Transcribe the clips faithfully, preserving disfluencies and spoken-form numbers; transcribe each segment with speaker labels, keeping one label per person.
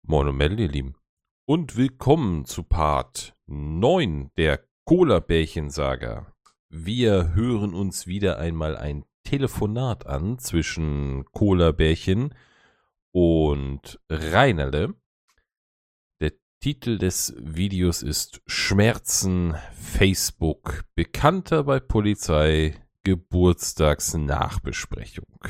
Speaker 1: Moin und Mel, ihr Lieben. Und willkommen zu Part neun der Cola-Bärchen-Saga. Wir hören uns wieder einmal ein Telefonat an zwischen Cola-Bärchen und Reinerle. Der Titel des Videos ist Schmerzen Facebook. Bekannter bei Polizei. Geburtstagsnachbesprechung.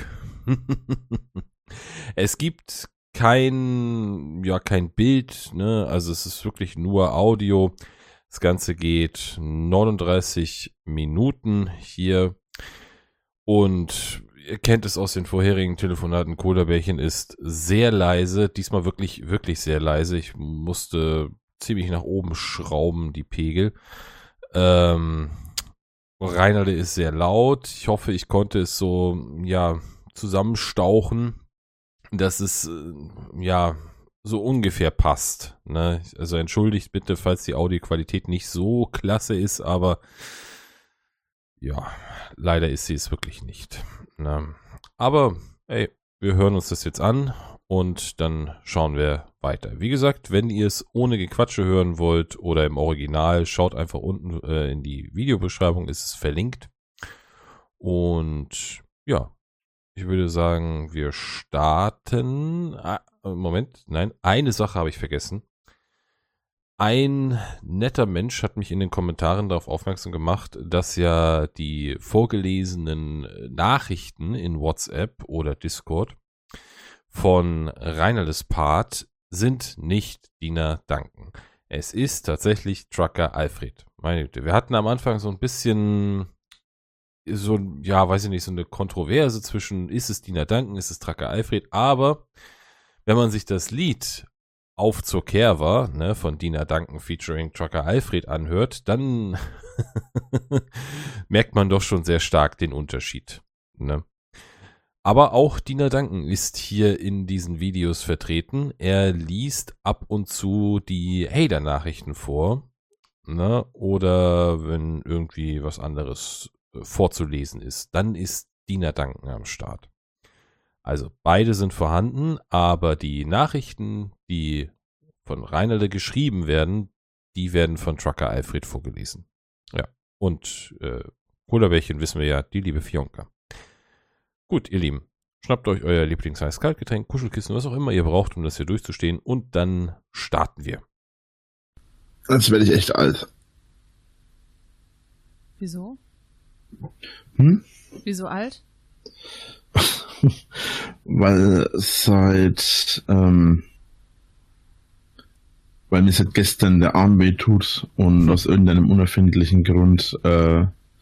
Speaker 1: Es gibt kein, ja, kein Bild, ne? Also es ist wirklich nur Audio. Das Ganze geht neununddreißig Minuten hier. Und ihr kennt es aus den vorherigen Telefonaten, Cola-Bärchen ist sehr leise. Diesmal wirklich, wirklich sehr leise. Ich musste ziemlich nach oben schrauben, die Pegel. Ähm, Reinerle ist sehr laut. Ich hoffe, ich konnte es so, ja, zusammenstauchen, dass es, äh, ja, so ungefähr passt. Ne? Also entschuldigt bitte, falls die Audioqualität nicht so klasse ist, aber ja, leider ist sie es wirklich nicht. Ne? Aber, ey, wir hören uns das jetzt an und dann schauen wir weiter. Wie gesagt, wenn ihr es ohne Gequatsche hören wollt oder im Original, schaut einfach unten äh, in die Videobeschreibung, ist es verlinkt. Und ja, ich würde sagen, wir starten. Ah, Moment, nein, eine Sache habe ich vergessen. Ein netter Mensch hat mich in den Kommentaren darauf aufmerksam gemacht, dass ja die vorgelesenen Nachrichten in WhatsApp oder Discord von Reinerles Part sind nicht Dina Duncan. Es ist tatsächlich Trucker Alfred. Meine Güte, wir hatten am Anfang so ein bisschen so, ja, weiß ich nicht, so eine Kontroverse zwischen, ist es Dina Duncan, ist es Trucker Alfred, aber wenn man sich das Lied Auf zur Kerwa, ne, von Dina Duncan featuring Trucker Alfred anhört, dann merkt man doch schon sehr stark den Unterschied, ne? Aber auch Dina Duncan ist hier in diesen Videos vertreten. Er liest ab und zu die Hater-Nachrichten vor, ne? Oder wenn irgendwie was anderes vorzulesen ist, dann ist Dina Duncan am Start. Also beide sind vorhanden, aber die Nachrichten, die von Reinerle geschrieben werden, die werden von Trucker Alfred vorgelesen. Ja, und äh, Cola-Bärchen wissen wir ja, die liebe Fionka. Gut, ihr Lieben, schnappt euch euer Lieblings-Heiß-Kaltgetränk, Kuschelkissen, was auch immer ihr braucht, um das hier durchzustehen, und dann starten wir.
Speaker 2: Jetzt werde ich echt alt.
Speaker 3: Wieso?
Speaker 2: Hm?
Speaker 3: Wieso alt?
Speaker 2: Weil seit, ähm, weil mir seit gestern der Arm weh tut und aus irgendeinem unerfindlichen Grund äh,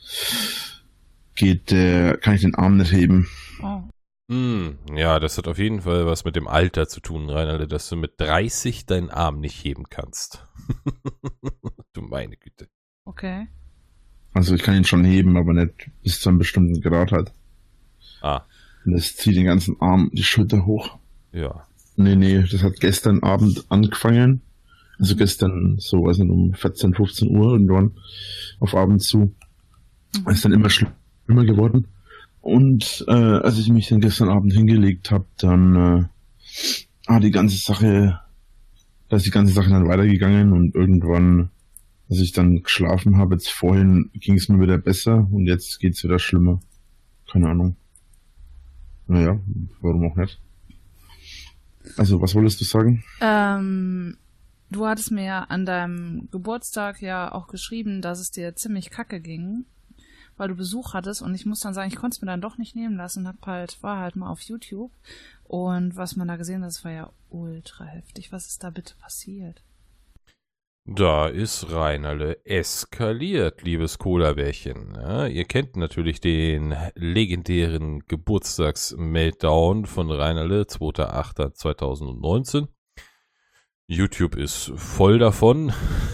Speaker 2: geht der, kann ich den Arm nicht heben.
Speaker 3: Oh.
Speaker 1: Hm, ja, das hat auf jeden Fall was mit dem Alter zu tun, Reinerle, dass du mit dreißig deinen Arm nicht heben kannst. Du meine Güte.
Speaker 3: Okay.
Speaker 2: Also ich kann ihn schon heben, aber nicht bis zu einem bestimmten Grad halt.
Speaker 1: Ah,
Speaker 2: Und das zieht den ganzen Arm, die Schulter hoch.
Speaker 1: ja.
Speaker 2: Nee, nee, das hat gestern Abend angefangen. Also gestern, so, weiß nicht, um vierzehn, fünfzehn Uhr irgendwann auf Abend zu.
Speaker 3: Mhm.
Speaker 2: Ist dann immer schlimmer geworden. Und äh, als ich mich dann gestern Abend hingelegt habe, dann äh, ah, die ganze Sache, da ist die ganze Sache dann weitergegangen und irgendwann, als ich dann geschlafen habe, jetzt vorhin ging es mir wieder besser und jetzt geht's wieder schlimmer. Keine Ahnung. Naja, warum auch nicht? Also, was wolltest du sagen?
Speaker 3: Ähm, du hattest mir ja an deinem Geburtstag ja auch geschrieben, dass es dir ziemlich kacke ging, weil du Besuch hattest, und ich muss dann sagen, ich konnte es mir dann doch nicht nehmen lassen, hab halt, war halt mal auf YouTube, und was man da gesehen hat, das war ja ultra heftig. Was ist da bitte passiert? Da
Speaker 1: ist Reinerle eskaliert, liebes Cola-Bärchen. Ja, ihr kennt natürlich den legendären Geburtstags-Meltdown von Reinerle, zweiter achter zweitausendneunzehn. YouTube ist voll davon.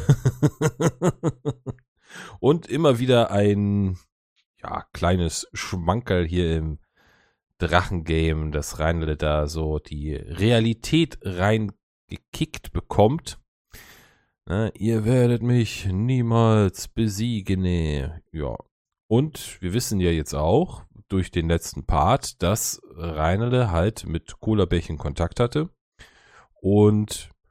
Speaker 1: Und immer wieder ein, ja, kleines Schmankerl hier im Drachengame, dass Reinerle da so die Realität reingekickt bekommt. Na, ihr werdet mich niemals besiegen. Ja. Und wir wissen ja jetzt auch durch den letzten Part, dass Reinerle halt mit Cola-Bärchen Kontakt hatte und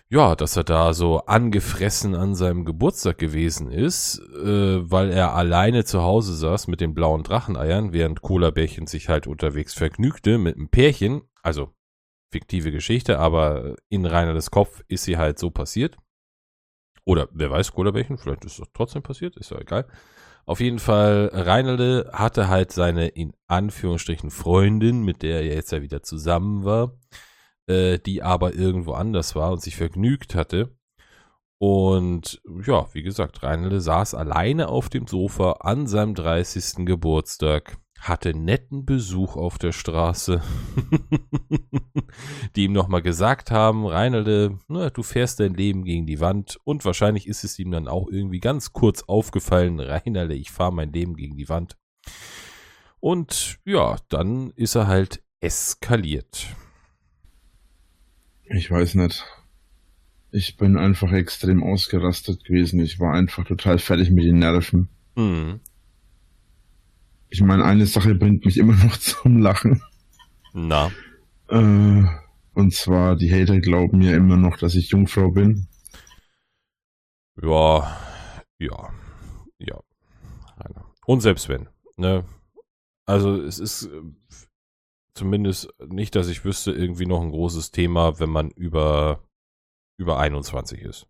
Speaker 1: ja, dass er da so angefressen an seinem Geburtstag gewesen ist, äh, weil er alleine zu Hause saß mit den blauen Dracheneiern, während Cola-Bärchen sich halt unterwegs vergnügte mit einem Pärchen. Also fiktive Geschichte, aber in Rainerles Kopf ist sie halt so passiert. Oder wer weiß, Cola-Bärchen, vielleicht ist das trotzdem passiert, ist ja egal. Auf jeden Fall, Rainerle hatte halt seine, in Anführungsstrichen, Freundin, mit der er jetzt ja wieder zusammen war, äh, die aber irgendwo anders war und sich vergnügt hatte. Und ja, wie gesagt, Rainerle saß alleine auf dem Sofa an seinem dreißigsten Geburtstag, hatte netten Besuch auf der Straße, die ihm nochmal gesagt haben, Rainerle, na, du fährst dein Leben gegen die Wand, und wahrscheinlich ist es ihm dann auch irgendwie ganz kurz aufgefallen, Rainerle, ich fahre mein Leben gegen die Wand. Und ja, dann ist er halt eskaliert.
Speaker 2: Ich weiß nicht. Ich bin einfach extrem ausgerastet gewesen. Ich war einfach total fertig mit den Nerven.
Speaker 1: Mhm.
Speaker 2: Ich meine, eine Sache bringt mich immer noch zum Lachen.
Speaker 1: Na.
Speaker 2: Äh, und zwar, die Hater glauben mir immer noch, dass ich Jungfrau bin.
Speaker 1: Ja, ja, ja. Und selbst wenn, ne? Also es ist äh, zumindest nicht, dass ich wüsste, irgendwie noch ein großes Thema, wenn man über, über einundzwanzig ist.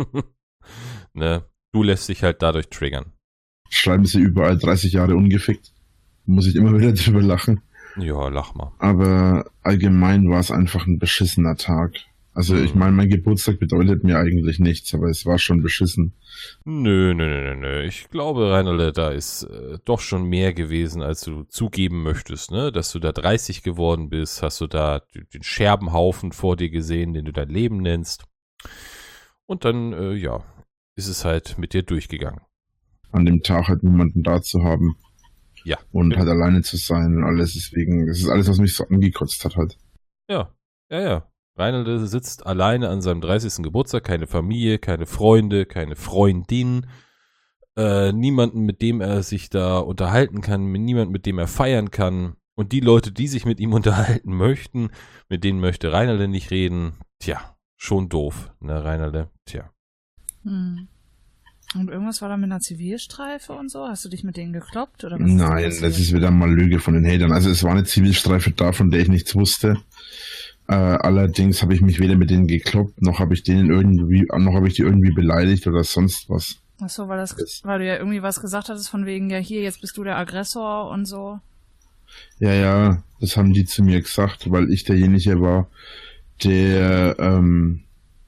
Speaker 1: Ne? Du lässt dich halt dadurch triggern.
Speaker 2: Schreiben sie überall dreißig Jahre ungefickt. Muss ich immer wieder drüber lachen.
Speaker 1: Ja, lach mal.
Speaker 2: Aber allgemein war es einfach ein beschissener Tag. Also
Speaker 1: Mhm.
Speaker 2: ich meine, mein Geburtstag bedeutet mir eigentlich nichts, aber es war schon beschissen.
Speaker 1: Nö, nö, nö, nö, nö. Ich glaube, Rainerle, da ist äh, doch schon mehr gewesen, als du zugeben möchtest, ne? Dass du da dreißig geworden bist, hast du da den Scherbenhaufen vor dir gesehen, den du dein Leben nennst. Und dann, äh, ja, ist es halt mit dir durchgegangen.
Speaker 2: An dem Tag halt niemanden da zu haben.
Speaker 1: Ja.
Speaker 2: Und
Speaker 1: genau.
Speaker 2: halt alleine zu sein und alles. Deswegen, das ist alles, was mich so angekotzt hat halt.
Speaker 1: Ja, ja, ja. Rainerle sitzt alleine an seinem dreißigsten Geburtstag, keine Familie, keine Freunde, keine Freundin, äh, niemanden, mit dem er sich da unterhalten kann, niemanden, mit dem er feiern kann. Und die Leute, die sich mit ihm unterhalten möchten, mit denen möchte Rainerle nicht reden. Tja, schon doof, ne, Rainerle? Tja.
Speaker 3: Hm. Und irgendwas war da mit einer Zivilstreife und so? Hast du dich mit denen gekloppt? Oder was
Speaker 2: Nein,
Speaker 3: ist
Speaker 2: das ist wieder mal Lüge von den Hatern. Also es war eine Zivilstreife da, von der ich nichts wusste. Äh, allerdings habe ich mich weder mit denen gekloppt, noch habe ich denen irgendwie, noch habe ich die irgendwie beleidigt oder sonst was.
Speaker 3: Ach so, weil, das, weil du ja irgendwie was gesagt hattest von wegen, ja hier, jetzt bist du der Aggressor und so.
Speaker 2: Ja, ja, das haben die zu mir gesagt, weil ich derjenige war, der, ähm,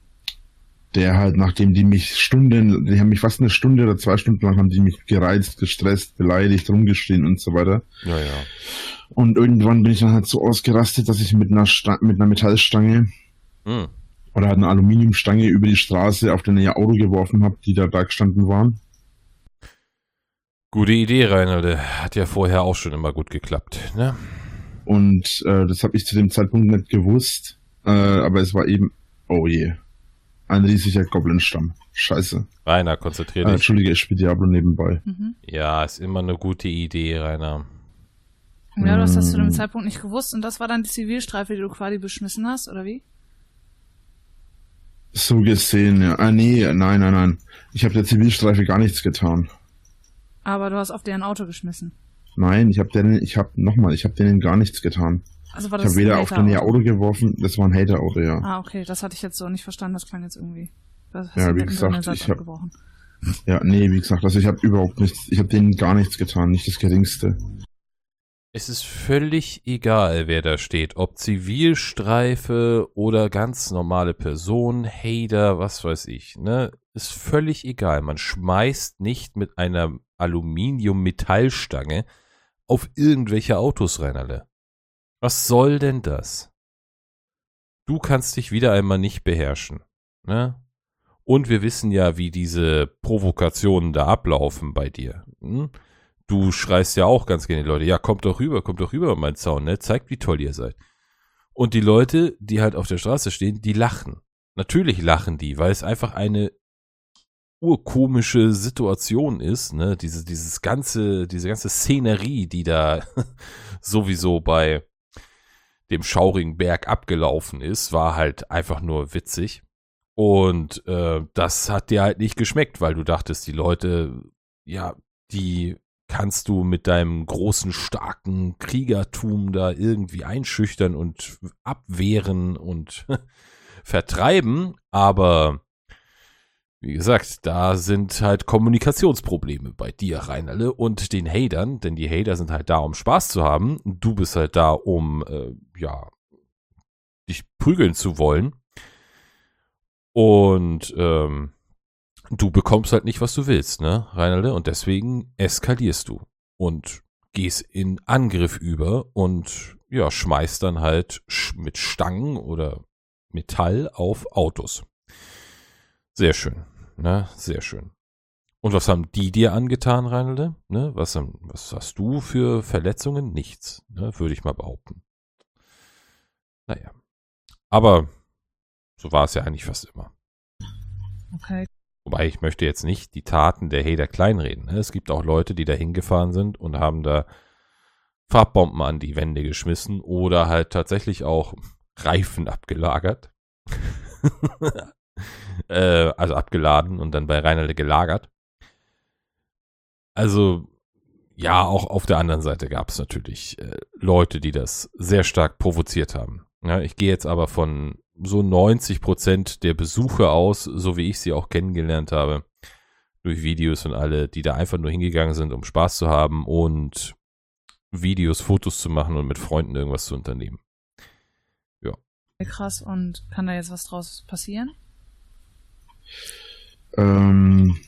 Speaker 2: der halt, nachdem die mich Stunden, die haben mich fast eine Stunde oder zwei Stunden lang haben die mich gereizt, gestresst, beleidigt, rumgeschrien und so weiter.
Speaker 1: Ja, ja.
Speaker 2: Und irgendwann bin ich dann halt so ausgerastet, dass ich mit einer Sta- mit einer Metallstange
Speaker 1: Hm.
Speaker 2: oder halt einer Aluminiumstange über die Straße auf den Auto geworfen habe, die da da gestanden waren.
Speaker 1: Gute Idee, Rainerle. Hat ja vorher auch schon immer gut geklappt, ne?
Speaker 2: Und äh, das habe ich zu dem Zeitpunkt nicht gewusst. Äh, aber es war eben, oh je, ein riesiger Goblin-Stamm. Scheiße.
Speaker 1: Rainer, konzentrier
Speaker 2: Äh,
Speaker 1: dich.
Speaker 2: Entschuldige, ich spiele Diablo nebenbei.
Speaker 3: Mhm.
Speaker 1: Ja, ist immer eine gute Idee, Rainer.
Speaker 3: Ja, du hast das zu dem
Speaker 2: Mm.
Speaker 3: Zeitpunkt nicht gewusst und das war dann die Zivilstreife, die du quasi beschmissen hast, oder wie?
Speaker 2: So gesehen, ja. Ah, nee, nein, nein, nein. Ich habe der Zivilstreife gar nichts getan.
Speaker 3: Aber du hast auf deren Auto geschmissen.
Speaker 2: Nein, ich habe denen, ich habe nochmal, ich habe denen gar nichts getan.
Speaker 3: Also war
Speaker 2: Ich
Speaker 3: das
Speaker 2: habe weder
Speaker 3: ein
Speaker 2: auf den ihr
Speaker 3: Hater-Auto?
Speaker 2: Auto geworfen, das war ein Hater-Auto, ja.
Speaker 3: Ah, okay, das hatte ich jetzt so nicht verstanden, das klang jetzt irgendwie. Das hast
Speaker 2: Ja,
Speaker 3: du
Speaker 2: wie
Speaker 3: mittendrin den
Speaker 2: gesagt,
Speaker 3: Satz
Speaker 2: ich hab-
Speaker 3: abgebrochen.
Speaker 2: Ja, nee, wie gesagt, also ich habe überhaupt nichts, ich habe denen gar nichts getan, nicht das Geringste.
Speaker 1: Es ist völlig egal, wer da steht. Ob Zivilstreife oder ganz normale Person, Hater, was weiß ich, ne? Ist völlig egal. Man schmeißt nicht mit einer Aluminium-Metallstange auf irgendwelche Autos, Rainerle. Was soll denn das? Du kannst dich wieder einmal nicht beherrschen, ne? Und wir wissen ja, wie diese Provokationen da ablaufen bei dir. Hm? Du schreist ja auch ganz gerne die Leute, ja, kommt doch rüber, kommt doch rüber an meinen Zaun, ne? Zeigt, wie toll ihr seid. Und die Leute, die halt auf der Straße stehen, die lachen. Natürlich lachen die, weil es einfach eine urkomische Situation ist, ne? Diese, dieses ganze, diese ganze Szenerie, die da sowieso bei dem schaurigen Berg abgelaufen ist, war halt einfach nur witzig. Und äh, das hat dir halt nicht geschmeckt, weil du dachtest, die Leute, ja, die kannst du mit deinem großen, starken Kriegertum da irgendwie einschüchtern und abwehren und vertreiben. Aber wie gesagt, da sind halt Kommunikationsprobleme bei dir, Reinerle, und den Hatern, denn die Hater sind halt da, um Spaß zu haben. Du bist halt da, um, äh, ja, dich prügeln zu wollen. Und, ähm, du bekommst halt nicht, was du willst, ne, Reinerle? Und deswegen eskalierst du und gehst in Angriff über und, ja, schmeißt dann halt mit Stangen oder Metall auf Autos. Sehr schön, ne, sehr schön. Und was haben die dir angetan, Reinerle? Ne, was, was hast du für Verletzungen? Nichts, ne, würde ich mal behaupten. Naja. Aber so war es ja eigentlich fast immer.
Speaker 3: Okay.
Speaker 1: Wobei, ich möchte jetzt nicht die Taten der Hater kleinreden. Ne? Es gibt auch Leute, die da hingefahren sind und haben da Farbbomben an die Wände geschmissen oder halt tatsächlich auch Reifen abgelagert. äh, also abgeladen und dann bei Reinerle gelagert. Also, ja, auch auf der anderen Seite gab es natürlich äh, Leute, die das sehr stark provoziert haben. Ja, ich gehe jetzt aber von so neunzig Prozent der Besucher aus, so wie ich sie auch kennengelernt habe, durch Videos und alle, die da einfach nur hingegangen sind, um Spaß zu haben und Videos, Fotos zu machen und mit Freunden irgendwas zu unternehmen. Ja.
Speaker 3: Krass, und kann da jetzt was draus passieren?
Speaker 2: Ähm,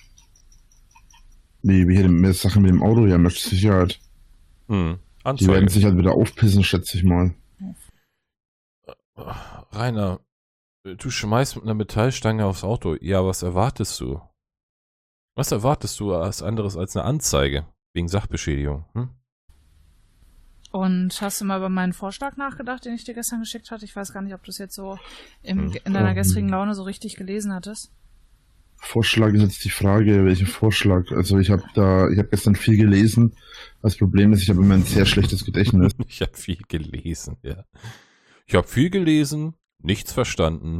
Speaker 2: nee, wie hier die Sache mit dem Auto, ja, möchte Sicherheit.
Speaker 1: Hm,
Speaker 2: Die werden sich halt wieder aufpissen, schätze ich mal.
Speaker 1: Rainer, du schmeißt mit einer Metallstange aufs Auto. Ja, was erwartest du? Was erwartest du als anderes als eine Anzeige wegen Sachbeschädigung? Hm?
Speaker 3: Und hast du mal über meinen Vorschlag nachgedacht, den ich dir gestern geschickt hatte? Ich weiß gar nicht, ob du es jetzt so im,
Speaker 1: Hm.
Speaker 3: in deiner gestrigen Laune so richtig gelesen hattest.
Speaker 2: Vorschlag ist jetzt die Frage, welchen Vorschlag. Also ich habe da, ich habe gestern viel gelesen. Das Problem ist, ich habe immer ein sehr schlechtes Gedächtnis.
Speaker 1: Ich habe viel gelesen, ja. Ich habe viel gelesen, nichts verstanden.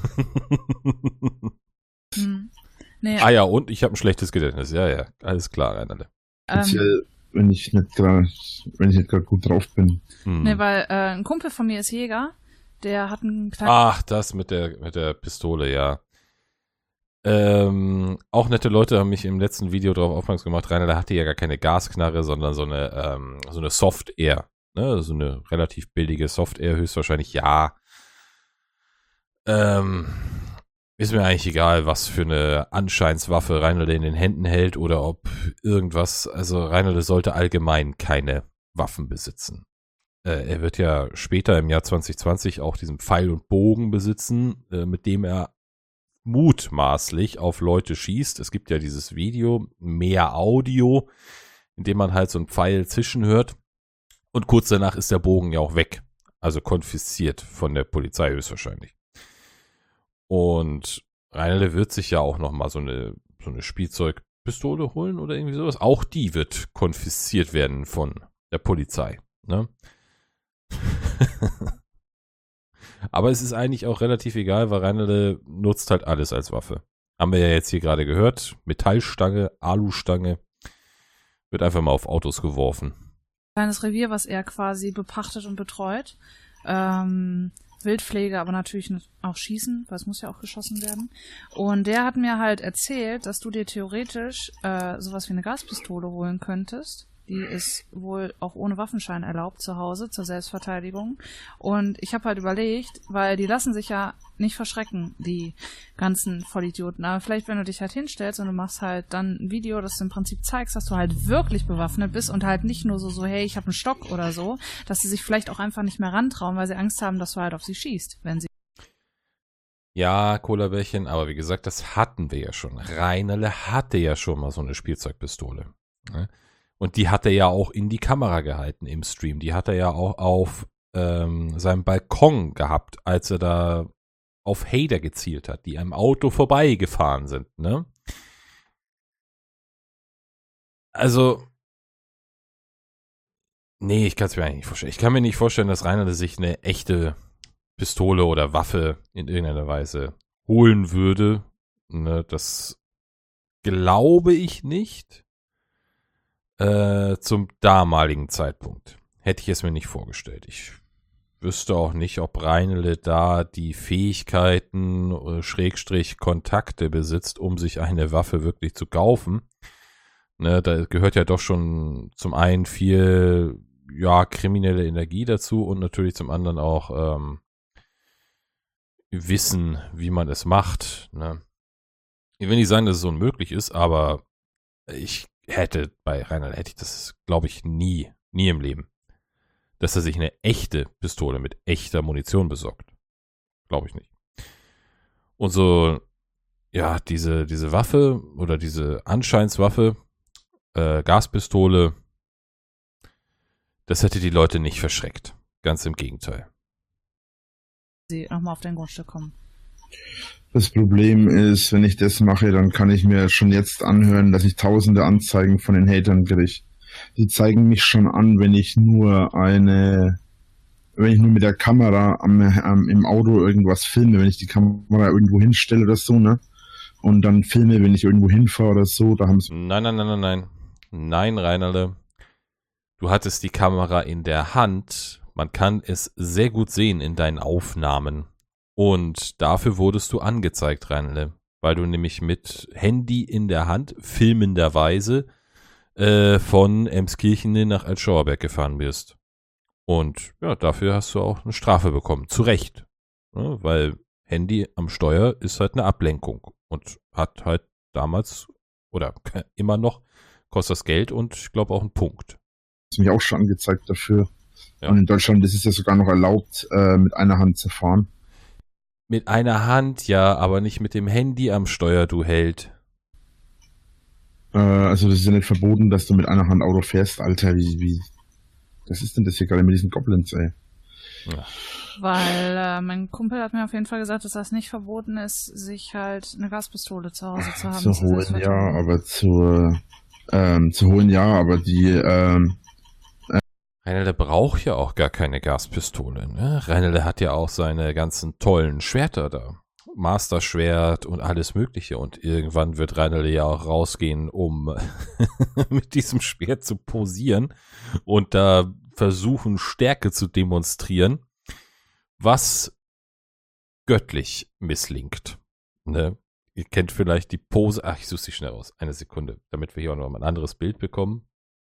Speaker 3: Hm. Nee,
Speaker 1: Ah ja, und ich habe ein schlechtes Gedächtnis. Ja, ja, alles klar, Reinerle.
Speaker 3: ähm,
Speaker 2: Speziell, wenn ich nicht gerade, wenn ich nicht gerade gut drauf bin.
Speaker 1: Hm.
Speaker 3: nee, weil äh, ein Kumpel von mir ist Jäger, der hat einen kleinen...
Speaker 1: Ach, das mit der mit der Pistole, ja. Ähm, auch nette Leute haben mich im letzten Video darauf aufmerksam gemacht, Rainer, der hatte ja gar keine Gasknarre, sondern so eine, ähm, so eine Soft-Air. Ne? So eine relativ billige Soft-Air, höchstwahrscheinlich, ja. Ähm, ist mir eigentlich egal, was für eine Anscheinswaffe Rainer in den Händen hält oder ob irgendwas, also Rainer sollte allgemein keine Waffen besitzen. Äh, er wird ja später im Jahr zwanzig zwanzig auch diesen Pfeil und Bogen besitzen, äh, mit dem er mutmaßlich auf Leute schießt. Es gibt ja dieses Video, mehr Audio, in dem man halt so einen Pfeil zischen hört. Und kurz danach ist der Bogen ja auch weg. Also konfisziert von der Polizei höchstwahrscheinlich. Und Reinerle wird sich ja auch nochmal so eine, so eine Spielzeugpistole holen oder irgendwie sowas. Auch die wird konfisziert werden von der Polizei. Ne? Aber es ist eigentlich auch relativ egal, weil Reinerle nutzt halt alles als Waffe. Haben wir ja jetzt hier gerade gehört. Metallstange, Alustange. Wird einfach mal auf Autos geworfen.
Speaker 3: kleines Revier, was er quasi bepachtet und betreut. Ähm, Wildpflege, aber natürlich auch schießen, weil es muss ja auch geschossen werden. Und der hat mir halt erzählt, dass du dir theoretisch äh, sowas wie eine Gaspistole holen könntest. Die ist wohl auch ohne Waffenschein erlaubt zu Hause zur Selbstverteidigung. Und ich habe halt überlegt, weil die lassen sich ja nicht verschrecken, die ganzen Vollidioten. Aber vielleicht, wenn du dich halt hinstellst und du machst halt dann ein Video, das du im Prinzip zeigst, dass du halt wirklich bewaffnet bist und halt nicht nur so, so hey, ich habe einen Stock oder so, dass sie sich vielleicht auch einfach nicht mehr rantrauen, weil sie Angst haben, dass du halt auf sie schießt, wenn sie...
Speaker 1: Ja, Cola-Bärchen, aber wie gesagt, das hatten wir ja schon. Reinerle hatte ja schon mal so eine Spielzeugpistole. Ne? Und die hat er ja auch in die Kamera gehalten im Stream. Die hat er ja auch auf ähm, seinem Balkon gehabt, als er da auf Hater gezielt hat, die am Auto vorbeigefahren sind. Ne? Also, nee, ich kann es mir eigentlich nicht vorstellen. Ich kann mir nicht vorstellen, dass Reinerle sich eine echte Pistole oder Waffe in irgendeiner Weise holen würde. Ne, das glaube ich nicht. Äh, zum damaligen Zeitpunkt hätte ich es mir nicht vorgestellt. Ich wüsste auch nicht, ob Reinele da die Fähigkeiten, äh, Schrägstrich Kontakte besitzt, um sich eine Waffe wirklich zu kaufen. Ne, da gehört ja doch schon zum einen viel, ja, kriminelle Energie dazu und natürlich zum anderen auch ähm, Wissen, wie man es macht. Ne. Ich will nicht sagen, dass es unmöglich ist, aber ich hätte, bei Reinele hätte ich das, glaube ich, nie, nie im Leben. Dass er sich eine echte Pistole mit echter Munition besorgt. Glaube ich nicht. Und so, ja, diese, diese Waffe oder diese Anscheinswaffe, äh, Gaspistole, das hätte die Leute nicht verschreckt. Ganz im Gegenteil.
Speaker 3: Sie nochmal auf dein Grundstück kommen.
Speaker 2: Das Problem ist, wenn ich das mache, dann kann ich mir schon jetzt anhören, dass ich tausende Anzeigen von den Hatern kriege. Die zeigen mich schon an, wenn ich nur eine, wenn ich nur mit der Kamera am, am, im Auto irgendwas filme, wenn ich die Kamera irgendwo hinstelle oder so, ne? Und dann filme, wenn ich irgendwo hinfahre oder so, da haben sie...
Speaker 1: Nein, nein, nein, nein, nein. Nein, Reinele. Du hattest die Kamera in der Hand. Man kann es sehr gut sehen in deinen Aufnahmen. Und dafür wurdest du angezeigt, Reinele. Weil du nämlich mit Handy in der Hand, filmenderweise, äh, von Emskirchen nach Altschauerberg gefahren bist. Und ja, dafür hast du auch eine Strafe bekommen. Zu Recht. Ja, weil Handy am Steuer ist halt eine Ablenkung. Und hat halt damals, oder immer noch, kostet das Geld und ich glaube auch einen Punkt.
Speaker 2: Das ist mich auch schon angezeigt dafür.
Speaker 1: Ja.
Speaker 2: Und in Deutschland ist es ja sogar noch erlaubt, äh, mit einer Hand zu fahren.
Speaker 1: Mit einer Hand, ja, aber nicht mit dem Handy am Steuer, du Held.
Speaker 2: Äh, also das ist ja nicht verboten, dass du mit einer Hand Auto fährst, Alter, wie, wie, was ist denn das hier gerade mit diesen Goblins, ey?
Speaker 1: Ja.
Speaker 3: Weil äh, mein Kumpel hat mir auf jeden Fall gesagt, dass das nicht verboten ist, sich halt eine Gaspistole zu Hause zu haben.
Speaker 2: Zu holen, ja, aber zu, ähm, zu holen, ja, aber die, ähm,
Speaker 1: Reinele braucht ja auch gar keine Gaspistole, ne? Reinele hat ja auch seine ganzen tollen Schwerter da. Master-Schwert und alles Mögliche. Und irgendwann wird Reinele ja auch rausgehen, um mit diesem Schwert zu posieren und da versuchen, Stärke zu demonstrieren, was göttlich misslingt. Ne? Ihr kennt vielleicht die Pose. Ach, ich suche sie schnell aus. Eine Sekunde, damit wir hier auch noch mal ein anderes Bild bekommen.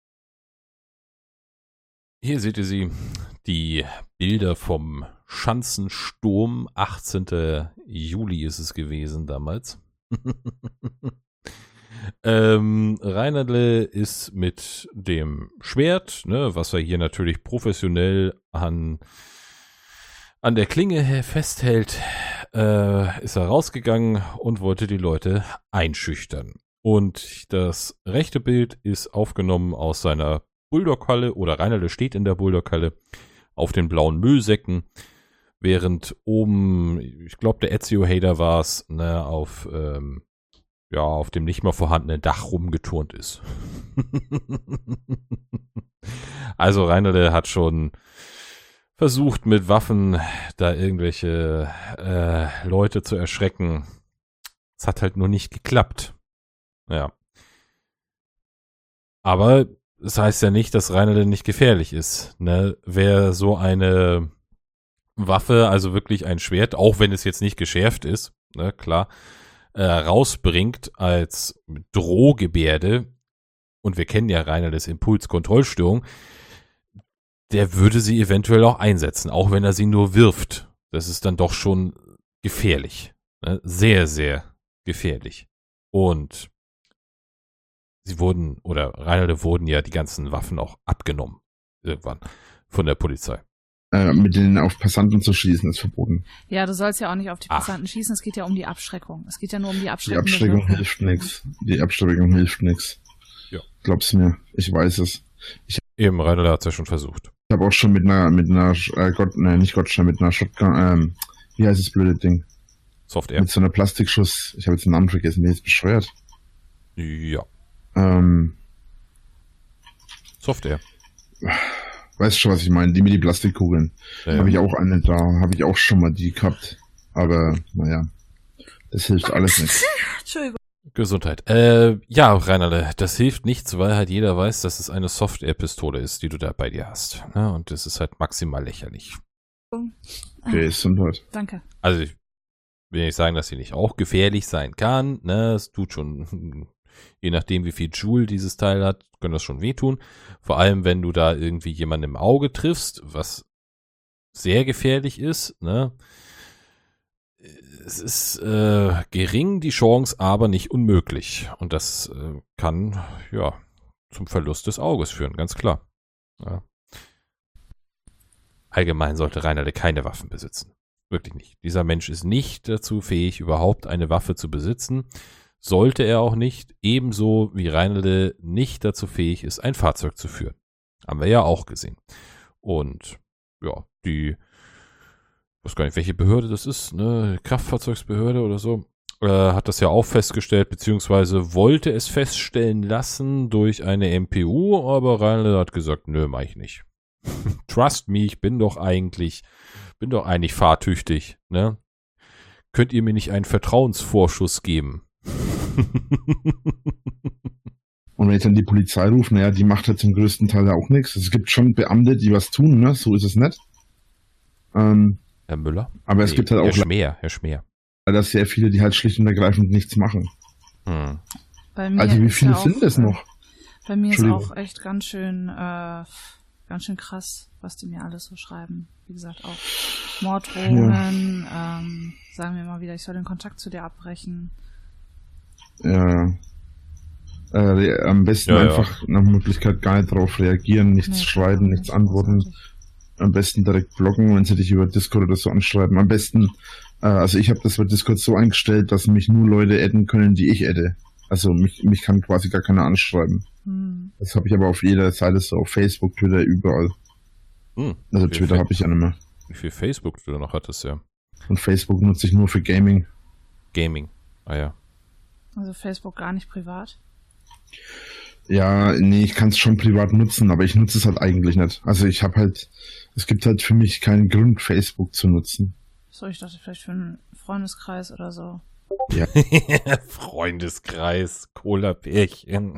Speaker 1: Hier seht ihr sie, die Bilder vom Schanzensturm, achtzehnten Juli ist es gewesen damals. ähm, Reinele ist mit dem Schwert, ne, was er hier natürlich professionell an, an der Klinge festhält, äh, ist er rausgegangen und wollte die Leute einschüchtern. Und das rechte Bild ist aufgenommen aus seiner Bulldog-Halle, oder Reinele steht in der Bulldog-Halle auf den blauen Müllsäcken, während oben, ich glaube der Ezio-Hater war es, ne, auf, ähm, ja, auf dem nicht mehr vorhandenen Dach rumgeturnt ist. Also Reinele hat schon versucht, mit Waffen da irgendwelche äh, Leute zu erschrecken. Es hat halt nur nicht geklappt. Ja. Aber das heißt ja nicht, dass Reinele nicht gefährlich ist. Ne? Wer so eine Waffe, also wirklich ein Schwert, auch wenn es jetzt nicht geschärft ist, ne, klar, äh, rausbringt als Drohgebärde, und wir kennen ja Reineles Impulskontrollstörung, der würde sie eventuell auch einsetzen, auch wenn er sie nur wirft. Das ist dann doch schon gefährlich. Ne? Sehr, sehr gefährlich. Und sie wurden, oder Reinele wurden ja die ganzen Waffen auch abgenommen. Irgendwann. Von der Polizei.
Speaker 2: Äh, mit denen auf Passanten zu schießen ist verboten.
Speaker 3: Ja, du sollst ja auch nicht auf die
Speaker 1: Ach.
Speaker 3: Passanten schießen. Es geht ja um die Abschreckung. Es geht ja nur um die
Speaker 2: Die
Speaker 3: Abschreckung.
Speaker 2: Abschreckung hilft nix. Die Abschreckung hilft nix.
Speaker 1: Ja.
Speaker 2: Glaub's mir. Ich weiß es.
Speaker 1: Eben, Reinele hat es ja schon versucht.
Speaker 2: Ich habe auch schon mit einer, mit einer, äh, Gott, ne, nicht Gottstein, mit einer Shotgun, ähm, wie heißt das blöde Ding?
Speaker 1: Software.
Speaker 2: Mit so einer Plastikschuss, ich habe jetzt den Namen vergessen, der ist bescheuert.
Speaker 1: Ja.
Speaker 2: Ähm,
Speaker 1: Software.
Speaker 2: weißt schon, was ich meine? Die mit die Plastikkugeln.
Speaker 1: Ja,
Speaker 2: Habe ich
Speaker 1: ja.
Speaker 2: auch eine da, habe ich auch schon mal die gehabt. Aber, naja. Das hilft alles nicht.
Speaker 3: Entschuldigung.
Speaker 1: Gesundheit. Äh, ja, Rainerle, das hilft nichts, weil halt jeder weiß, dass es eine Software-Pistole ist, die du da bei dir hast. Ne? Und das ist halt maximal lächerlich.
Speaker 2: Okay, Gesundheit.
Speaker 3: Danke.
Speaker 1: Also ich will nicht sagen, dass sie nicht auch gefährlich sein kann. Ne? Es tut schon, je nachdem wie viel Joule dieses Teil hat, kann das schon wehtun. Vor allem, wenn du da irgendwie jemanden im Auge triffst, was sehr gefährlich ist. Ne? Es ist äh, gering die Chance, aber nicht unmöglich. Und das äh, kann ja zum Verlust des Auges führen, ganz klar. Ja. Allgemein sollte Rainerle keine Waffen besitzen. Wirklich nicht. Dieser Mensch ist nicht dazu fähig, überhaupt eine Waffe zu besitzen. Sollte er auch nicht. Ebenso wie Rainerle nicht dazu fähig ist, ein Fahrzeug zu führen. Haben wir ja auch gesehen. Und ja, die ich weiß gar nicht, welche Behörde das ist, ne, Kraftfahrzeugsbehörde oder so, äh, hat das ja auch festgestellt, beziehungsweise wollte es feststellen lassen durch eine M P U, aber Rainerle hat gesagt, nö, mach ich nicht. Trust me, ich bin doch eigentlich, bin doch eigentlich fahrtüchtig, ne? Könnt ihr mir nicht einen Vertrauensvorschuss geben?
Speaker 2: Und wenn ich dann die Polizei rufe, naja, die macht halt zum größten Teil ja auch nichts. Es gibt schon Beamte, die was tun, ne? So ist es nicht. Ähm,
Speaker 1: Herr Müller?
Speaker 2: Aber es
Speaker 1: Nee,
Speaker 2: gibt halt
Speaker 1: Herr
Speaker 2: auch
Speaker 1: Schmäher, Herr Schmäher.
Speaker 2: leider sehr viele, die halt schlicht und ergreifend nichts machen.
Speaker 1: Hm.
Speaker 3: Bei mir
Speaker 2: Also wie
Speaker 3: ist
Speaker 2: viele
Speaker 3: ja auch,
Speaker 2: sind das noch?
Speaker 3: Bei mir ist
Speaker 2: Entschuldigung.
Speaker 3: auch echt ganz schön, äh, ganz schön krass, was die mir alles so schreiben. Wie gesagt, auch Morddrohungen, ähm, sagen mir mal wieder, ich soll den Kontakt zu dir abbrechen.
Speaker 2: Ja. Äh, am besten
Speaker 1: Ja, ja.
Speaker 2: einfach nach Möglichkeit gar nicht drauf reagieren, nichts
Speaker 3: Nee,
Speaker 2: schreiben, nichts
Speaker 3: nicht
Speaker 2: antworten.
Speaker 3: großartig.
Speaker 2: Am besten direkt blocken, wenn sie dich über Discord oder so anschreiben. Am besten, äh, also ich habe das bei Discord so eingestellt, dass mich nur Leute adden können, die ich adde. Also mich, mich kann quasi gar keiner anschreiben.
Speaker 3: Hm.
Speaker 2: Das habe ich aber auf jeder Seite so, auf Facebook, Twitter, überall.
Speaker 1: Hm.
Speaker 2: Also
Speaker 1: Wie viel
Speaker 2: Twitter
Speaker 1: Fa-
Speaker 2: habe ich ja nicht mehr.
Speaker 1: Wie viel Facebook du da noch hattest, ja.
Speaker 2: Und Facebook nutze ich nur für Gaming.
Speaker 1: Gaming. Ah ja.
Speaker 3: Also Facebook gar nicht privat.
Speaker 2: Ja, nee, ich kann es schon privat nutzen, aber ich nutze es halt eigentlich nicht. Also ich habe halt, es gibt halt für mich keinen Grund, Facebook zu nutzen.
Speaker 3: So, ich dachte vielleicht für einen Freundeskreis oder so.
Speaker 1: Freundeskreis, Cola-Pärchen.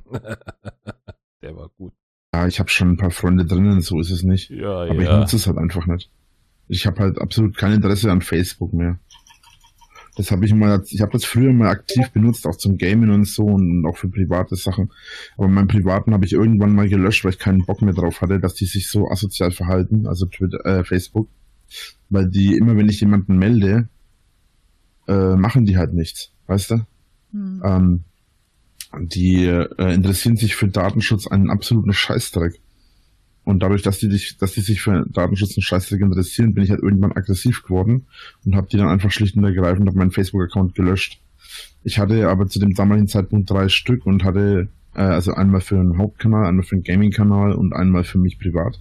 Speaker 1: Der war gut.
Speaker 2: Ja, ich habe schon ein paar Freunde drinnen, so ist es nicht.
Speaker 1: Ja,
Speaker 2: Aber ich
Speaker 1: ja.
Speaker 2: nutze es halt einfach nicht. Ich habe halt absolut kein Interesse an Facebook mehr. Das habe ich mal, ich habe das früher mal aktiv benutzt, auch zum Gaming und so und auch für private Sachen. Aber meinen privaten habe ich irgendwann mal gelöscht, weil ich keinen Bock mehr drauf hatte, dass die sich so asozial verhalten, also Twitter, äh, Facebook. Weil die, immer wenn ich jemanden melde, äh, machen die halt nichts, weißt du?
Speaker 3: Hm.
Speaker 2: Ähm, die äh, interessieren sich für Datenschutz einen absoluten Scheißdreck. Und dadurch, dass die, dich, dass die sich für Datenschutz und Scheißdreck interessieren, bin ich halt irgendwann aggressiv geworden und habe die dann einfach schlicht und ergreifend auf meinen Facebook-Account gelöscht. Ich hatte aber zu dem damaligen Zeitpunkt drei Stück und hatte äh, also einmal für einen Hauptkanal, einmal für einen Gaming-Kanal und einmal für mich privat.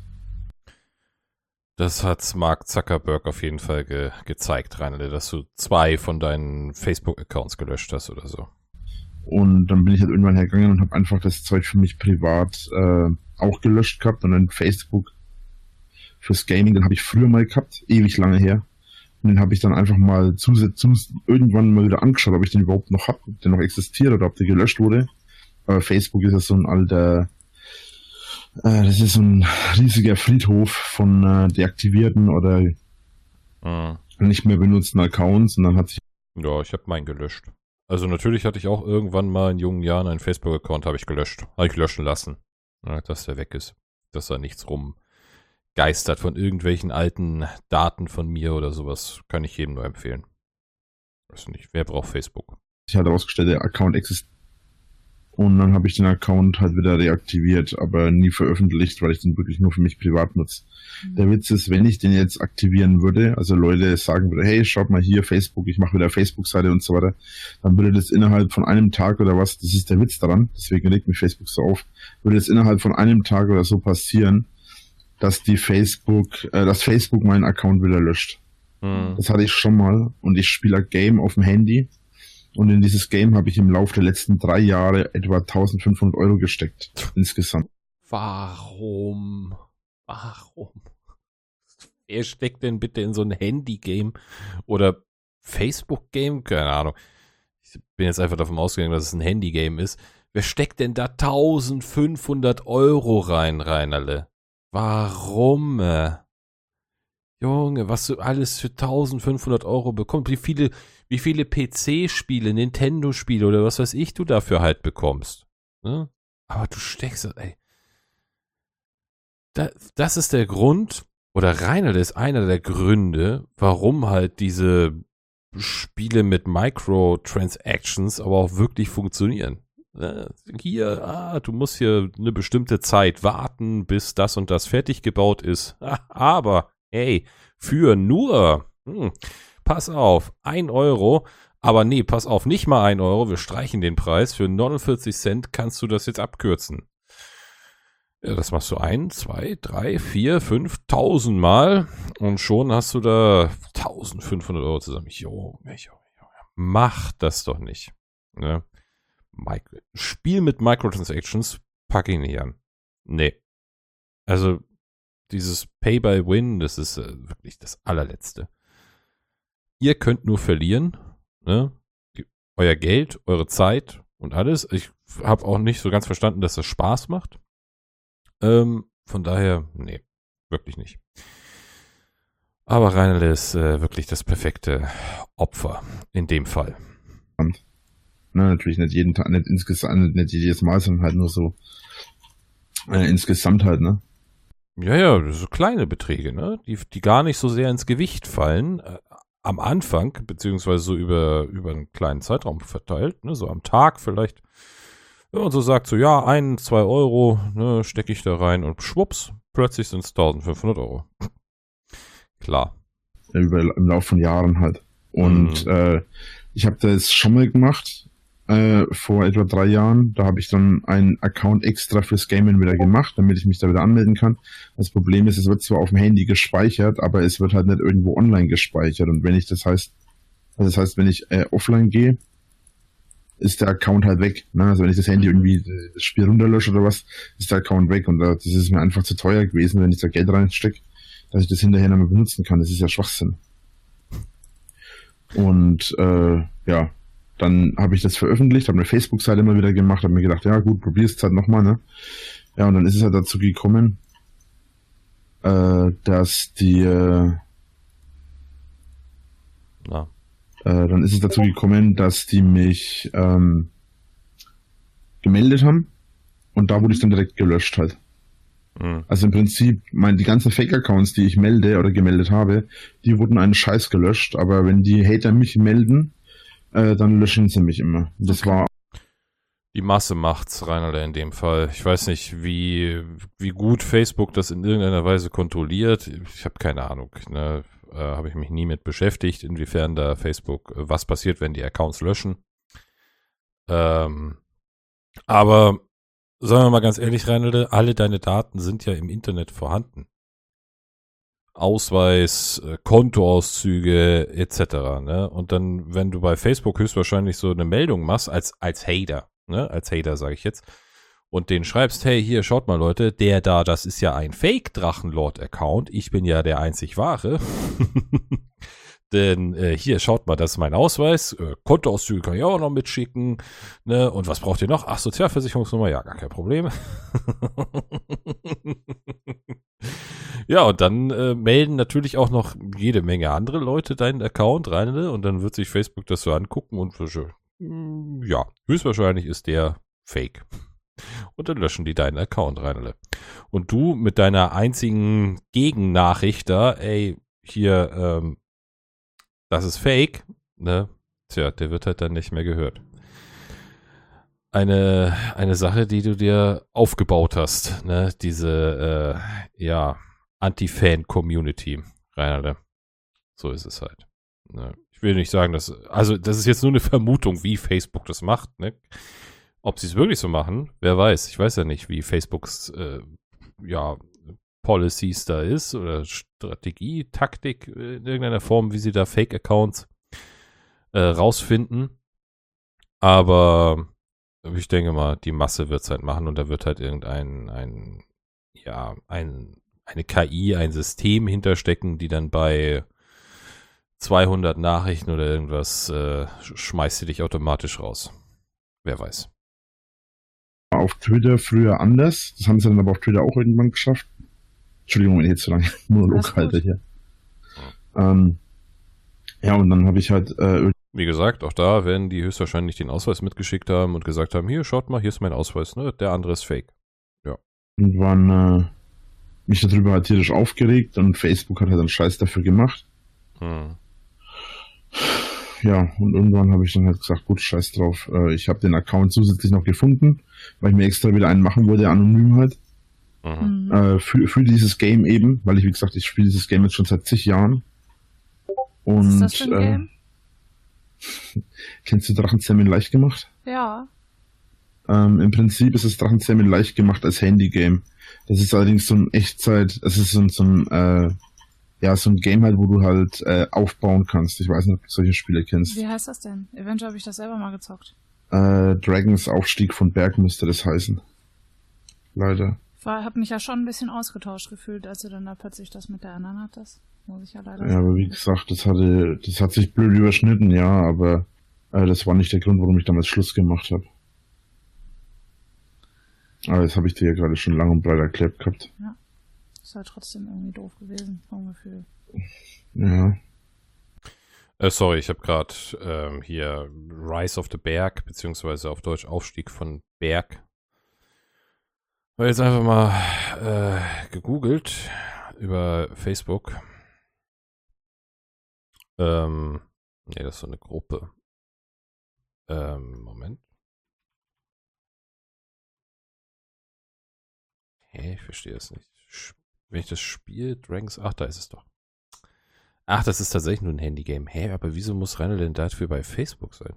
Speaker 1: Das hat Mark Zuckerberg auf jeden Fall ge gezeigt, Rainerle, dass du zwei von deinen Facebook-Accounts gelöscht hast oder so.
Speaker 2: Und dann bin ich halt irgendwann hergegangen und habe einfach das Zeug für mich privat äh, auch gelöscht gehabt und dann Facebook fürs Gaming, den habe ich früher mal gehabt, ewig lange her. Und den habe ich dann einfach mal zusätzlich irgendwann mal wieder angeschaut, ob ich den überhaupt noch habe, ob der noch existiert oder ob der gelöscht wurde. Aber Facebook ist ja so ein alter, äh, das ist so ein riesiger Friedhof von äh, deaktivierten oder
Speaker 1: Mhm.
Speaker 2: nicht mehr benutzten Accounts und dann hat sich
Speaker 1: Ja, ich habe meinen gelöscht. Also natürlich hatte ich auch irgendwann mal in jungen Jahren einen Facebook-Account, habe ich gelöscht. Habe ich löschen lassen. Ja, dass der weg ist. Dass da nichts rumgeistert von irgendwelchen alten Daten von mir oder sowas. Kann ich jedem nur empfehlen. Weiß nicht, wer braucht Facebook?
Speaker 2: halt herausgestellt, der Account existiert. Und dann habe ich den Account halt wieder reaktiviert, aber nie veröffentlicht, weil ich den wirklich nur für mich privat nutze. Mhm. Der Witz ist, wenn ich den jetzt aktivieren würde, also Leute sagen würde, hey, schaut mal hier, Facebook, ich mache wieder Facebook-Seite und so weiter, dann würde das innerhalb von einem Tag oder was, das ist der Witz daran, deswegen regt mich Facebook so auf, würde es innerhalb von einem Tag oder so passieren, dass die Facebook, äh, dass Facebook meinen Account wieder löscht. Mhm. Das hatte ich schon mal und ich spiele ein Game auf dem Handy. Und in dieses Game habe ich im Laufe der letzten drei Jahre etwa eintausendfünfhundert Euro gesteckt. Insgesamt.
Speaker 1: Warum? Warum? Wer steckt denn bitte in so ein Handy-Game oder Facebook-Game? Keine Ahnung. ich bin jetzt einfach davon ausgegangen, dass es ein Handygame ist. Wer steckt denn da eintausendfünfhundert Euro rein, Reinerle? Warum? Junge, was du alles für eintausendfünfhundert Euro bekommst, wie viele, wie viele P C-Spiele, Nintendo-Spiele oder was weiß ich du dafür halt bekommst. Ne? Aber du steckst, ey. Da, das ist der Grund, oder Reinerle ist einer der Gründe, warum halt diese Spiele mit Microtransactions aber auch wirklich funktionieren. Hier, ah, du musst hier eine bestimmte Zeit warten, bis das und das fertig gebaut ist. Aber, hey, für nur, hm, pass auf, ein Euro, aber nee, pass auf, nicht mal ein Euro, wir streichen den Preis, für neunundvierzig Cent kannst du das jetzt abkürzen. Ja, das machst du ein, zwei, drei, vier, fünf, tausend Mal und schon hast du da eintausendfünfhundert Euro zusammen. Jo, jo, jo, mach das doch nicht. Ne? Micro- Spiel mit Microtransactions packe ich nicht an. Nee. Also dieses Pay-by-Win, das ist äh, wirklich das allerletzte. Ihr könnt nur verlieren, ne? Euer Geld, eure Zeit und alles. Ich habe auch nicht so ganz verstanden, dass das Spaß macht. Ähm, von daher, nee, wirklich nicht. Aber Reinerle ist äh, wirklich das perfekte Opfer in dem Fall.
Speaker 2: Na, natürlich nicht jeden Tag, nicht insgesamt, nicht jedes Mal, sondern halt nur so äh, insgesamt halt, ne?
Speaker 1: Ja, ja, so kleine Beträge, ne? Die, die gar nicht so sehr ins Gewicht fallen. Äh, am Anfang, beziehungsweise so über, über einen kleinen Zeitraum verteilt, ne? So am Tag vielleicht. Wenn man so sagt, so ja, ein, zwei Euro, ne, stecke ich da rein und schwupps, plötzlich sind es eintausendfünfhundert Euro. Klar.
Speaker 2: Ja, über, im Laufe von Jahren halt. Und mhm. äh, ich habe das schon mal gemacht, äh, vor etwa drei Jahren. Da habe ich dann einen Account extra fürs Gamen wieder gemacht, damit ich mich da wieder anmelden kann. Das Problem ist, es wird zwar auf dem Handy gespeichert, aber es wird halt nicht irgendwo online gespeichert. Und wenn ich das heißt, also das heißt, wenn ich äh, offline gehe, ist der Account halt weg. Ne? Also wenn ich das Handy irgendwie das Spiel runterlösche oder was, ist der Account weg. Und das ist mir einfach zu teuer gewesen, wenn ich da Geld reinstecke, dass ich das hinterher nicht mehr benutzen kann. Das ist ja Schwachsinn. Und äh, ja, dann habe ich das veröffentlicht, habe eine Facebook-Seite immer wieder gemacht, habe mir gedacht, ja gut, probier's halt nochmal, ne? Ja, und dann ist es halt dazu gekommen, äh, dass die äh,
Speaker 1: Na.
Speaker 2: Äh, dann ist es dazu gekommen, dass die mich ähm, gemeldet haben und da wurde ich dann direkt gelöscht halt. Mhm. Also im Prinzip, mein, die ganzen Fake-Accounts, die ich melde oder gemeldet habe, die wurden einen Scheiß gelöscht, aber wenn die Hater mich melden, äh, dann löschen sie mich immer. Das okay. war
Speaker 1: Die Masse macht's, Reinerle, in dem Fall. Ich weiß nicht, wie, wie gut Facebook das in irgendeiner Weise kontrolliert. Ich habe keine Ahnung, ne? Äh, habe ich mich nie mit beschäftigt, inwiefern da Facebook, äh, was passiert, wenn die Accounts löschen. Ähm, aber sagen wir mal ganz ehrlich, Reinerle, alle deine Daten sind ja im Internet vorhanden. Ausweis, äh, Kontoauszüge et cetera. Ne? Und dann, wenn du bei Facebook höchstwahrscheinlich so eine Meldung machst, als, als Hater, ne? als Hater sage ich jetzt, und den schreibst, hey, hier, schaut mal Leute, der da, das ist ja ein Fake-Drachenlord-Account, ich bin ja der einzig wahre. Denn äh, hier, schaut mal, das ist mein Ausweis, äh, Kontoauszüge kann ich auch noch mitschicken, ne? Und was braucht ihr noch? Ach, Sozialversicherungsnummer, ja, gar kein Problem. Ja, und dann äh, melden natürlich auch noch jede Menge andere Leute deinen Account rein, ne? Und dann wird sich Facebook das so angucken und äh, ja, höchstwahrscheinlich ist der Fake. Und dann löschen die deinen Account rein. Und du mit deiner einzigen Gegennachricht da, ey, hier, ähm, das ist Fake, ne? Tja, der wird halt dann nicht mehr gehört. Eine, eine Sache, die du dir aufgebaut hast, ne? Diese, äh, ja, Anti-Fan-Community, Reinhard. So ist es halt. Ne? Ich will nicht sagen, dass, also das ist jetzt nur eine Vermutung, wie Facebook das macht, ne? Ob sie es wirklich so machen, wer weiß. Ich weiß ja nicht, wie Facebooks äh, ja, Policies da ist oder Strategie, Taktik in irgendeiner Form, wie sie da Fake-Accounts äh, rausfinden. Aber ich denke mal, die Masse wird es halt machen und da wird halt irgendein ein, ja, ein, eine K I, ein System hinterstecken, die dann bei zweihundert Nachrichten oder irgendwas, äh, schmeißt sie dich automatisch raus. Wer weiß.
Speaker 2: Auf Twitter früher anders. Das haben sie dann aber auf Twitter auch irgendwann geschafft. Entschuldigung, wenn ich jetzt so lange Monolog halte hier. Ähm, ja, und dann habe ich halt äh,
Speaker 1: Wie gesagt, auch da werden die höchstwahrscheinlich den Ausweis mitgeschickt haben und gesagt haben, hier, schaut mal, hier ist mein Ausweis, ne? Der andere ist fake. Ja.
Speaker 2: irgendwann äh, mich darüber halt tierisch aufgeregt und Facebook hat halt einen Scheiß dafür gemacht.
Speaker 1: Hm.
Speaker 2: Ja, und irgendwann habe ich dann halt gesagt, gut, scheiß drauf. Äh, ich habe den Account zusätzlich noch gefunden, weil ich mir extra wieder einen machen wollte, anonym halt.
Speaker 1: Mhm.
Speaker 3: Mhm.
Speaker 2: Äh, für, für dieses Game eben, weil ich, wie gesagt, ich spiele dieses Game jetzt schon seit zig Jahren. Und,
Speaker 3: Was ist das für ein
Speaker 2: äh,
Speaker 3: Game?
Speaker 2: Kennst du Drachenzähmen leicht gemacht?
Speaker 3: Ja.
Speaker 2: Ähm, Im Prinzip ist es Drachenzähmen leicht gemacht als Handy-Game. Das ist allerdings so ein Echtzeit, es ist so ein, so ein, äh, ja, so ein Game halt, wo du halt äh, aufbauen kannst. Ich weiß nicht, ob du solche Spiele kennst.
Speaker 3: Wie heißt das denn? Eventuell habe ich das selber mal gezockt.
Speaker 2: Äh, Dragons Aufstieg von Berg müsste das heißen. Leider.
Speaker 3: Ich war, hab mich ja schon ein bisschen ausgetauscht gefühlt, als du dann da plötzlich das mit der anderen hattest. Muss ich ja leider
Speaker 2: Ja,
Speaker 3: sagen.
Speaker 2: aber wie gesagt, das hatte, das hat sich blöd überschnitten, ja, aber äh, das war nicht der Grund, warum ich damals Schluss gemacht habe. Aber das habe ich dir ja gerade schon lang und breit erklärt gehabt.
Speaker 3: Ist halt trotzdem irgendwie doof gewesen, vom Gefühl.
Speaker 2: Ja.
Speaker 1: Äh, sorry, ich habe gerade ähm, hier Rise of the Berg, beziehungsweise auf Deutsch Aufstieg von Berg. Weil jetzt einfach mal äh, gegoogelt über Facebook. Ähm, nee, das ist so eine Gruppe. Ähm, Moment. Hä, ich verstehe das nicht. Sch- Wenn ich das spiele, Dragons, ach, da ist es doch. Ach, das ist tatsächlich nur ein Handygame. Hä, aber wieso muss Rainer denn dafür bei Facebook sein?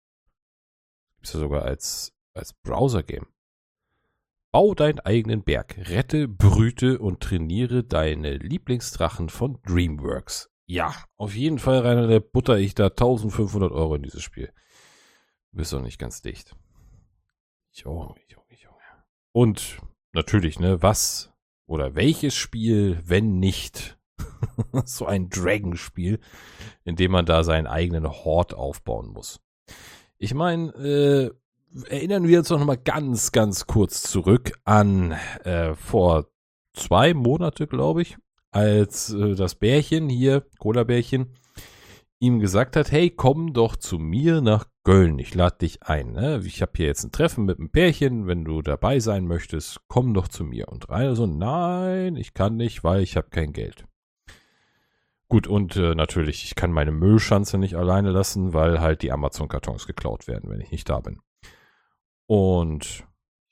Speaker 1: Gibt's ja sogar als, als Browser-Game. Bau deinen eigenen Berg, rette, brüte und trainiere deine Lieblingsdrachen von DreamWorks. Ja, auf jeden Fall, Rainer, der butter ich da eintausendfünfhundert Euro in dieses Spiel. Du bist doch nicht ganz dicht. Junge, Junge, Junge. Und natürlich, ne, was oder welches Spiel, wenn nicht so ein Dragon-Spiel, in dem man da seinen eigenen Hort aufbauen muss. Ich meine, äh, erinnern wir uns doch noch mal ganz, ganz kurz zurück an äh, vor zwei Monate, glaube ich, als äh, das Bärchen hier, Cola-Bärchen, ihm gesagt hat, hey, komm doch zu mir nach Köln, ich lade dich ein. Ne? Ich habe hier jetzt ein Treffen mit einem Pärchen, wenn du dabei sein möchtest, komm doch zu mir. Und Rainer so, nein, ich kann nicht, weil ich habe kein Geld. Gut, und äh, natürlich, ich kann meine Müllschanze nicht alleine lassen, weil halt die Amazon-Kartons geklaut werden, wenn ich nicht da bin. Und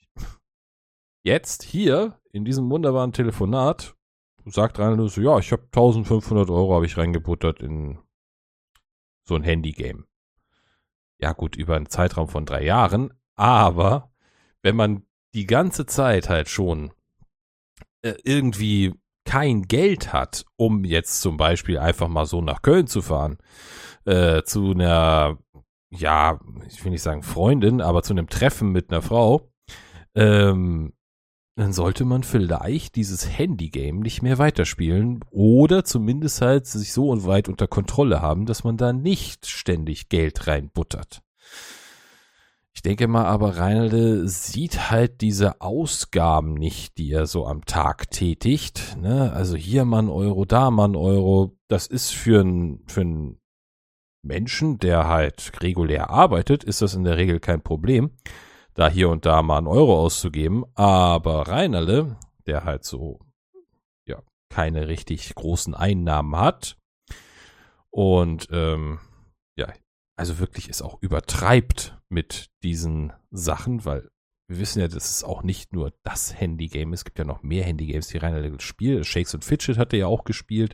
Speaker 1: jetzt hier, in diesem wunderbaren Telefonat, sagt Rainer so, ja, ich habe eintausendfünfhundert Euro habe ich reingebuttert in so ein Handy-Game. Ja gut, über einen Zeitraum von drei Jahren, aber wenn man die ganze Zeit halt schon äh, irgendwie kein Geld hat, um jetzt zum Beispiel einfach mal so nach Köln zu fahren, äh, zu einer, ja, ich will nicht sagen Freundin, aber zu einem Treffen mit einer Frau, ähm, dann sollte man vielleicht dieses Handy-Game nicht mehr weiterspielen oder zumindest halt sich so weit unter Kontrolle haben, dass man da nicht ständig Geld reinbuttert. Ich denke mal, aber Reinalde sieht halt diese Ausgaben nicht, die er so am Tag tätigt. Ne? Also hier mal ein Euro, da mal ein Euro. Das ist für einen für einen Menschen, der halt regulär arbeitet, ist das in der Regel kein Problem, da hier und da mal einen Euro auszugeben. Aber Reinalde, der halt so ja keine richtig großen Einnahmen hat und ähm, ja, also wirklich es auch übertreibt mit diesen Sachen, weil wir wissen ja, dass es auch nicht nur das Handy-Game ist. Es gibt ja noch mehr Handy-Games, die Reinalde spielt. Shakes and Fidget hat er ja auch gespielt.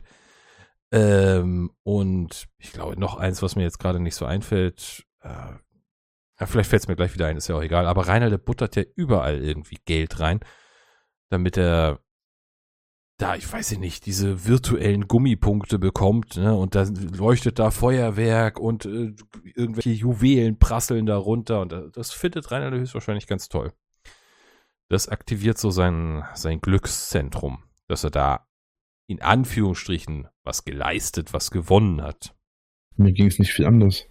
Speaker 1: Ähm, und ich glaube, noch eins, was mir jetzt gerade nicht so einfällt, äh, ja, vielleicht fällt es mir gleich wieder ein, ist ja auch egal, aber Reinalde buttert ja überall irgendwie Geld rein, damit er da, ich weiß nicht, diese virtuellen Gummipunkte bekommt, ne, und da leuchtet da Feuerwerk und äh, irgendwelche Juwelen prasseln da runter und äh, das findet Reinalde höchstwahrscheinlich ganz toll. Das aktiviert so sein, sein Glückszentrum, dass er da in Anführungsstrichen was geleistet, was gewonnen hat.
Speaker 2: Mir ging es nicht viel anders.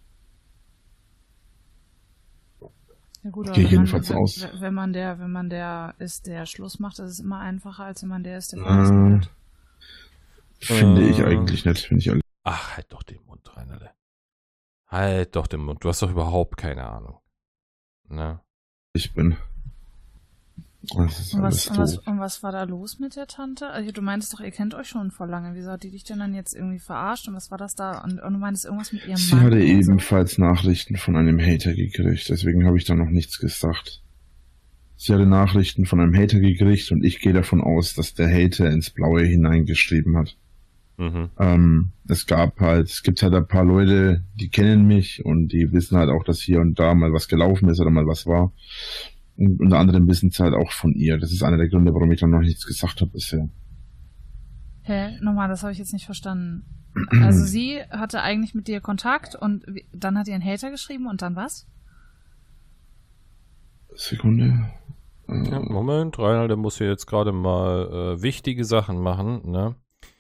Speaker 3: Ja gut, aber
Speaker 2: Gehe
Speaker 3: wenn man,
Speaker 2: jedenfalls
Speaker 3: wenn,
Speaker 2: aus.
Speaker 3: wenn man der, wenn man der ist, der Schluss macht, ist es immer einfacher, als wenn man der ist, der
Speaker 2: Äh,
Speaker 3: verlassen wird.
Speaker 2: finde
Speaker 1: Äh.
Speaker 2: ich eigentlich nicht, finde ich ehrlich.
Speaker 1: Ach, halt doch den Mund, Reinerle. Halt doch den Mund. Du hast doch überhaupt keine Ahnung. Ne?
Speaker 2: Ich bin. Das ist
Speaker 3: Und
Speaker 2: alles
Speaker 3: was, und, was,
Speaker 2: doof.
Speaker 3: und was war da los mit der Tante? Also du meintest doch, ihr kennt euch schon vor lange. Wieso hat die dich denn dann jetzt irgendwie verarscht? Und was war das da? Und, und du meintest irgendwas mit ihrem
Speaker 2: Sie
Speaker 3: Mann?
Speaker 2: hatte
Speaker 3: und so?
Speaker 2: ebenfalls Nachrichten von einem Hater gekriegt, deswegen habe ich da noch nichts gesagt. Sie hatte Nachrichten von einem Hater gekriegt und ich gehe davon aus, dass der Hater ins Blaue hineingeschrieben hat.
Speaker 1: Mhm.
Speaker 2: Ähm, es gab halt, es gibt halt ein paar Leute, die kennen mich und die wissen halt auch, dass hier und da mal was gelaufen ist oder mal was war. Und unter anderem wissen sie halt auch von ihr. Das ist einer der Gründe, warum ich dann noch nichts gesagt habe bisher.
Speaker 3: Hä? Nochmal, das habe ich jetzt nicht verstanden. Also sie hatte eigentlich mit dir Kontakt und wie- dann hat ihr einen Hater geschrieben und dann was?
Speaker 2: Sekunde. Äh,
Speaker 1: Ja, Moment, Reinhard, der muss hier jetzt gerade mal äh, wichtige Sachen machen, ne?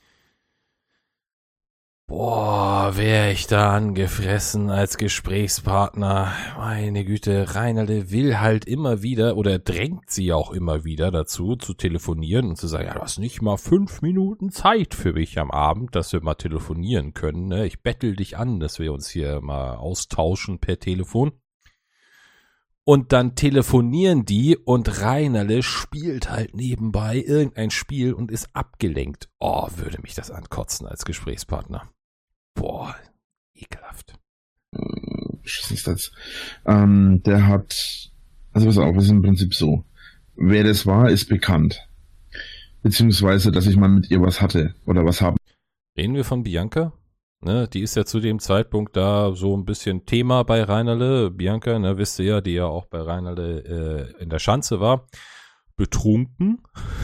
Speaker 1: Boah, wäre ich da angefressen als Gesprächspartner. Meine Güte, Reinhard will halt immer wieder oder drängt sie auch immer wieder dazu, zu telefonieren und zu sagen, ja, du hast nicht mal fünf Minuten Zeit für mich am Abend, dass wir mal telefonieren können. Ne? Ich bettel dich an, dass wir uns hier mal austauschen per Telefon. Und dann telefonieren die und Reinerle spielt halt nebenbei irgendein Spiel und ist abgelenkt. Oh, würde mich das ankotzen als Gesprächspartner. Boah, ekelhaft.
Speaker 2: Was ist das? Ähm, der hat, also pass auf, es ist im Prinzip so. Wer das war, ist bekannt. Beziehungsweise, dass ich mal mit ihr was hatte oder was haben.
Speaker 1: Reden wir von Bianca? Ne, die ist ja zu dem Zeitpunkt da so ein bisschen Thema bei Reinerle. Bianca, ne, wisst ihr ja, die ja auch bei Reinerle äh, in der Schanze war. Betrunken.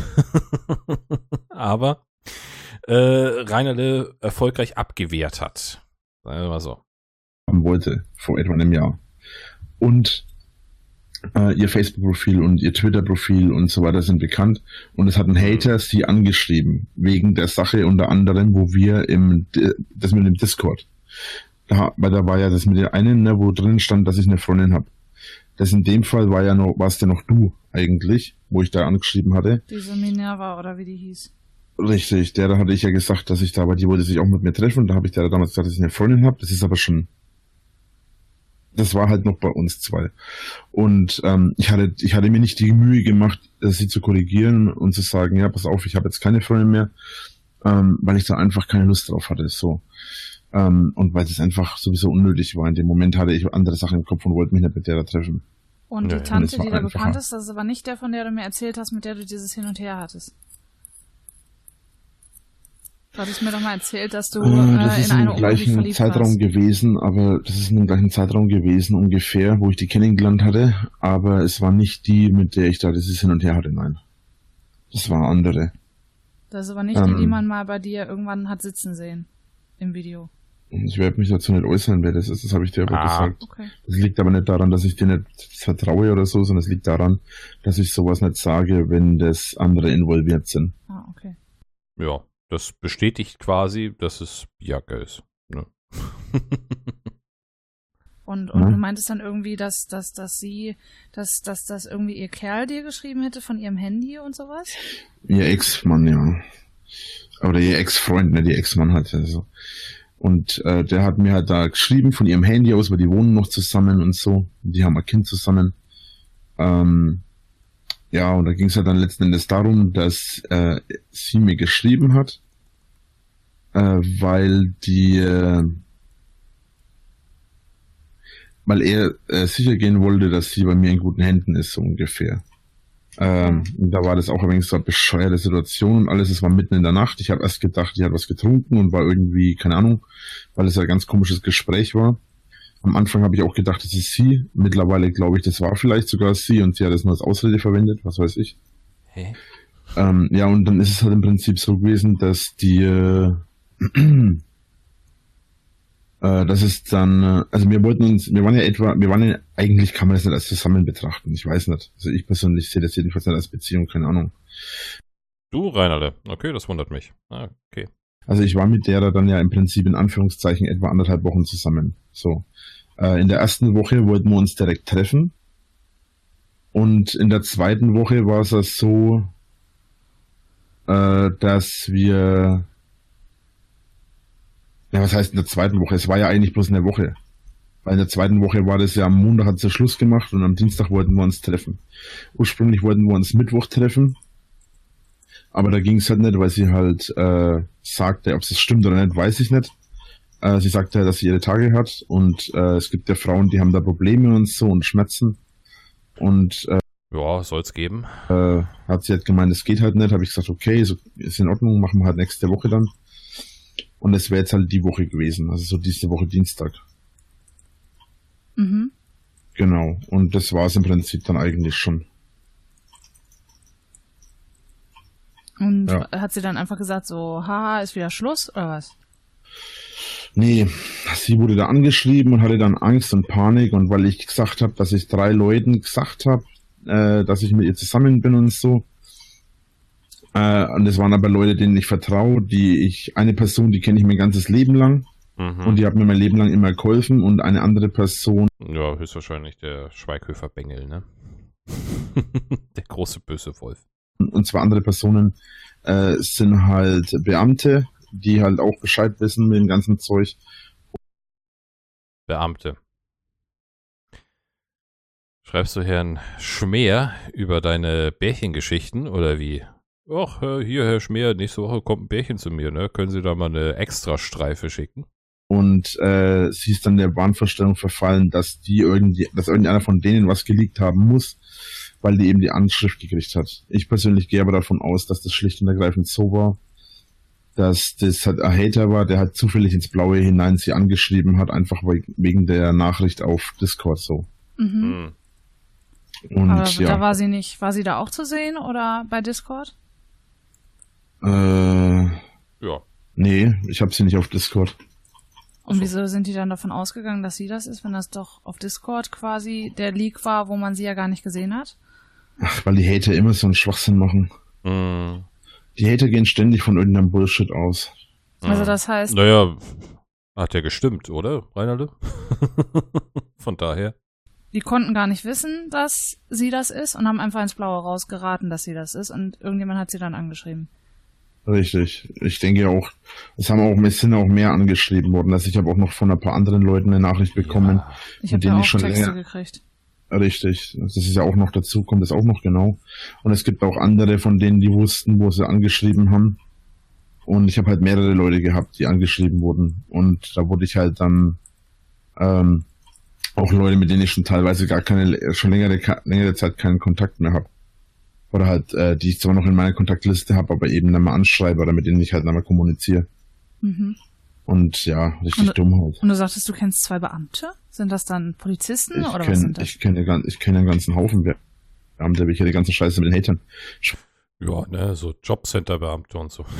Speaker 1: Aber äh, Reinerle erfolgreich abgewehrt hat. Sagen wir mal so.
Speaker 2: haben wollte, vor etwa einem Jahr. Und äh, ihr Facebook-Profil und ihr Twitter-Profil und so weiter sind bekannt. Und es hat ein Hater sie angeschrieben, wegen der Sache unter anderem, wo wir im, das mit dem Discord, da, weil da war ja das mit der einen, ne, wo drin stand, dass ich eine Freundin habe. Das in dem Fall war ja noch, warst ja noch du eigentlich, wo ich da angeschrieben hatte.
Speaker 3: Diese Minerva oder wie die hieß.
Speaker 2: Richtig, der da hatte ich ja gesagt, dass ich da, aber die wollte sich auch mit mir treffen und da habe ich der damals gesagt, dass ich eine Freundin habe. Das ist aber schon, das war halt noch bei uns zwei. Und ähm, ich hatte ich hatte mir nicht die Mühe gemacht, sie zu korrigieren und zu sagen, ja, pass auf, ich habe jetzt keine Freundin mehr, ähm, weil ich da einfach keine Lust drauf hatte. So. Ähm, und weil es einfach sowieso unnötig war. In dem Moment hatte ich andere Sachen im Kopf und wollte mich nicht mit der da treffen.
Speaker 3: Und
Speaker 1: Nö,
Speaker 3: die Tante,
Speaker 2: das war
Speaker 3: die da
Speaker 2: einfacher.
Speaker 3: bekannt ist, das ist aber nicht der, von der du mir erzählt hast, mit der du dieses Hin und Her hattest. Du hattest mir doch mal erzählt, dass du
Speaker 2: Äh, das
Speaker 3: äh,
Speaker 2: ist
Speaker 3: in eine
Speaker 2: im
Speaker 3: Oma dich
Speaker 2: gleichen
Speaker 3: verliebt
Speaker 2: Zeitraum
Speaker 3: warst.
Speaker 2: gewesen, aber das ist im gleichen Zeitraum gewesen ungefähr, wo ich die kennengelernt hatte, aber es war nicht die, mit der ich da dieses Hin und Her hatte, nein. Das war andere.
Speaker 3: Das ist aber nicht die, die
Speaker 2: Ähm.
Speaker 3: man mal bei dir irgendwann hat sitzen sehen. Im Video.
Speaker 2: Ich werde mich dazu nicht äußern, wer das ist, das habe ich dir aber
Speaker 1: Ah.
Speaker 2: gesagt.
Speaker 3: Okay.
Speaker 2: Das liegt aber nicht daran, dass ich dir nicht vertraue oder so, sondern es liegt daran, dass ich sowas nicht sage, wenn das andere involviert sind.
Speaker 3: Ah, okay.
Speaker 1: Ja, das bestätigt quasi, dass es Bianca ist. Ne?
Speaker 3: Und, und
Speaker 2: Ja.
Speaker 3: du meintest dann irgendwie, dass, dass, dass sie, dass, dass, dass irgendwie ihr Kerl dir geschrieben hätte von ihrem Handy und sowas?
Speaker 2: Ihr Ex-Mann, ja. Oder ihr Ex-Freund, ne, die Ex-Mann hat also. Und äh, der hat mir halt da geschrieben von ihrem Handy aus, weil die wohnen noch zusammen und so. Die haben ein Kind zusammen. Ähm, ja, und da ging es halt dann letzten Endes darum, dass äh, sie mir geschrieben hat, äh, weil die, äh, weil er äh, sicher gehen wollte, dass sie bei mir in guten Händen ist, so ungefähr. Ähm, und da war das auch ein wenig so eine bescheuerte Situation und alles. Es war mitten in der Nacht. Ich habe erst gedacht, die hat was getrunken und war irgendwie, keine Ahnung, weil es ja ein ganz komisches Gespräch war. Am Anfang habe ich auch gedacht, das ist sie. Mittlerweile glaube ich, das war vielleicht sogar sie und sie hat das nur als Ausrede verwendet, was weiß ich.
Speaker 1: Hä?
Speaker 2: Ähm, ja, und dann ist es halt im Prinzip so gewesen, dass die, äh, äh, das ist dann, äh, also wir wollten uns, wir waren ja etwa, wir waren ja, eigentlich kann man das nicht als zusammen betrachten, ich weiß nicht. Also ich persönlich sehe das jedenfalls nicht als Beziehung, keine Ahnung.
Speaker 1: Du, Reinerle. Okay, das wundert mich. Ah, okay.
Speaker 2: Also ich war mit der dann ja im Prinzip in Anführungszeichen etwa anderthalb Wochen zusammen. So. Äh, in der ersten Woche wollten wir uns direkt treffen. Und in der zweiten Woche war es so, äh, dass wir, ja, was heißt in der zweiten Woche? Es war ja eigentlich bloß eine Woche. Weil in der zweiten Woche war das ja, am Montag hat sie Schluss gemacht und am Dienstag wollten wir uns treffen. Ursprünglich wollten wir uns Mittwoch treffen, aber da ging es halt nicht, weil sie halt äh, sagte, ob es stimmt oder nicht, weiß ich nicht. Äh, sie sagte, dass sie ihre Tage hat und äh, es gibt ja Frauen, die haben da Probleme und so und Schmerzen. Und äh,
Speaker 1: ja, soll's geben.
Speaker 2: Äh, hat sie halt gemeint, es geht halt nicht. Habe ich gesagt, okay, so, ist in Ordnung, machen wir halt nächste Woche dann. Und es wäre jetzt halt die Woche gewesen, also so diese Woche Dienstag.
Speaker 3: Mhm.
Speaker 2: Genau, und das war es im Prinzip dann eigentlich schon.
Speaker 3: Und
Speaker 2: Ja.
Speaker 3: hat sie dann einfach gesagt, so, haha, ist wieder Schluss, oder was?
Speaker 2: Nee, sie wurde da angeschrieben und hatte dann Angst und Panik. Und weil ich gesagt habe, dass ich drei Leuten gesagt habe, äh, dass ich mit ihr zusammen bin und so. Äh, und das waren aber Leute, denen ich vertraue, die ich, eine Person, die kenne ich mein ganzes Leben lang.
Speaker 1: Mhm.
Speaker 2: Und die hat mir mein Leben lang immer geholfen. Und eine andere Person,
Speaker 1: Ja, höchstwahrscheinlich der Schweighöfer-Bengel, ne? Der große böse Wolf.
Speaker 2: und zwei andere Personen äh, sind halt Beamte, die halt auch Bescheid wissen mit dem ganzen Zeug.
Speaker 1: Beamte. Schreibst du Herrn Schmeer über deine Bärchengeschichten oder wie? Ach, äh, hier, Herr Schmeer, nächste Woche kommt ein Bärchen zu mir, ne? Können Sie da mal eine Extrastreife schicken?
Speaker 2: Und äh, sie ist dann der Wahnvorstellung verfallen, dass die irgendwie, dass irgendeiner von denen was geleakt haben muss, weil die eben die Anschrift gekriegt hat. Ich persönlich gehe aber davon aus, dass das schlicht und ergreifend so war, dass das halt ein Hater war, der halt zufällig ins Blaue hinein sie angeschrieben hat, einfach wegen der Nachricht auf Discord so.
Speaker 3: Mhm.
Speaker 1: Hm.
Speaker 2: Und
Speaker 3: Aber
Speaker 2: ja,
Speaker 3: da war sie nicht, war sie da auch zu sehen oder bei Discord?
Speaker 2: äh,
Speaker 1: Ja.
Speaker 2: nee, ich habe sie nicht auf Discord.
Speaker 3: Und wieso sind die dann davon ausgegangen, dass sie das ist, wenn das doch auf Discord quasi der Leak war, wo man sie ja gar nicht gesehen hat?
Speaker 2: Ach, weil die Hater immer so einen Schwachsinn machen.
Speaker 1: Hm.
Speaker 2: Die Hater gehen ständig von irgendeinem Bullshit aus.
Speaker 3: Also
Speaker 1: Hm.
Speaker 3: das heißt,
Speaker 1: Naja, hat ja gestimmt, oder, Reinalde? Von daher.
Speaker 3: die konnten gar nicht wissen, dass sie das ist und haben einfach ins Blaue rausgeraten, dass sie das ist und irgendjemand hat sie dann angeschrieben.
Speaker 2: Richtig. Ich denke auch, es haben auch, es sind auch mehr angeschrieben worden. Also ich habe auch noch von ein paar anderen Leuten eine Nachricht bekommen.
Speaker 1: Ja.
Speaker 3: Ich
Speaker 2: Mit
Speaker 3: habe
Speaker 2: denen
Speaker 3: ja
Speaker 2: ich
Speaker 3: auch
Speaker 2: schon
Speaker 3: Texte
Speaker 2: länger-
Speaker 3: gekriegt.
Speaker 2: Richtig. Das ist ja auch noch dazu, kommt es auch noch genau. Und es gibt auch andere von denen, die wussten, wo sie angeschrieben haben. Und ich habe halt mehrere Leute gehabt, die angeschrieben wurden. Und da wurde ich halt dann ähm, auch Leute, mit denen ich schon teilweise gar keine, schon längere, längere Zeit keinen Kontakt mehr habe. Oder halt, äh, die ich zwar noch in meiner Kontaktliste habe, aber eben nicht mehr anschreibe oder mit denen ich halt nicht mehr kommuniziere.
Speaker 3: Mhm.
Speaker 2: Und ja, richtig
Speaker 3: Und-
Speaker 2: dumm halt.
Speaker 3: Und du sagtest, du kennst zwei Beamte? Sind das dann Polizisten
Speaker 2: Ich
Speaker 3: oder was
Speaker 2: kenne
Speaker 3: sind das?
Speaker 2: ich kenn, ich kenn einen ganzen Haufen Beamte, ich hätte die ganze Scheiße mit den Hatern.
Speaker 1: Ja, ne, so Jobcenter-Beamte und so.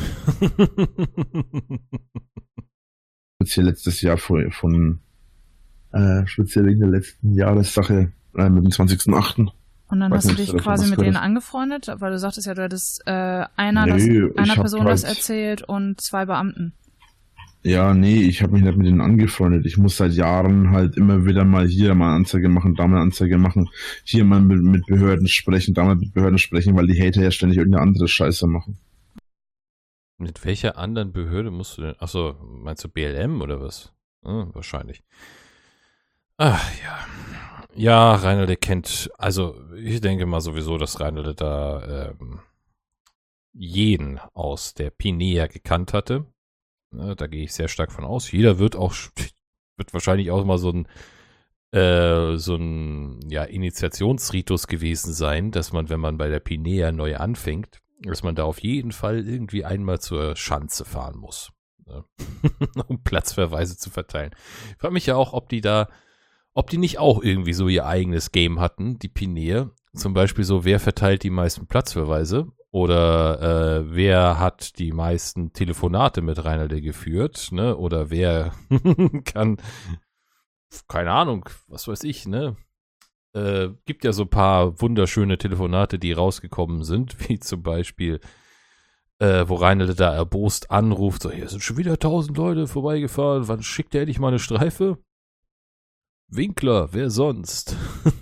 Speaker 2: Speziell letztes Jahr von, von äh, speziell wegen der letzten Jahressache äh, mit dem zwanzigsten achten
Speaker 3: Und dann
Speaker 2: Weiß
Speaker 3: hast du
Speaker 2: nicht,
Speaker 3: dich
Speaker 2: ob du davon
Speaker 3: quasi
Speaker 2: was
Speaker 3: mit
Speaker 2: gehört
Speaker 3: denen
Speaker 2: hast.
Speaker 3: angefreundet, weil du sagtest ja, du hättest äh, einer,
Speaker 2: Nee,
Speaker 3: das,
Speaker 2: ich
Speaker 3: einer
Speaker 2: hab
Speaker 3: Person das
Speaker 2: halt-
Speaker 3: erzählt und zwei Beamten.
Speaker 2: Ja, nee, ich habe mich nicht mit denen angefreundet. Ich muss seit Jahren halt immer wieder mal hier mal Anzeige machen, da mal Anzeige machen, hier mal mit, mit Behörden sprechen, da mal mit Behörden sprechen, weil die Hater ja ständig irgendeine andere Scheiße machen.
Speaker 1: Mit welcher anderen Behörde musst du denn? Achso, meinst du B L M oder was? Hm, wahrscheinlich. Ach ja. Ja, Reinalde kennt, also ich denke mal sowieso, dass Reinalde da ähm, jeden aus der Pinea gekannt hatte. Ne, da gehe ich sehr stark von aus. Jeder wird auch, wird wahrscheinlich auch mal so ein äh, so ein ja, Initiationsritus gewesen sein, dass man, wenn man bei der Pinea neu anfängt, dass man da auf jeden Fall irgendwie einmal zur Schanze fahren muss, ne? Um Platzverweise zu verteilen. Ich frage mich ja auch, ob die da, ob die nicht auch irgendwie so ihr eigenes Game hatten, die Pinea. Zum Beispiel so, wer verteilt die meisten Platzverweise oder äh, wer hat die meisten Telefonate mit Reinalde geführt, ne? Oder wer kann, keine Ahnung, was weiß ich, ne? Äh, gibt ja so ein paar wunderschöne Telefonate, die rausgekommen sind, wie zum Beispiel äh, wo Reinelde da erbost anruft, so, hier sind schon wieder tausend Leute vorbeigefahren, wann schickt der endlich mal eine Streife? Winkler, wer sonst?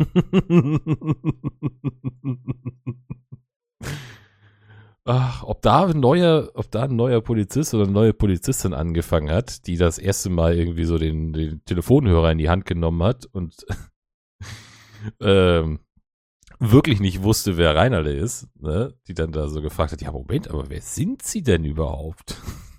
Speaker 1: Ach, ob da ein neuer, ob da ein neuer Polizist oder eine neue Polizistin angefangen hat, die das erste Mal irgendwie so den, den Telefonhörer in die Hand genommen hat und ähm, wirklich nicht wusste, wer Reinerde ist, ne? Die dann da so gefragt hat, ja Moment, aber wer sind sie denn überhaupt?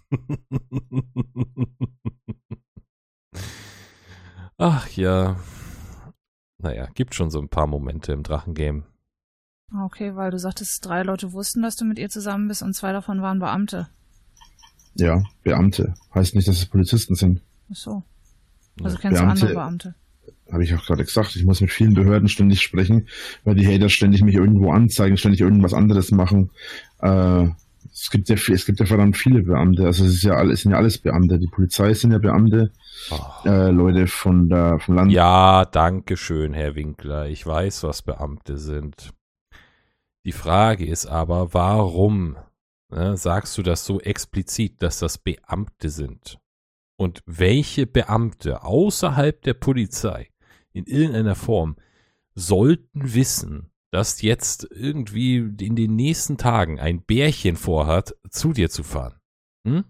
Speaker 1: Ach ja, naja, gibt schon so ein paar Momente im Drachengame.
Speaker 3: Okay, weil du sagtest, drei Leute wussten, dass du mit ihr zusammen bist und zwei davon waren Beamte.
Speaker 2: Ja, Beamte. Heißt nicht, dass es Polizisten sind.
Speaker 3: Ach so. Also
Speaker 1: Ja,
Speaker 3: kennst
Speaker 2: Beamte-
Speaker 3: du andere Beamte?
Speaker 2: Habe ich auch gerade gesagt. Ich muss mit vielen Behörden ständig sprechen, weil die Hater ständig mich irgendwo anzeigen, ständig irgendwas anderes machen. Äh, es gibt ja viel, es gibt ja verdammt viele Beamte. Also es ist ja alles, sind ja alles Beamte. Die Polizei sind ja Beamte.
Speaker 1: Oh.
Speaker 2: Äh, Leute von der vom Land.
Speaker 1: Ja, danke schön, Herr Winkler. Ich weiß, was Beamte sind. Die Frage ist aber, warum ne, sagst du das so explizit, dass das Beamte sind? Und welche Beamte außerhalb der Polizei in irgendeiner Form sollten wissen, dass jetzt irgendwie in den nächsten Tagen ein Bärchen vorhat, zu dir zu fahren? Hm?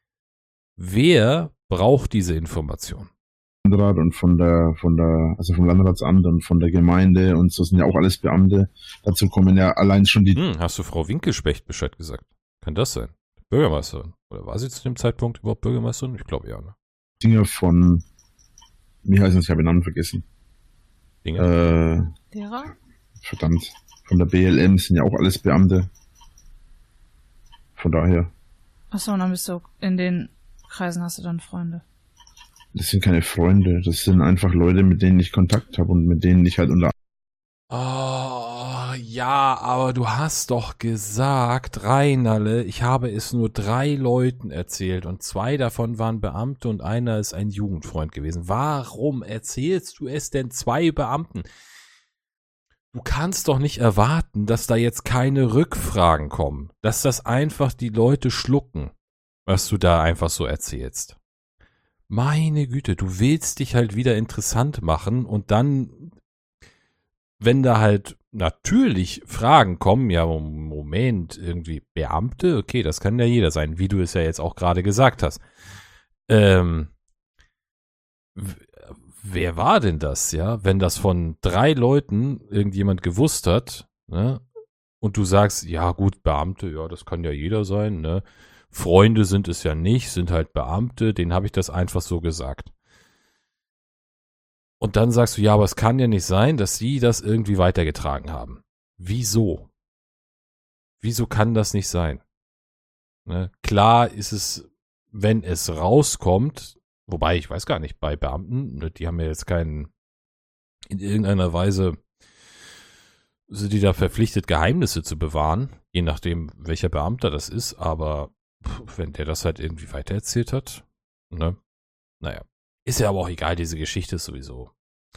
Speaker 1: Wer braucht diese Information?
Speaker 2: Landrat und von der, von der, also vom Landratsamt und von der Gemeinde und so sind ja auch alles Beamte. Dazu kommen ja allein schon die
Speaker 1: Hm, hast du Frau Winkelspecht Bescheid gesagt? Kann das sein? Bürgermeisterin? Oder war sie zu dem Zeitpunkt überhaupt Bürgermeisterin? Ich glaube ja, ne?
Speaker 2: Dinge von, wie heißen das, ich habe den Namen vergessen.
Speaker 1: Dinge.
Speaker 2: Äh,
Speaker 3: Lehrer?
Speaker 2: verdammt. Von der B L M sind ja auch alles Beamte. Von daher,
Speaker 3: Achso, und dann bist du in den Kreisen hast du dann Freunde.
Speaker 2: das sind keine Freunde, das sind einfach Leute, mit denen ich Kontakt habe und mit denen ich halt unter
Speaker 1: Oh, ja, aber du hast doch gesagt, Reinerle, ich habe es nur drei Leuten erzählt und zwei davon waren Beamte und einer ist ein Jugendfreund gewesen. Warum erzählst du es denn zwei Beamten? Du kannst doch nicht erwarten, dass da jetzt keine Rückfragen kommen, dass das einfach die Leute schlucken, was du da einfach so erzählst. Meine Güte, du willst dich halt wieder interessant machen und dann, wenn da halt natürlich Fragen kommen, ja, Moment, irgendwie Beamte, okay, das kann ja jeder sein, wie du es ja jetzt auch gerade gesagt hast. Ähm, w- wer war denn das, ja? Wenn das von drei Leuten irgendjemand gewusst hat, ne? Und du sagst, ja gut, Beamte, ja, das kann ja jeder sein, ne? Freunde sind es ja nicht, sind halt Beamte, denen habe ich das einfach so gesagt. Und dann sagst du, ja, aber es kann ja nicht sein, dass sie das irgendwie weitergetragen haben. Wieso? Wieso kann das nicht sein? Ne? Klar ist es, wenn es rauskommt, wobei ich weiß gar nicht, bei Beamten, ne, die haben ja jetzt keinen, in irgendeiner Weise sind die da verpflichtet, Geheimnisse zu bewahren, je nachdem, welcher Beamter das ist, aber pff, wenn der das halt irgendwie weitererzählt hat, ne, naja. Ist ja aber auch egal, diese Geschichte ist sowieso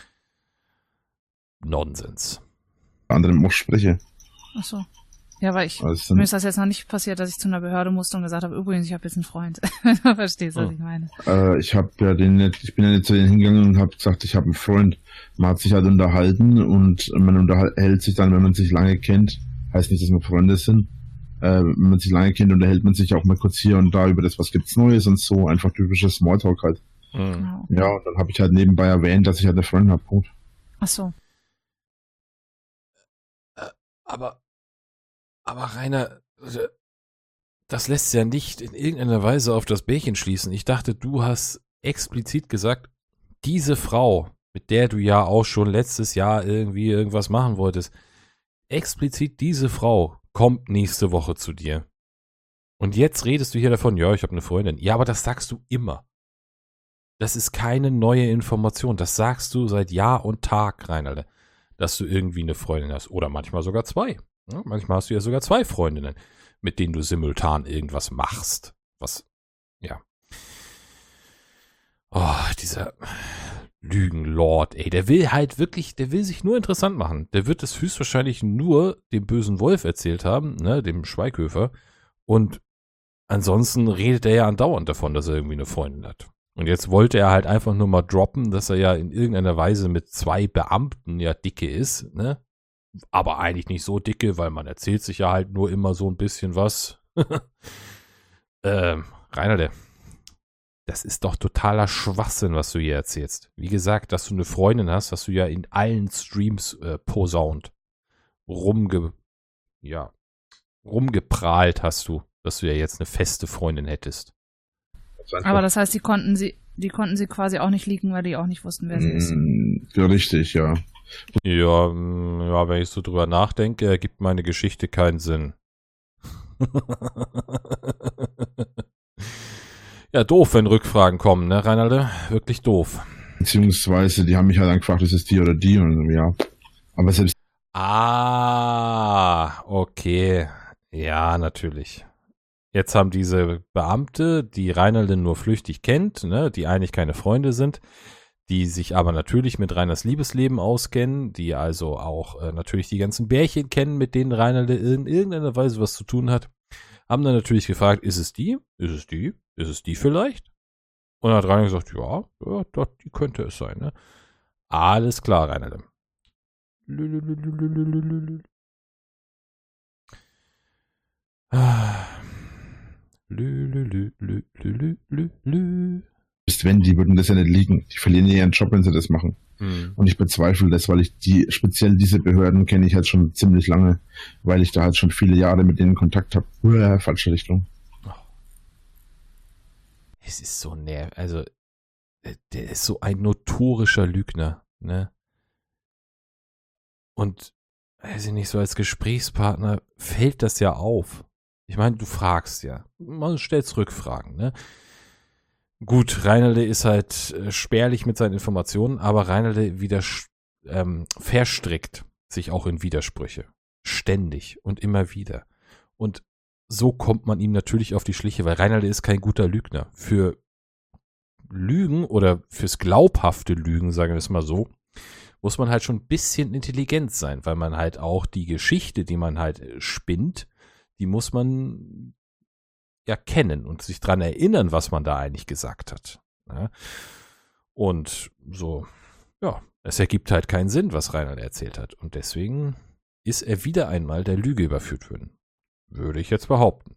Speaker 1: Nonsens.
Speaker 2: anderem auch spreche.
Speaker 3: Achso. Ja, weil ich,
Speaker 2: Also,
Speaker 3: mir ist das jetzt noch nicht passiert, dass ich zu einer Behörde musste und gesagt habe, übrigens, ich habe jetzt einen Freund. Du verstehst, was
Speaker 1: Hm.
Speaker 3: ich meine.
Speaker 2: äh, ich habe ja den nicht, ich bin ja nicht zu denen hingegangen und habe gesagt, ich habe einen Freund. Man hat sich halt unterhalten und man unterhält sich dann, wenn man sich lange kennt, heißt nicht, dass wir Freunde sind. Äh, wenn man sich lange kennt, unterhält man sich auch mal kurz hier und da über das, was gibt's Neues und so, einfach typisches Smalltalk halt.
Speaker 1: Hm.
Speaker 3: Genau.
Speaker 2: Ja, und dann habe ich halt nebenbei erwähnt, dass ich halt eine Freundin habe. Punkt.
Speaker 3: Achso.
Speaker 1: Aber, aber Rainer, das lässt ja nicht in irgendeiner Weise auf das Bärchen schließen. Ich dachte, du hast explizit gesagt, diese Frau, mit der du ja auch schon letztes Jahr irgendwie irgendwas machen wolltest, explizit diese Frau kommt nächste Woche zu dir. Und jetzt redest du hier davon, ja, ich habe eine Freundin. Ja, aber das sagst du immer. Das ist keine neue Information. Das sagst du seit Jahr und Tag, Reinalde, dass du irgendwie eine Freundin hast. Oder manchmal sogar zwei. Ja, manchmal hast du ja sogar zwei Freundinnen, mit denen du simultan irgendwas machst. Was, ja. Oh, dieser Lügenlord, ey, der will halt wirklich, der will sich nur interessant machen. Der wird es höchstwahrscheinlich nur dem bösen Wolf erzählt haben, ne, dem Schweighöfer, Und ansonsten redet er ja andauernd davon, dass er irgendwie eine Freundin hat. Und jetzt wollte er halt einfach nur mal droppen, dass er ja in irgendeiner Weise mit zwei Beamten ja dicke ist, ne? Aber eigentlich nicht so dicke, weil man erzählt sich ja halt nur immer so ein bisschen was. ähm, Reinalde, das ist doch totaler Schwachsinn, was du hier erzählst. Wie gesagt, dass du eine Freundin hast, hast du ja in allen Streams äh, posaunt. Rumge, ja, rumgeprahlt hast du, dass du ja jetzt eine feste Freundin hättest.
Speaker 3: Aber das heißt, die konnten sie, die konnten sie quasi auch nicht leaken, weil die auch nicht wussten, wer sie ist.
Speaker 2: Ja, richtig, ja.
Speaker 1: Ja, ja, wenn ich so drüber nachdenke, ergibt meine Geschichte keinen Sinn. Ja, doof, wenn Rückfragen kommen, ne, Reinalde? Wirklich doof.
Speaker 2: Beziehungsweise, die haben mich halt dann gefragt, ist es die oder die? Und ja. Aber selbst.
Speaker 1: Ah, okay. Ja, natürlich. Jetzt haben diese Beamte, die Reinalde nur flüchtig kennt, ne, die eigentlich keine Freunde sind, die sich aber natürlich mit Reiners Liebesleben auskennen, die also auch äh, natürlich die ganzen Bärchen kennen, mit denen Reinalde in irgendeiner Weise was zu tun hat, haben dann natürlich gefragt, ist es die? Ist es die? Ist es die vielleicht? Und dann hat Rainer gesagt, ja, ja, doch, die könnte es sein, ne? Alles klar, Reinalde. Ah. Lü, lü, lü, lü, lü, lü, lü.
Speaker 2: wenn, die würden das ja nicht liegen. Die verlieren ja ihren Job, wenn sie das machen.
Speaker 1: Hm.
Speaker 2: Und ich bezweifle das, weil ich die, speziell diese Behörden kenne ich halt schon ziemlich lange, weil ich da halt schon viele Jahre mit denen Kontakt habe. Uah, falsche Richtung.
Speaker 1: Es ist so nervig, also der ist so ein notorischer Lügner, ne? Und weiß ich nicht, so als Gesprächspartner fällt das ja auf. Ich meine, du fragst ja, man stellt Rückfragen, ne? Gut, Reinalde ist halt äh, spärlich mit seinen Informationen, aber Reinalde wieder ähm, verstrickt sich auch in Widersprüche. Ständig und immer wieder. Und so kommt man ihm natürlich auf die Schliche, weil Reinalde ist kein guter Lügner. Für Lügen oder fürs glaubhafte Lügen, sagen wir es mal so, muss man halt schon ein bisschen intelligent sein, weil man halt auch die Geschichte, die man halt spinnt, die muss man ja kennen und sich dran erinnern, was man da eigentlich gesagt hat. Ja? Und so, ja, es ergibt halt keinen Sinn, was Reinalde erzählt hat. Und deswegen ist er wieder einmal der Lüge überführt worden. Würde ich jetzt behaupten.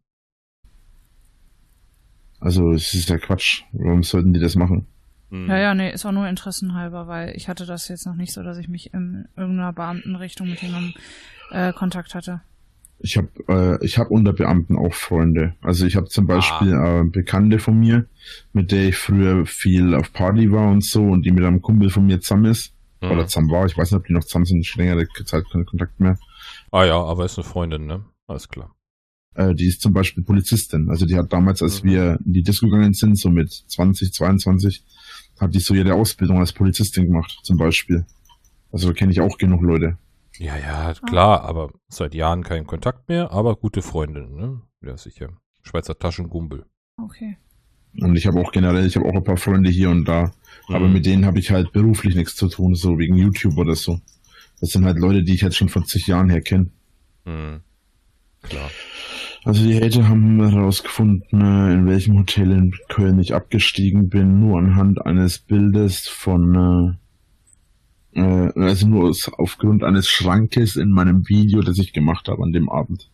Speaker 2: Also es ist ja Quatsch. Warum sollten die das machen?
Speaker 1: Hm.
Speaker 3: Ja, ja, nee, ist auch nur interessenhalber, weil ich hatte das jetzt noch nicht so, dass ich mich in irgendeiner Beamtenrichtung mit jemandem äh, Kontakt hatte.
Speaker 2: Ich habe äh, ich hab unter Beamten auch Freunde. Also ich habe zum Beispiel ah. äh, Bekannte von mir, mit der ich früher viel auf Party war und so und die mit einem Kumpel von mir zusammen ist. Mhm. Oder zusammen war. Ich weiß nicht, ob die noch zusammen sind. Schon längere Zeit keinen Kontakt mehr.
Speaker 1: Ah ja, aber ist eine Freundin, ne? Alles klar.
Speaker 2: Äh, die ist zum Beispiel Polizistin. Also die hat damals, als mhm. wir in die Disco gegangen sind, so mit zwanzig, zweiundzwanzig, hat die so ihre Ausbildung als Polizistin gemacht, zum Beispiel. Also da kenne ich auch genug Leute.
Speaker 1: Ja, ja, klar, aber seit Jahren kein Kontakt mehr, aber gute Freundin, ne? Ja, sicher. Schweizer Taschengumbel.
Speaker 3: Okay.
Speaker 2: Und ich habe auch generell, ich habe auch ein paar Freunde hier und da, mhm. aber mit denen habe ich halt beruflich nichts zu tun, so wegen YouTube oder so. Das sind halt Leute, die ich jetzt schon vor zig Jahren her kenne.
Speaker 1: Mhm. Klar.
Speaker 2: Also die Hater haben herausgefunden, in welchem Hotel in Köln ich abgestiegen bin, nur anhand eines Bildes von, äh, also nur aus, aufgrund eines Schrankes in meinem Video, das ich gemacht habe an dem Abend.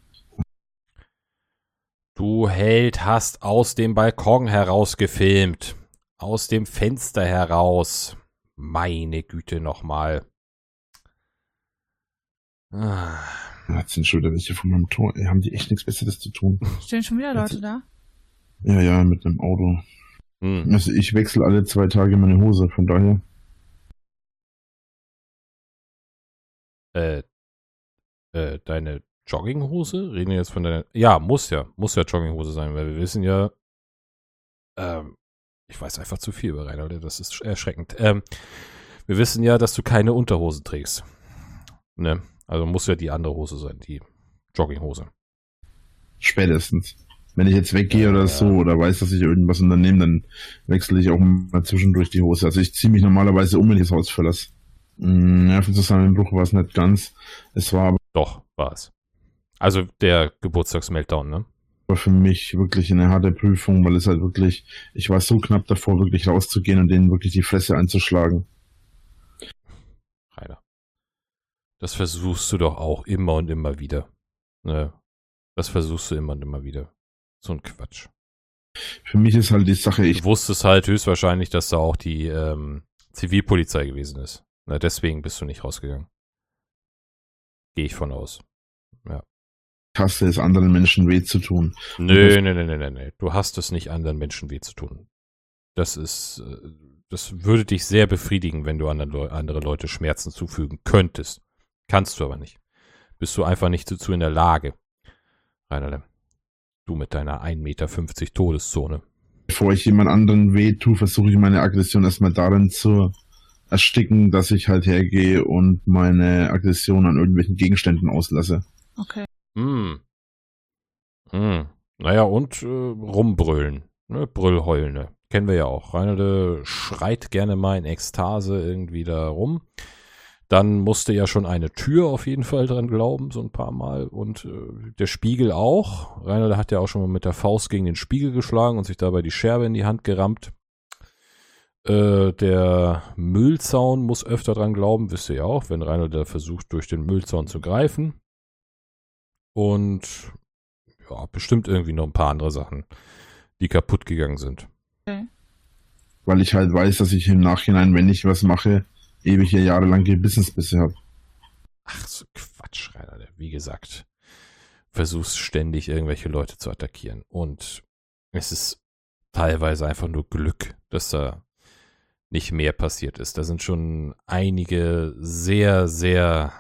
Speaker 1: Du Held hast aus dem Balkon heraus gefilmt. Aus dem Fenster heraus. Meine Güte nochmal. Ah.
Speaker 2: Jetzt sind schon wieder welche von meinem Tor. Ey, haben die echt nichts Besseres zu tun.
Speaker 3: Stehen schon wieder Leute da?
Speaker 2: Ja, ja, mit einem Auto. Hm. Also ich wechsle alle zwei Tage meine Hose, von daher.
Speaker 1: Äh, äh, deine Jogginghose? Reden wir jetzt von deiner... Ja, muss ja. Muss ja Jogginghose sein, weil wir wissen ja... Ähm, ich weiß einfach zu viel über Reinalde, das ist erschreckend. Ähm, wir wissen ja, dass du keine Unterhosen trägst. Ne? Also muss ja die andere Hose sein, die Jogginghose. Spätestens.
Speaker 2: Wenn ich jetzt weggehe ja, oder so ja. oder weiß, dass ich irgendwas unternehme, dann wechsle ich auch mal zwischendurch die Hose. Also ich ziehe mich normalerweise um, wenn ich das Haus verlasse. Nervenzusammenbruch war es nicht ganz. Es war aber...
Speaker 1: Doch, war es. Also der Geburtstagsmeltdown, ne?
Speaker 2: war für mich wirklich eine harte Prüfung, weil es halt wirklich, ich war so knapp davor, wirklich rauszugehen und denen wirklich die Fresse einzuschlagen.
Speaker 1: Rainer, das versuchst du doch auch immer und immer wieder. Ne? Das versuchst du immer und immer wieder. So ein Quatsch.
Speaker 2: Für mich ist halt die Sache, ich
Speaker 1: Du wusstest halt höchstwahrscheinlich, dass da auch die ähm, Zivilpolizei gewesen ist. Na, deswegen bist du nicht rausgegangen. Gehe ich von aus. Ja.
Speaker 2: hasse es, anderen Menschen weh zu tun.
Speaker 1: Nö, nö, nö, nö, nö, nö. Du hast es nicht, anderen Menschen weh zu tun. Das ist, äh, das würde dich sehr befriedigen, wenn du anderen Leu- andere Leute Schmerzen zufügen könntest. Kannst du aber nicht. Bist du einfach nicht dazu in der Lage. Rainer, du mit deiner ein Meter fünfzig Todeszone.
Speaker 2: Bevor ich jemand anderen weh tue, versuche ich meine Aggression erstmal darin zu ersticken, dass ich halt hergehe und meine Aggression an irgendwelchen Gegenständen auslasse.
Speaker 3: Okay.
Speaker 1: Hm. Hm. Naja, und äh, rumbrüllen. Ne? Brüllheulen. Ne? Kennen wir ja auch. Reinalde schreit gerne mal in Ekstase irgendwie da rum. Dann musste ja schon eine Tür auf jeden Fall dran glauben, so ein paar Mal. Und äh, der Spiegel auch. Reinalde hat ja auch schon mal mit der Faust gegen den Spiegel geschlagen und sich dabei die Scherbe in die Hand gerammt. Äh, der Müllzaun muss öfter dran glauben, wisst ihr ja auch, wenn Reinalde versucht, durch den Müllzaun zu greifen. Und ja, bestimmt irgendwie noch ein paar andere Sachen, die kaputt gegangen sind.
Speaker 3: Okay.
Speaker 2: Weil ich halt weiß, dass ich im Nachhinein, wenn ich was mache, ewig hier jahrelang Gewissensbisse habe.
Speaker 1: Ach, so Quatsch, Rainer. Wie gesagt, versuchst ständig irgendwelche Leute zu attackieren. Und es ist teilweise einfach nur Glück, dass da nicht mehr passiert ist. Da sind schon einige sehr, sehr,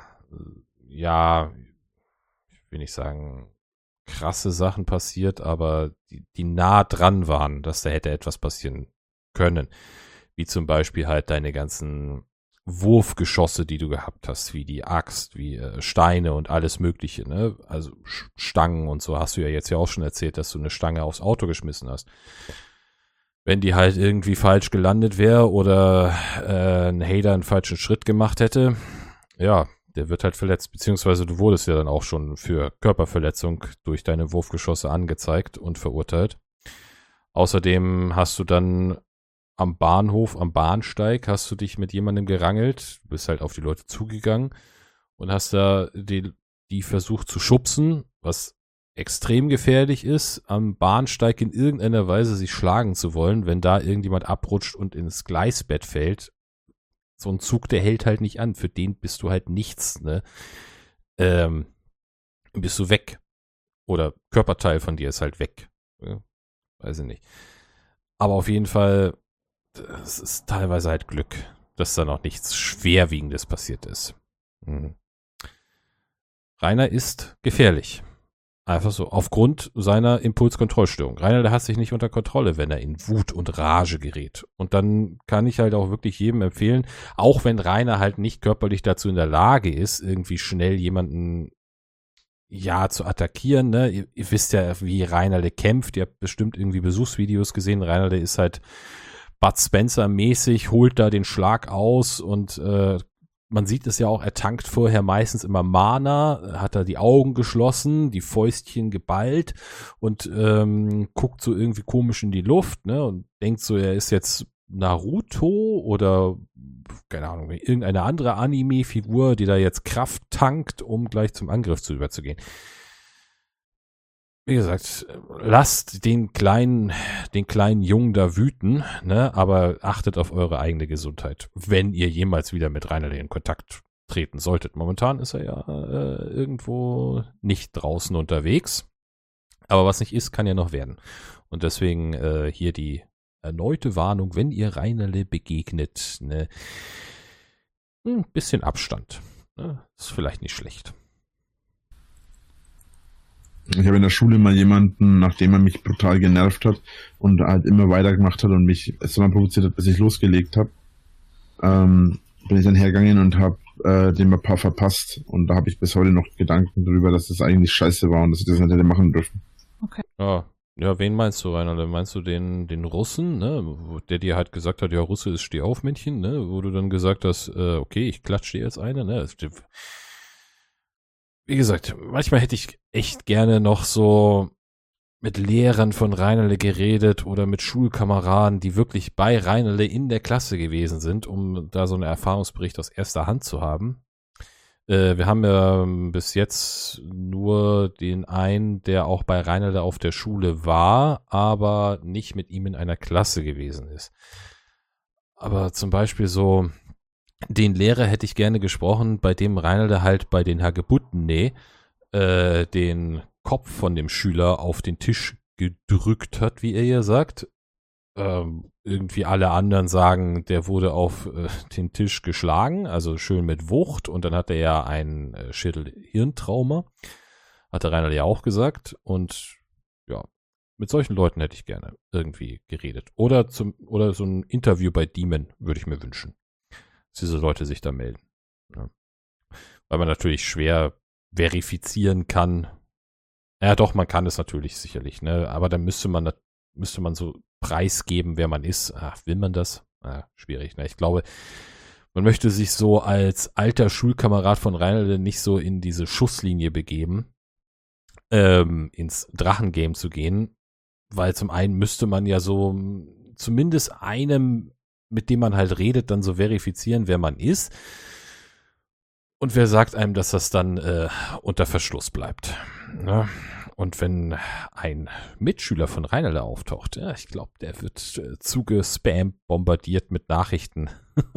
Speaker 1: ja, ich will nicht sagen, krasse Sachen passiert, aber die, die nah dran waren, dass da hätte etwas passieren können. Wie zum Beispiel halt deine ganzen Wurfgeschosse, die du gehabt hast, wie die Axt, wie äh, Steine und alles Mögliche, ne? Also Sch- Stangen und so hast du ja jetzt ja auch schon erzählt, dass du eine Stange aufs Auto geschmissen hast. Wenn die halt irgendwie falsch gelandet wäre oder äh, ein Hater einen falschen Schritt gemacht hätte, ja, der wird halt verletzt, beziehungsweise du wurdest ja dann auch schon für Körperverletzung durch deine Wurfgeschosse angezeigt und verurteilt. Außerdem hast du dann am Bahnhof, am Bahnsteig, hast du dich mit jemandem gerangelt, bist halt auf die Leute zugegangen und hast da die, die versucht zu schubsen, was extrem gefährlich ist, am Bahnsteig in irgendeiner Weise sich schlagen zu wollen, wenn da irgendjemand abrutscht und ins Gleisbett fällt. So ein Zug, der hält halt nicht an. Für den bist du halt nichts, ne? Ähm, bist du weg. Oder Körperteil von dir ist halt weg. Ja, weiß ich nicht. Aber auf jeden Fall, es ist teilweise halt Glück, dass da noch nichts Schwerwiegendes passiert ist. Mhm. Rainer ist gefährlich. Einfach so, aufgrund seiner Impulskontrollstörung. Rainer, der hat sich nicht unter Kontrolle, wenn er in Wut und Rage gerät. Und dann kann ich halt auch wirklich jedem empfehlen, auch wenn Rainer halt nicht körperlich dazu in der Lage ist, irgendwie schnell jemanden, ja, zu attackieren, ne? Ihr, ihr wisst ja, wie Rainer der kämpft. Ihr habt bestimmt irgendwie Besuchsvideos gesehen. Rainer, der ist halt Bud Spencer-mäßig, holt da den Schlag aus und äh, man sieht es ja auch, er tankt vorher meistens immer Mana, hat da die Augen geschlossen, die Fäustchen geballt und ähm, guckt so irgendwie komisch in die Luft, ne, und denkt so, er ist jetzt Naruto oder, keine Ahnung, irgendeine andere Anime-Figur, die da jetzt Kraft tankt, um gleich zum Angriff zu überzugehen. Wie gesagt, lasst den kleinen, den kleinen Jungen da wüten, ne, aber achtet auf eure eigene Gesundheit, wenn ihr jemals wieder mit Rainer in Kontakt treten solltet. Momentan ist er ja äh, irgendwo nicht draußen unterwegs, aber was nicht ist, kann ja noch werden. Und deswegen äh, hier die erneute Warnung, wenn ihr Rainerle begegnet, ne, ein bisschen Abstand, ne, ist vielleicht nicht schlecht.
Speaker 2: Ich habe in der Schule mal jemanden, nachdem er mich brutal genervt hat und halt immer weitergemacht hat und mich so lange provoziert hat, bis ich losgelegt habe, ähm, bin ich dann hergegangen und habe äh, dem ein paar verpasst. Und da habe ich bis heute noch Gedanken darüber, dass das eigentlich scheiße war und dass ich das nicht hätte machen dürfen.
Speaker 3: Okay.
Speaker 1: Ja, ja, wen meinst du, Rainer? Meinst du den, den Russen, ne? Der dir halt gesagt hat, ja, Russe ist Stehaufmännchen, ne? Wo du dann gesagt hast, äh, okay, ich klatsche dir jetzt eine, ne? Wie gesagt, manchmal hätte ich echt gerne noch so mit Lehrern von Reinerle geredet oder mit Schulkameraden, die wirklich bei Reinerle in der Klasse gewesen sind, um da so einen Erfahrungsbericht aus erster Hand zu haben. Äh, wir haben ja bis jetzt nur den einen, der auch bei Reinerle auf der Schule war, aber nicht mit ihm in einer Klasse gewesen ist. Aber zum Beispiel so, den Lehrer hätte ich gerne gesprochen, bei dem Reinerle halt bei den Hagebutten äh, den Kopf von dem Schüler auf den Tisch gedrückt hat, wie er ja sagt. Ähm, irgendwie alle anderen sagen, der wurde auf äh, den Tisch geschlagen, also schön mit Wucht, und dann hat er ja ein äh, Schädel-Hirntrauma. Hat der Reinerle ja auch gesagt. Und ja, mit solchen Leuten hätte ich gerne irgendwie geredet. Oder zum oder so ein Interview bei Demon würde ich mir wünschen, dass diese Leute sich da melden. Ja. Weil man natürlich schwer verifizieren kann. Ja, doch, man kann es natürlich sicherlich, ne? Aber dann müsste man müsste man so preisgeben, wer man ist. Ach, will man das? Ah, schwierig, ne? Ich glaube, man möchte sich so als alter Schulkamerad von Reinerle nicht so in diese Schusslinie begeben, ähm, ins Drachengame zu gehen, weil zum einen müsste man ja so zumindest einem, mit dem man halt redet, dann so verifizieren, wer man ist. Und wer sagt einem, dass das dann äh, unter Verschluss bleibt? Ne? Und wenn ein Mitschüler von Reinerle auftaucht, ja, ich glaube, der wird äh, zugespammt, bombardiert mit Nachrichten,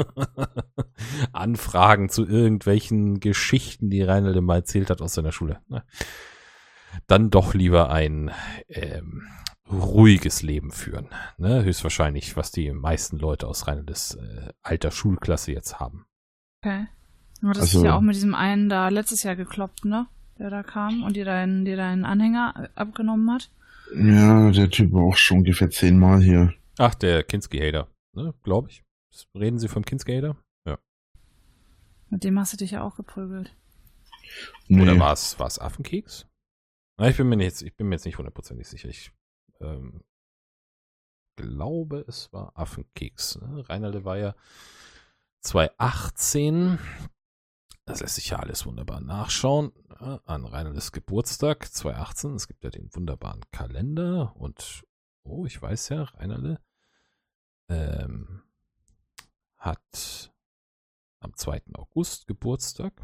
Speaker 1: Anfragen zu irgendwelchen Geschichten, die Reinerle mal erzählt hat aus seiner Schule. Ne? Dann doch lieber ein ähm, ruhiges Leben führen. Ne? Höchstwahrscheinlich, was die meisten Leute aus Reinerles äh, alter Schulklasse jetzt haben.
Speaker 3: Okay. Aber das
Speaker 2: Also,
Speaker 3: ist ja auch mit diesem einen da letztes Jahr gekloppt, ne? Der da kam und dir deinen, dir deinen Anhänger abgenommen hat.
Speaker 2: Ja, der Typ war auch schon ungefähr zehnmal hier.
Speaker 1: Ach, der Kinski-Hater, ne? Glaube ich. Reden Sie vom Kinski-Hater? Ja.
Speaker 3: Mit dem hast du dich ja auch geprügelt.
Speaker 2: Nee.
Speaker 1: Oder war es Affenkeks? Na, ich bin mir jetzt, ich bin mir jetzt nicht hundertprozentig sicher. Ich ähm, glaube, es war Affenkeks. Ne? Reinerle war ja zwanzig achtzehn. Das lässt sich ja alles wunderbar nachschauen. Ja, an Reinerles Geburtstag zwanzig achtzehn. Es gibt ja den wunderbaren Kalender. Und, oh, ich weiß ja, Reinerle ähm, hat am zweiten August Geburtstag.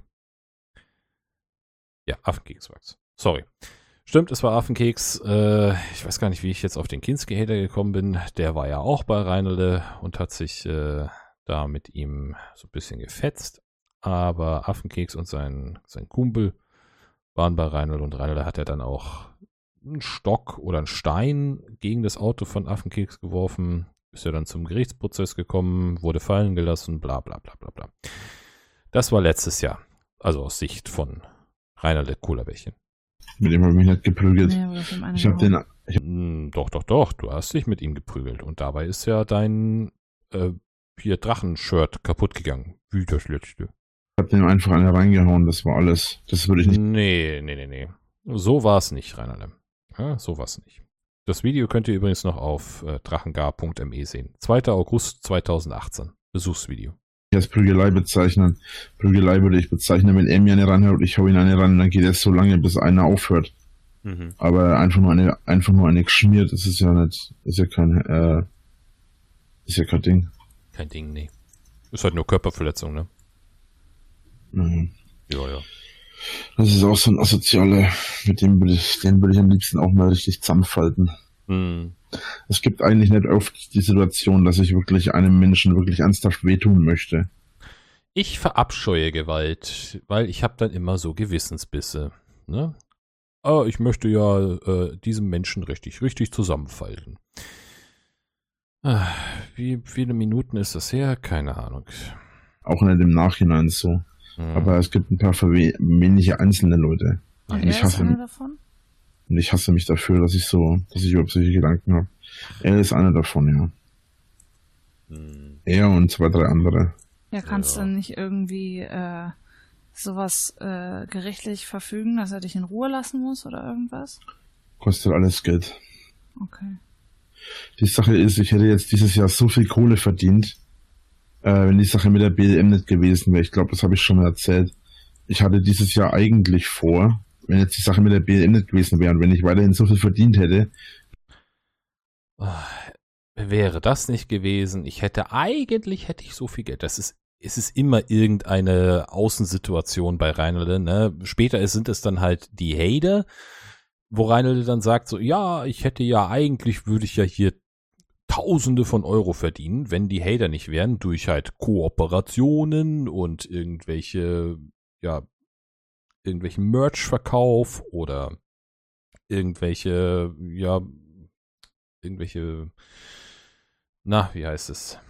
Speaker 1: Ja, Affenkeks war's. Sorry. Stimmt, es war Affenkeks. Äh, ich weiß gar nicht, wie ich jetzt auf den Kinski-Hater gekommen bin. Der war ja auch bei Reinerle und hat sich äh, da mit ihm so ein bisschen gefetzt. Aber Affenkeks und sein, sein Kumpel waren bei Reinerle und Reinerle hat er dann auch einen Stock oder einen Stein gegen das Auto von Affenkeks geworfen. Ist er dann zum Gerichtsprozess gekommen, wurde fallen gelassen, bla bla bla bla bla. Das war letztes Jahr. Also aus Sicht von Reinerle Cola-Bällchen.
Speaker 2: Mit dem habe ich mich nicht geprügelt.
Speaker 3: Nee, aber das ist
Speaker 2: ich habe den. Ich hab,
Speaker 1: Hm, doch, doch, doch. Du hast dich mit ihm geprügelt. Und dabei ist ja dein äh, hier Drachenshirt kaputt gegangen. Wie das letzte.
Speaker 2: hab den einfach eine reingehauen, das war alles. Das würde ich nicht.
Speaker 1: Nee, nee, nee, nee. So war es nicht, Reinerle. Ja, so war es nicht. Das Video könnt ihr übrigens noch auf äh, drachengar punkt me sehen. zweiter August zweitausendachtzehn. Besuchsvideo.
Speaker 2: Als Prügelei bezeichnen. Prügelei würde ich bezeichnen, wenn er mir eine reinhaut, ich hau ihn eine rein, dann geht er so lange, bis einer aufhört.
Speaker 1: Mhm.
Speaker 2: Aber einfach nur eine, einfach nur eine geschmiert, das ist ja nicht, ist ja kein, äh, ist ja kein Ding.
Speaker 1: Kein Ding, nee. Ist halt nur Körperverletzung, ne?
Speaker 2: Mhm.
Speaker 1: Ja, ja.
Speaker 2: Das ist auch so ein Asozialer, mit dem würde ich, den würde ich am liebsten auch mal richtig zusammenfalten.
Speaker 1: Mhm.
Speaker 2: Es gibt eigentlich nicht oft die Situation, dass ich wirklich einem Menschen wirklich ernsthaft wehtun möchte.
Speaker 1: Ich verabscheue Gewalt, weil ich habe dann immer so Gewissensbisse. Ne? Ah, ich möchte ja äh, diesem Menschen richtig, richtig zusammenfalten. Ah, wie viele Minuten ist das her? Keine Ahnung.
Speaker 2: Auch nicht im Nachhinein so.
Speaker 1: Hm.
Speaker 2: Aber es gibt ein paar wenige einzelne Leute.
Speaker 3: Und
Speaker 2: Und
Speaker 3: er
Speaker 2: ich
Speaker 3: ist
Speaker 2: hasse,
Speaker 3: einer davon?
Speaker 2: und ich hasse mich dafür, dass ich so, dass ich überhaupt solche Gedanken habe. Er ist einer davon, ja.
Speaker 1: Hm.
Speaker 2: Er und zwei, drei andere.
Speaker 3: Ja, kannst
Speaker 1: Ja.
Speaker 3: du nicht irgendwie äh, sowas äh, gerichtlich verfügen, dass er dich in Ruhe lassen muss oder irgendwas?
Speaker 2: Kostet alles Geld.
Speaker 3: Okay.
Speaker 2: Die Sache ist, ich hätte jetzt dieses Jahr so viel Kohle verdient, äh, wenn die Sache mit der B L M nicht gewesen wäre. Ich glaube, das habe ich schon mal erzählt. Ich hatte dieses Jahr eigentlich vor, wenn jetzt die Sache mit der B L M nicht gewesen wäre und wenn ich weiterhin so viel verdient hätte.
Speaker 1: Wäre das nicht gewesen, ich hätte, eigentlich hätte ich so viel Geld. Das ist, es ist immer irgendeine Außensituation bei Reinelde, ne? Später sind es dann halt die Hater, wo Reinelde dann sagt so, ja, ich hätte ja, eigentlich würde ich ja hier Tausende von Euro verdienen, wenn die Hater nicht wären, durch halt Kooperationen und irgendwelche, ja, irgendwelchen Merch-Verkauf oder irgendwelche, ja, irgendwelche, na, wie heißt es?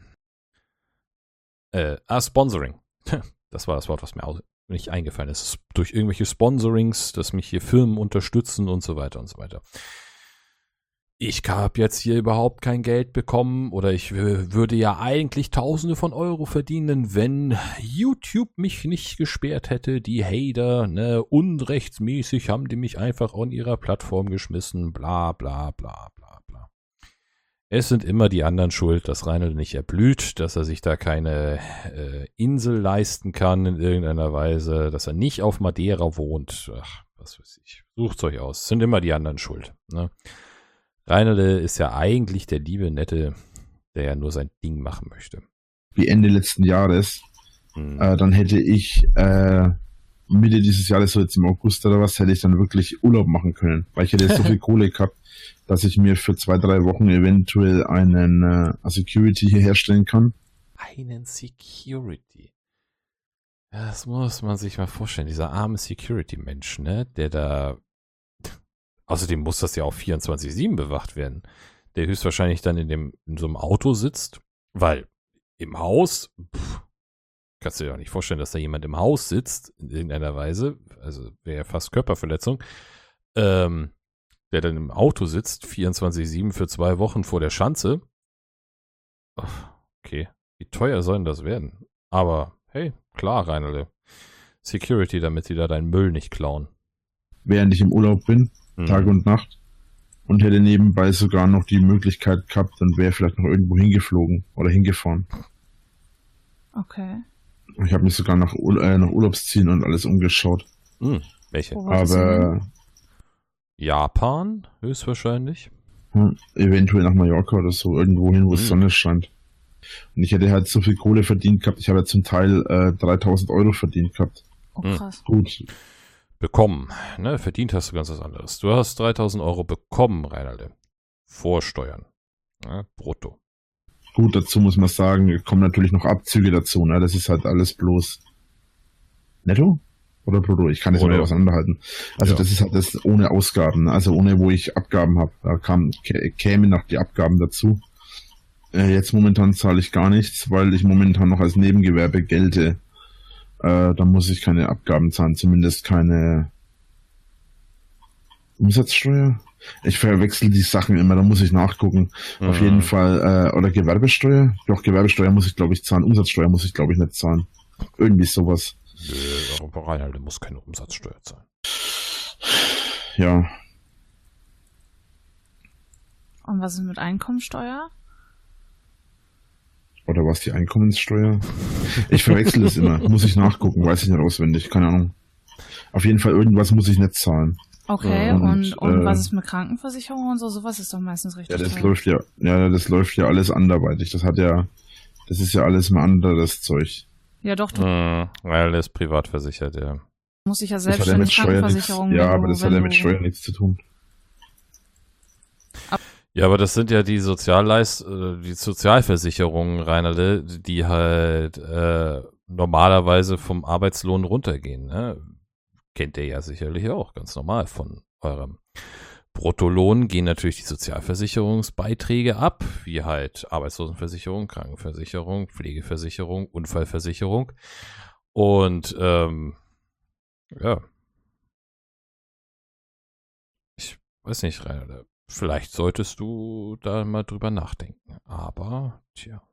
Speaker 1: Äh, ah, Sponsoring. Das war das Wort, was mir auch nicht eingefallen ist. Durch irgendwelche Sponsorings, dass mich hier Firmen unterstützen und so weiter und so weiter. Ich habe jetzt hier überhaupt kein Geld bekommen oder ich würde ja eigentlich Tausende von Euro verdienen, wenn YouTube mich nicht gesperrt hätte. Die Hater, ne, unrechtsmäßig haben die mich einfach an ihrer Plattform geschmissen, bla bla bla bla bla. Es sind immer die anderen schuld, dass Reinhold nicht erblüht, dass er sich da keine äh, Insel leisten kann in irgendeiner Weise, dass er nicht auf Madeira wohnt. Ach, was weiß ich. Sucht's euch aus. Es sind immer die anderen schuld, ne? Reinelde ist ja eigentlich der liebe Nette, der ja nur sein Ding machen möchte.
Speaker 2: Wie Ende letzten Jahres, hm. äh, dann hätte ich äh, Mitte dieses Jahres, so jetzt im August oder was, hätte ich dann wirklich Urlaub machen können. Weil ich hätte jetzt so viel Kohle gehabt, dass ich mir für zwei, drei Wochen eventuell einen äh, Security hier herstellen kann.
Speaker 1: Einen Security? Ja, das muss man sich mal vorstellen. Dieser arme Security-Mensch, ne, der da... Außerdem muss das ja auch vierundzwanzig sieben bewacht werden. Der höchstwahrscheinlich dann in dem in so einem Auto sitzt, weil im Haus, pff, kannst du dir auch nicht vorstellen, dass da jemand im Haus sitzt, in irgendeiner Weise, also wäre ja fast Körperverletzung, ähm, der dann im Auto sitzt, vierundzwanzig sieben für zwei Wochen vor der Schanze. Ach, okay, wie teuer soll denn das werden? Aber hey, klar, Reinelde. Security, damit die da deinen Müll nicht klauen.
Speaker 2: Während ich im Urlaub bin, Mhm. Tag und Nacht, und hätte nebenbei sogar noch die Möglichkeit gehabt, dann wäre vielleicht noch irgendwo hingeflogen oder hingefahren.
Speaker 3: Okay.
Speaker 2: Ich habe mich sogar nach, äh, nach Urlaubszielen und alles umgeschaut.
Speaker 1: Mhm. Welche?
Speaker 2: Aber
Speaker 1: Japan höchstwahrscheinlich.
Speaker 2: Hm, eventuell nach Mallorca oder so, irgendwo hin, wo mhm. es Sonne scheint. Und ich hätte halt so viel Kohle verdient gehabt, ich habe ja zum Teil äh, dreitausend Euro verdient gehabt.
Speaker 3: Oh krass.
Speaker 2: Mhm. Gut.
Speaker 1: Bekommen, ne? Verdient hast du ganz was anderes. Du hast dreitausend Euro bekommen, Reinalde. Vor Steuern. Ne? Brutto.
Speaker 2: Gut, dazu muss man sagen, kommen natürlich noch Abzüge dazu, ne? Das ist halt alles bloß netto oder brutto? Ich kann das mal auseinanderhalten. Also ja. Das ist halt das ohne Ausgaben, ne? Also ohne, wo ich Abgaben habe. Da kam, kämen noch die Abgaben dazu. Äh, jetzt momentan zahle ich gar nichts, weil ich momentan noch als Nebengewerbe gelte. Äh, da muss ich keine Abgaben zahlen, zumindest keine Umsatzsteuer. Ich verwechsel die Sachen immer, da muss ich nachgucken. Mhm. Auf jeden Fall, äh, oder Gewerbesteuer. Doch, Gewerbesteuer muss ich, glaube ich, zahlen. Umsatzsteuer muss ich, glaube ich, nicht zahlen. Irgendwie sowas.
Speaker 1: Nö, aber Reinalde muss keine Umsatzsteuer zahlen.
Speaker 2: Ja.
Speaker 3: Und was ist mit Einkommensteuer?
Speaker 2: Oder was, die Einkommenssteuer? Ich verwechsel das immer. Muss ich nachgucken, weiß ich nicht auswendig. Keine Ahnung. Auf jeden Fall, irgendwas muss ich nicht zahlen.
Speaker 3: Okay, und, und, und äh, was ist mit Krankenversicherung und so? Sowas ist doch meistens richtig.
Speaker 2: Ja, das
Speaker 3: toll.
Speaker 2: läuft ja, ja, das läuft ja alles anderweitig. Das hat ja, das ist ja alles mal anderes Zeug.
Speaker 3: Ja, doch. Du
Speaker 1: hm, weil er ist privat versichert, ja.
Speaker 3: Muss ich ja selbst eine Krankenversicherung
Speaker 2: nichts, Ja, aber das hat ja mit Steuern nichts zu tun.
Speaker 3: Ab
Speaker 1: Ja, aber das sind ja die Sozialleist, die Sozialversicherungen, Reinalde, die halt äh, normalerweise vom Arbeitslohn runtergehen. Ne? Kennt ihr ja sicherlich auch, ganz normal. Von eurem Bruttolohn gehen natürlich die Sozialversicherungsbeiträge ab, wie halt Arbeitslosenversicherung, Krankenversicherung, Pflegeversicherung, Unfallversicherung. Und ähm, ja, ich weiß nicht, Reinalde. Vielleicht solltest du da mal drüber nachdenken. Aber, tja.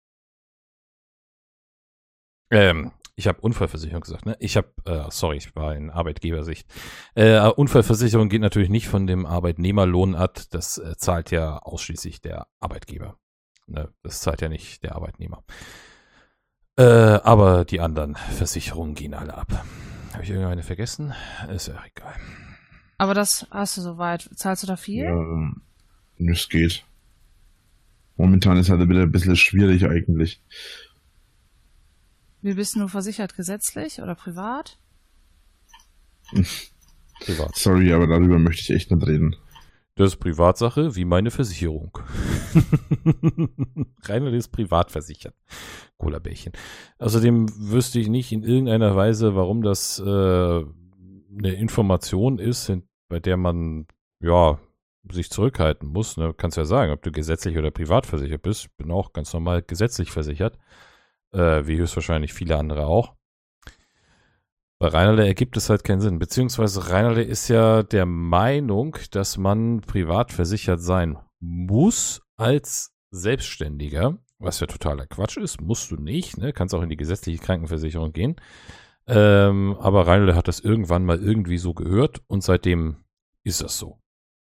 Speaker 1: Ähm, ich habe Unfallversicherung gesagt, ne? Ich habe, äh, sorry, ich war in Arbeitgebersicht. Äh, Unfallversicherung geht natürlich nicht von dem Arbeitnehmerlohn ab. Das äh, zahlt ja ausschließlich der Arbeitgeber. Ne? Das zahlt ja nicht der Arbeitnehmer. Äh, aber die anderen Versicherungen gehen alle ab. Habe ich irgendeine vergessen? Ist ja egal.
Speaker 3: Aber das hast du soweit. Zahlst du da viel?
Speaker 2: Ja, es geht. Momentan ist halt wieder ein bisschen schwierig eigentlich.
Speaker 3: Wie bist du versichert? Gesetzlich oder privat?
Speaker 1: Privat.
Speaker 2: Sorry, aber darüber möchte ich echt nicht reden.
Speaker 1: Das ist Privatsache, wie meine Versicherung. Reinhold ist privat versichert. Cola-Bärchen. Außerdem wüsste ich nicht in irgendeiner Weise, warum das äh, eine Information ist, bei der man ja sich zurückhalten muss. Ne? Kannst ja sagen, ob du gesetzlich oder privat versichert bist. Bin auch ganz normal gesetzlich versichert. Äh, wie höchstwahrscheinlich viele andere auch. Bei Reinerle ergibt es halt keinen Sinn. Beziehungsweise Reinerle ist ja der Meinung, dass man privat versichert sein muss als Selbstständiger, was ja totaler Quatsch ist. Musst du nicht, ne? Kannst auch in die gesetzliche Krankenversicherung gehen. Ähm, aber Reinerle hat das irgendwann mal irgendwie so gehört und seitdem ist das so.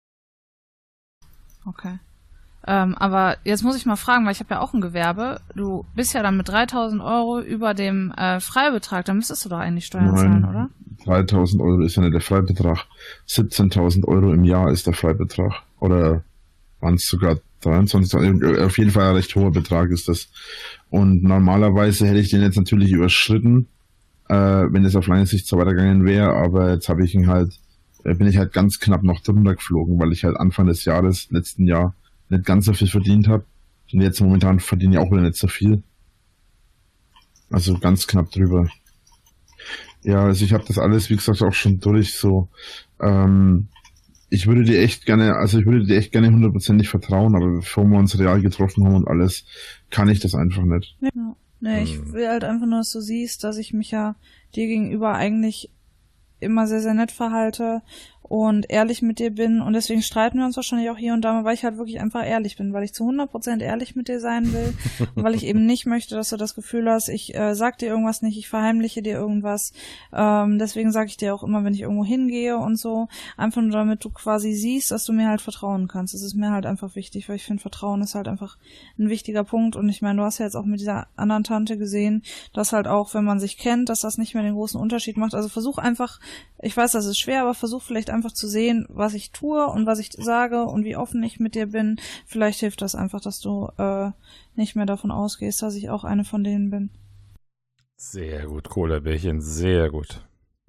Speaker 3: Okay. Ähm, aber jetzt muss ich mal fragen, weil ich habe ja auch ein Gewerbe. Du bist ja dann mit dreitausend Euro über dem äh, Freibetrag. Da müsstest du doch eigentlich Steuern zahlen, oder?
Speaker 2: dreitausend Euro ist ja nicht der Freibetrag. siebzehntausend Euro im Jahr ist der Freibetrag. Oder waren es sogar dreiundzwanzig? Auf jeden Fall ein recht hoher Betrag ist das. Und normalerweise hätte ich den jetzt natürlich überschritten, äh, wenn es auf lange Sicht so weitergegangen wäre. Aber jetzt habe ich ihn halt, äh, bin ich halt ganz knapp noch drunter geflogen, weil ich halt Anfang des Jahres, letzten Jahr, nicht ganz so viel verdient habe. Und jetzt momentan verdiene ich auch wieder nicht so viel. Also ganz knapp drüber. Ja, also ich habe das alles, wie gesagt, auch schon durch. So, ähm, ich würde dir echt gerne, also ich würde dir echt gerne hundertprozentig vertrauen, aber bevor wir uns real getroffen haben und alles, kann ich das einfach nicht.
Speaker 4: Ja. Nee, ich will halt einfach nur, dass du siehst, dass ich mich ja dir gegenüber eigentlich immer sehr, sehr nett verhalte und ehrlich mit dir bin und deswegen streiten wir uns wahrscheinlich auch hier und da mal, weil ich halt wirklich einfach ehrlich bin, weil ich zu hundert Prozent ehrlich mit dir sein will und weil ich eben nicht möchte, dass du das Gefühl hast, ich äh, sag dir irgendwas nicht, ich verheimliche dir irgendwas, ähm, deswegen sage ich dir auch immer, wenn ich irgendwo hingehe und so, einfach nur damit du quasi siehst, dass du mir halt vertrauen kannst. Das ist mir halt einfach wichtig, weil ich finde, Vertrauen ist halt einfach ein wichtiger Punkt und ich meine, du hast ja jetzt auch mit dieser anderen Tante gesehen, dass halt auch, wenn man sich kennt, dass das nicht mehr den großen Unterschied macht. Also versuch einfach, ich weiß, das ist schwer, aber versuch vielleicht einfach zu sehen, was ich tue und was ich sage und wie offen ich mit dir bin. Vielleicht hilft das einfach, dass du äh, nicht mehr davon ausgehst, dass ich auch eine von denen bin.
Speaker 1: Sehr gut, Cola-Bärchen, sehr gut.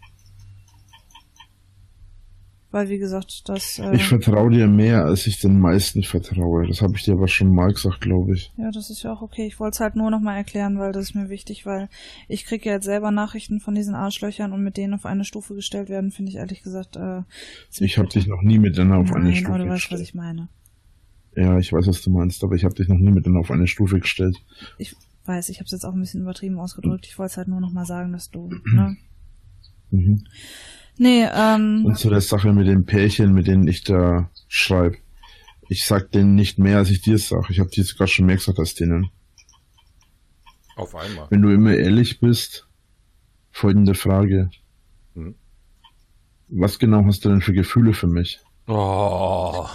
Speaker 4: Weil, wie gesagt, das... Äh,
Speaker 2: ich vertraue dir mehr, als ich den meisten vertraue. Das habe ich dir aber schon mal gesagt, glaube ich.
Speaker 4: Ja, das ist ja auch okay. Ich wollte es halt nur nochmal erklären, weil das ist mir wichtig, weil ich kriege ja jetzt selber Nachrichten von diesen Arschlöchern und mit denen auf eine Stufe gestellt werden, finde ich ehrlich gesagt... Äh,
Speaker 2: ich habe dich noch nie mit denen auf
Speaker 4: Nein,
Speaker 2: eine Stufe
Speaker 4: aber du weißt,
Speaker 2: gestellt.
Speaker 4: was ich meine.
Speaker 2: Ja, ich weiß, was du meinst, aber ich habe dich noch nie mit denen auf eine Stufe gestellt.
Speaker 4: Ich weiß, ich habe es jetzt auch ein bisschen übertrieben ausgedrückt. Ich wollte es halt nur nochmal sagen, dass du... ne?
Speaker 2: Mhm.
Speaker 4: Nee, ähm...
Speaker 2: Und zu der Sache mit den Pärchen, mit denen ich da schreibe. Ich sag denen nicht mehr, als ich dir sage. Ich habe dir sogar schon mehr gesagt als denen.
Speaker 1: Auf einmal.
Speaker 2: Wenn du immer ehrlich bist, folgende Frage.
Speaker 1: Hm.
Speaker 2: Was genau hast du denn für Gefühle für mich?
Speaker 1: Oh.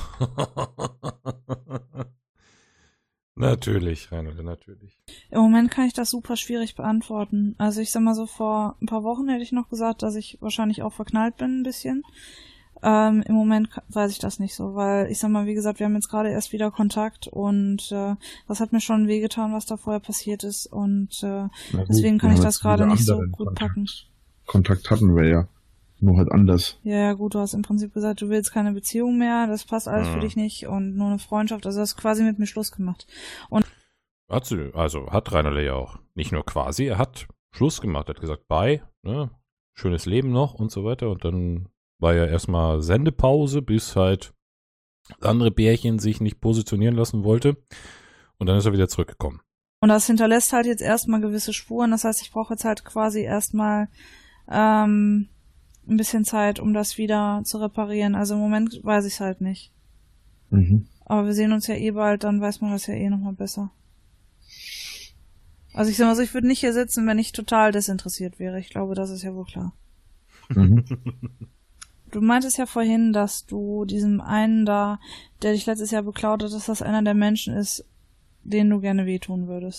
Speaker 1: Natürlich, Reinhold, natürlich.
Speaker 4: Im Moment kann ich das super schwierig beantworten. Also ich sag mal so, vor ein paar Wochen hätte ich noch gesagt, dass ich wahrscheinlich auch verknallt bin ein bisschen. Ähm, im Moment weiß ich das nicht so, weil ich sag mal, wie gesagt, wir haben jetzt gerade erst wieder Kontakt und äh, das hat mir schon wehgetan, was da vorher passiert ist und äh, gut, deswegen kann ich das gerade nicht so gut
Speaker 2: Kontakt.
Speaker 4: packen.
Speaker 2: Kontakt hatten wir ja, nur halt anders.
Speaker 4: Ja, ja, gut, du hast im Prinzip gesagt, du willst keine Beziehung mehr, das passt alles
Speaker 1: Mhm.
Speaker 4: für dich nicht und nur eine Freundschaft, also du hast quasi mit mir Schluss gemacht. Und
Speaker 1: Hat sie, also hat Reinhold ja auch. Nicht nur quasi, er hat Schluss gemacht, er hat gesagt, bye, ne, schönes Leben noch und so weiter und dann war ja erstmal Sendepause, bis halt das andere Bärchen sich nicht positionieren lassen wollte und dann ist er wieder zurückgekommen.
Speaker 4: Und das hinterlässt halt jetzt erstmal gewisse Spuren. Das heißt, ich brauche jetzt halt quasi erstmal ähm, ein bisschen Zeit, um das wieder zu reparieren. Also im Moment weiß ich es halt nicht.
Speaker 2: Mhm.
Speaker 4: Aber wir sehen uns ja eh bald, dann weiß man das ja eh nochmal besser. Also ich sag mal so, ich würde nicht hier sitzen, wenn ich total desinteressiert wäre. Ich glaube, das ist ja wohl klar.
Speaker 2: Mhm.
Speaker 4: Du meintest ja vorhin, dass du diesem einen da, der dich letztes Jahr beklaut hat, dass das einer der Menschen ist, denen du gerne wehtun würdest.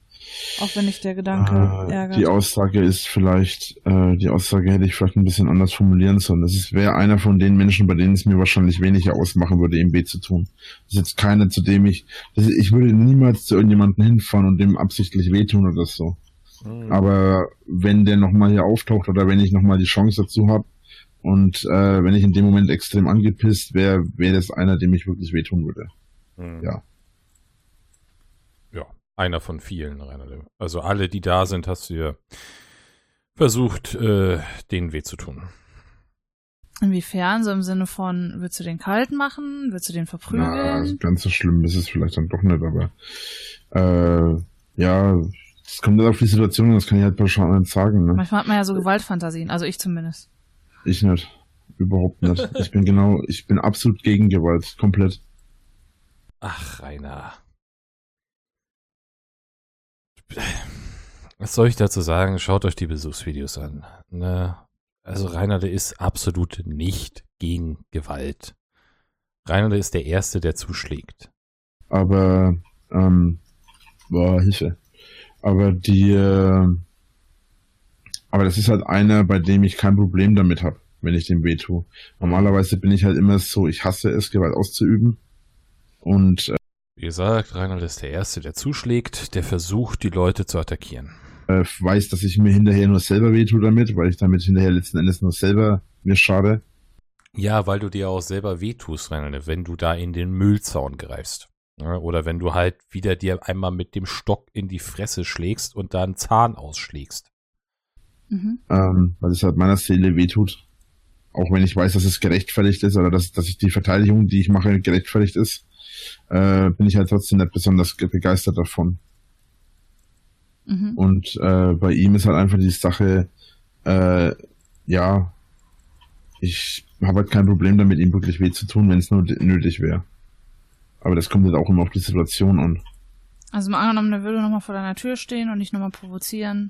Speaker 4: Auch wenn dich der Gedanke
Speaker 2: Äh,
Speaker 4: ärgert.
Speaker 2: die Aussage ist vielleicht, äh, die Aussage hätte ich vielleicht ein bisschen anders formulieren sollen. Das wäre einer von den Menschen, bei denen es mir wahrscheinlich weniger ausmachen würde, ihm weh zu tun. Das ist jetzt keiner, zu dem ich, das ist, ich würde niemals zu irgendjemandem hinfahren und dem absichtlich wehtun oder so.
Speaker 1: Hm.
Speaker 2: Aber wenn der nochmal hier auftaucht oder wenn ich nochmal die Chance dazu habe und äh, wenn ich in dem Moment extrem angepisst wäre, wäre das einer, dem ich wirklich wehtun würde.
Speaker 1: Hm.
Speaker 2: Ja.
Speaker 1: Ja, einer von vielen, Rainer. Also alle, die da sind, hast du ja versucht, äh, denen weh zu tun.
Speaker 3: Inwiefern? So im Sinne von, willst du den kalt machen? Willst du den
Speaker 2: Na,
Speaker 3: verprügeln?
Speaker 2: ganz so schlimm ist es vielleicht dann doch nicht, aber äh, ja, es kommt halt auf die Situation, das kann ich halt pauschal nicht sagen. Ne?
Speaker 3: Manchmal hat man ja so Gewaltfantasien, also ich zumindest.
Speaker 2: Ich nicht. Überhaupt nicht. Ich bin genau, ich bin absolut gegen Gewalt. Komplett.
Speaker 1: Ach, Rainer. Was soll ich dazu sagen? Schaut euch die Besuchsvideos an. Ne? Also Rainer, der ist absolut nicht gegen Gewalt. Rainer, der ist der Erste, der zuschlägt.
Speaker 2: Aber, ähm, boah, Hilfe. Aber die, äh, aber das ist halt einer, bei dem ich kein Problem damit habe, wenn ich dem weh tue. Normalerweise bin ich halt immer so, ich hasse es, Gewalt auszuüben. Und
Speaker 1: Wie gesagt, Rainer ist der Erste, der zuschlägt, der versucht, die Leute zu attackieren.
Speaker 2: äh, weiß, dass ich mir hinterher nur selber weh tue damit, weil ich damit hinterher letzten Endes nur selber mir schade.
Speaker 1: Ja, weil du dir auch selber wehtust, Rainer, wenn du da in den Müllzaun greifst. Ja, oder wenn du halt wieder dir einmal mit dem Stock in die Fresse schlägst und da einen Zahn ausschlägst.
Speaker 3: Mhm.
Speaker 2: Ähm, weil es halt meiner Seele wehtut. Auch wenn ich weiß, dass es gerechtfertigt ist oder dass, dass ich die Verteidigung, die ich mache, gerechtfertigt ist, äh, bin ich halt trotzdem nicht besonders ge- begeistert davon.
Speaker 3: Mhm.
Speaker 2: Und äh, bei ihm ist halt einfach die Sache, äh, ja, ich habe halt kein Problem damit, ihm wirklich weh zu tun, wenn es nur d- nötig wäre. Aber das kommt halt auch immer auf die Situation an.
Speaker 3: Also mal angenommen, der würde nochmal vor deiner Tür stehen und dich nochmal provozieren.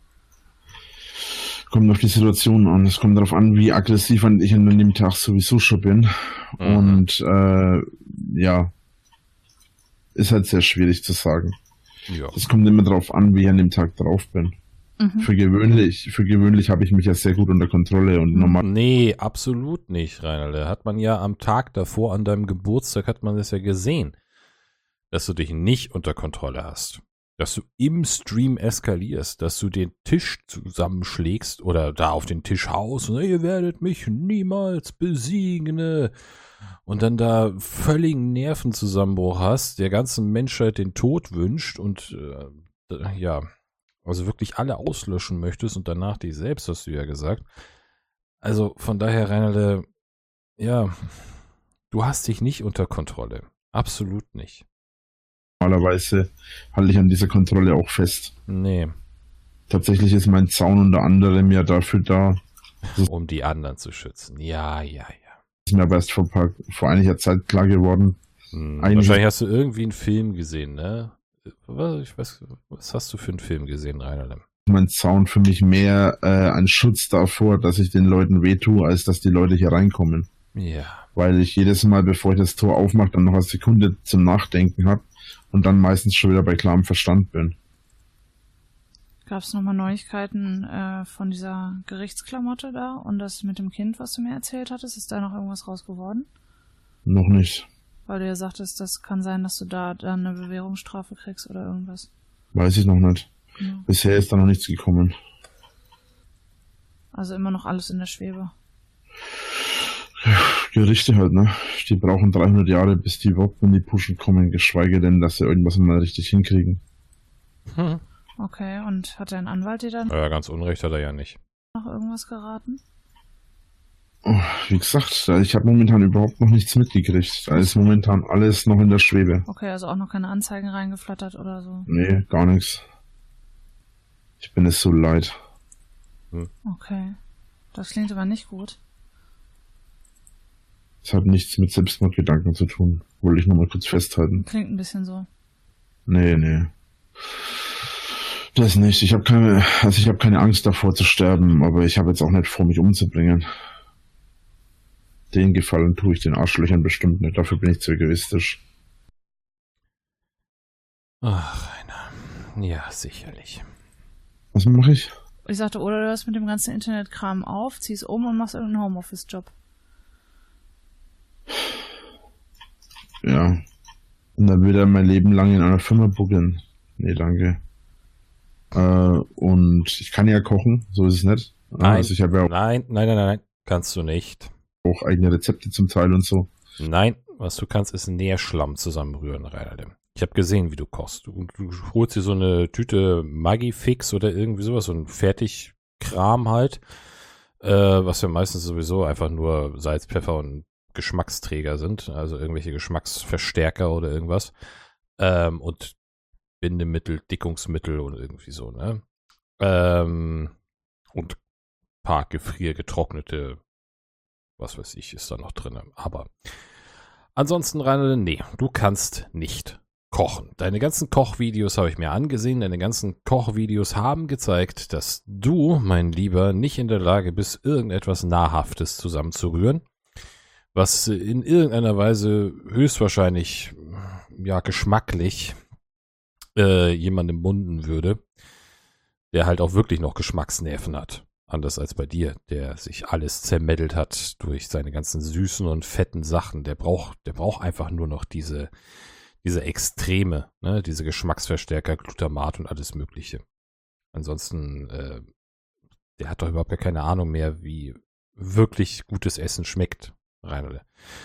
Speaker 2: Kommt auf die Situation an. Es kommt darauf an, wie aggressiv ich an dem Tag sowieso schon bin.
Speaker 1: Mhm.
Speaker 2: Und äh, ja, ist halt sehr schwierig zu sagen.
Speaker 1: Ja.
Speaker 2: Es kommt immer darauf an, wie ich an dem Tag drauf bin.
Speaker 3: Mhm.
Speaker 2: Für gewöhnlich, für gewöhnlich habe ich mich ja sehr gut unter Kontrolle und
Speaker 3: Mhm.
Speaker 2: normal.
Speaker 1: Nee, absolut nicht, Rainer. Da hat man ja am Tag davor, an deinem Geburtstag, hat man das ja gesehen, dass du dich nicht unter Kontrolle hast. Dass du im Stream eskalierst, dass du den Tisch zusammenschlägst oder da auf den Tisch haust und ihr werdet mich niemals besiegen. Ne? Und dann da völligen Nervenzusammenbruch hast, der ganzen Menschheit den Tod wünscht und äh, ja, also wirklich alle auslöschen möchtest und danach dich selbst, hast du ja gesagt. Also von daher, Rainer, ja, du hast dich nicht unter Kontrolle. Absolut nicht.
Speaker 2: Normalerweise halte ich an dieser Kontrolle auch fest.
Speaker 1: Nee,
Speaker 2: Tatsächlich ist mein Zaun unter anderem ja dafür da.
Speaker 1: um die anderen zu schützen. Ja, ja, ja.
Speaker 2: Ist mir aber erst vor, paar, vor einiger Zeit klar geworden.
Speaker 1: Hm,
Speaker 2: Eigentlich-
Speaker 1: wahrscheinlich hast du irgendwie einen Film gesehen, ne? Was, ich weiß, was hast du für einen Film gesehen, Rainer?
Speaker 2: Mein Zaun für mich mehr äh, ein Schutz davor, dass ich den Leuten wehtue, als dass die Leute hier reinkommen.
Speaker 1: Ja.
Speaker 2: Weil ich jedes Mal, bevor ich das Tor aufmache, dann noch eine Sekunde zum Nachdenken habe und dann meistens schon wieder bei klarem Verstand bin.
Speaker 3: Gab es nochmal Neuigkeiten äh, von dieser Gerichtsklamotte da und das mit dem Kind, was du mir erzählt hattest? Ist da noch irgendwas raus geworden?
Speaker 2: Noch nicht.
Speaker 3: Weil du ja sagtest, das kann sein, dass du da dann eine Bewährungsstrafe kriegst oder irgendwas.
Speaker 2: Weiß ich noch nicht.
Speaker 3: Ja.
Speaker 2: Bisher ist da noch nichts gekommen.
Speaker 3: Also immer noch alles in der Schwebe.
Speaker 2: Gerichte halt, ne? Die brauchen dreihundert Jahre, bis die überhaupt in die Puschen kommen, geschweige denn, dass sie irgendwas mal richtig hinkriegen.
Speaker 1: Hm.
Speaker 3: Okay, und hat dein Anwalt dir dann
Speaker 1: Ja, ganz Unrecht hat er ja nicht.
Speaker 3: noch irgendwas geraten?
Speaker 2: Oh, wie gesagt, ich habe momentan überhaupt noch nichts mitgekriegt. Da ist momentan alles noch in der Schwebe.
Speaker 3: Okay, also auch noch keine Anzeigen reingeflattert oder so.
Speaker 2: Nee, gar nichts. Ich bin es so leid.
Speaker 3: Okay. Das klingt aber nicht gut.
Speaker 2: Es hat nichts mit Selbstmordgedanken zu tun. Wollte ich nochmal kurz festhalten.
Speaker 3: Klingt ein bisschen so.
Speaker 2: Nee, nee. Das nicht. Ich habe keine, also ich habe keine Angst davor zu sterben, aber ich habe jetzt auch nicht vor, mich umzubringen. Den Gefallen tue ich den Arschlöchern bestimmt nicht. Dafür bin ich zu egoistisch.
Speaker 1: Ach, Rainer. Ja, sicherlich.
Speaker 2: Was mache ich?
Speaker 3: Ich sagte, oder du hörst mit dem ganzen Internetkram auf, ziehst um und machst irgendeinen Homeoffice-Job.
Speaker 2: Ja. Und dann will er mein Leben lang in einer Firma buckeln. Nee, danke. Äh, und ich kann ja kochen, so ist es nicht.
Speaker 1: Nein,
Speaker 2: also ich habe ja auch,
Speaker 1: nein, nein, nein, nein, kannst du nicht.
Speaker 2: auch eigene Rezepte zum Teil und so.
Speaker 1: Nein, was du kannst, ist Nährschlamm zusammenrühren, Reinhard. Ich habe gesehen, wie du kochst. Du, du holst dir so eine Tüte Maggi-Fix oder irgendwie sowas, so ein Fertigkram halt, äh, was ja meistens sowieso einfach nur Salz, Pfeffer und Geschmacksträger sind, also irgendwelche Geschmacksverstärker oder irgendwas. Ähm, und Bindemittel, Dickungsmittel und irgendwie so, ne? Ähm, und ein paar gefriergetrocknete, was weiß ich, ist da noch drin. Aber ansonsten, Reinhard, nee, du kannst nicht kochen. Deine ganzen Kochvideos habe ich mir angesehen. Deine ganzen Kochvideos haben gezeigt, dass du, mein Lieber, nicht in der Lage bist, irgendetwas Nahrhaftes zusammenzurühren, was in irgendeiner Weise höchstwahrscheinlich, ja, geschmacklich äh, jemandem munden würde, der halt auch wirklich noch Geschmacksnerven hat. Anders als bei dir, der sich alles zermeddelt hat durch seine ganzen süßen und fetten Sachen. Der braucht, der braucht einfach nur noch diese, diese Extreme, ne? Diese Geschmacksverstärker, Glutamat und alles Mögliche. Ansonsten, äh, der hat doch überhaupt gar keine Ahnung mehr, wie wirklich gutes Essen schmeckt, Reinhold.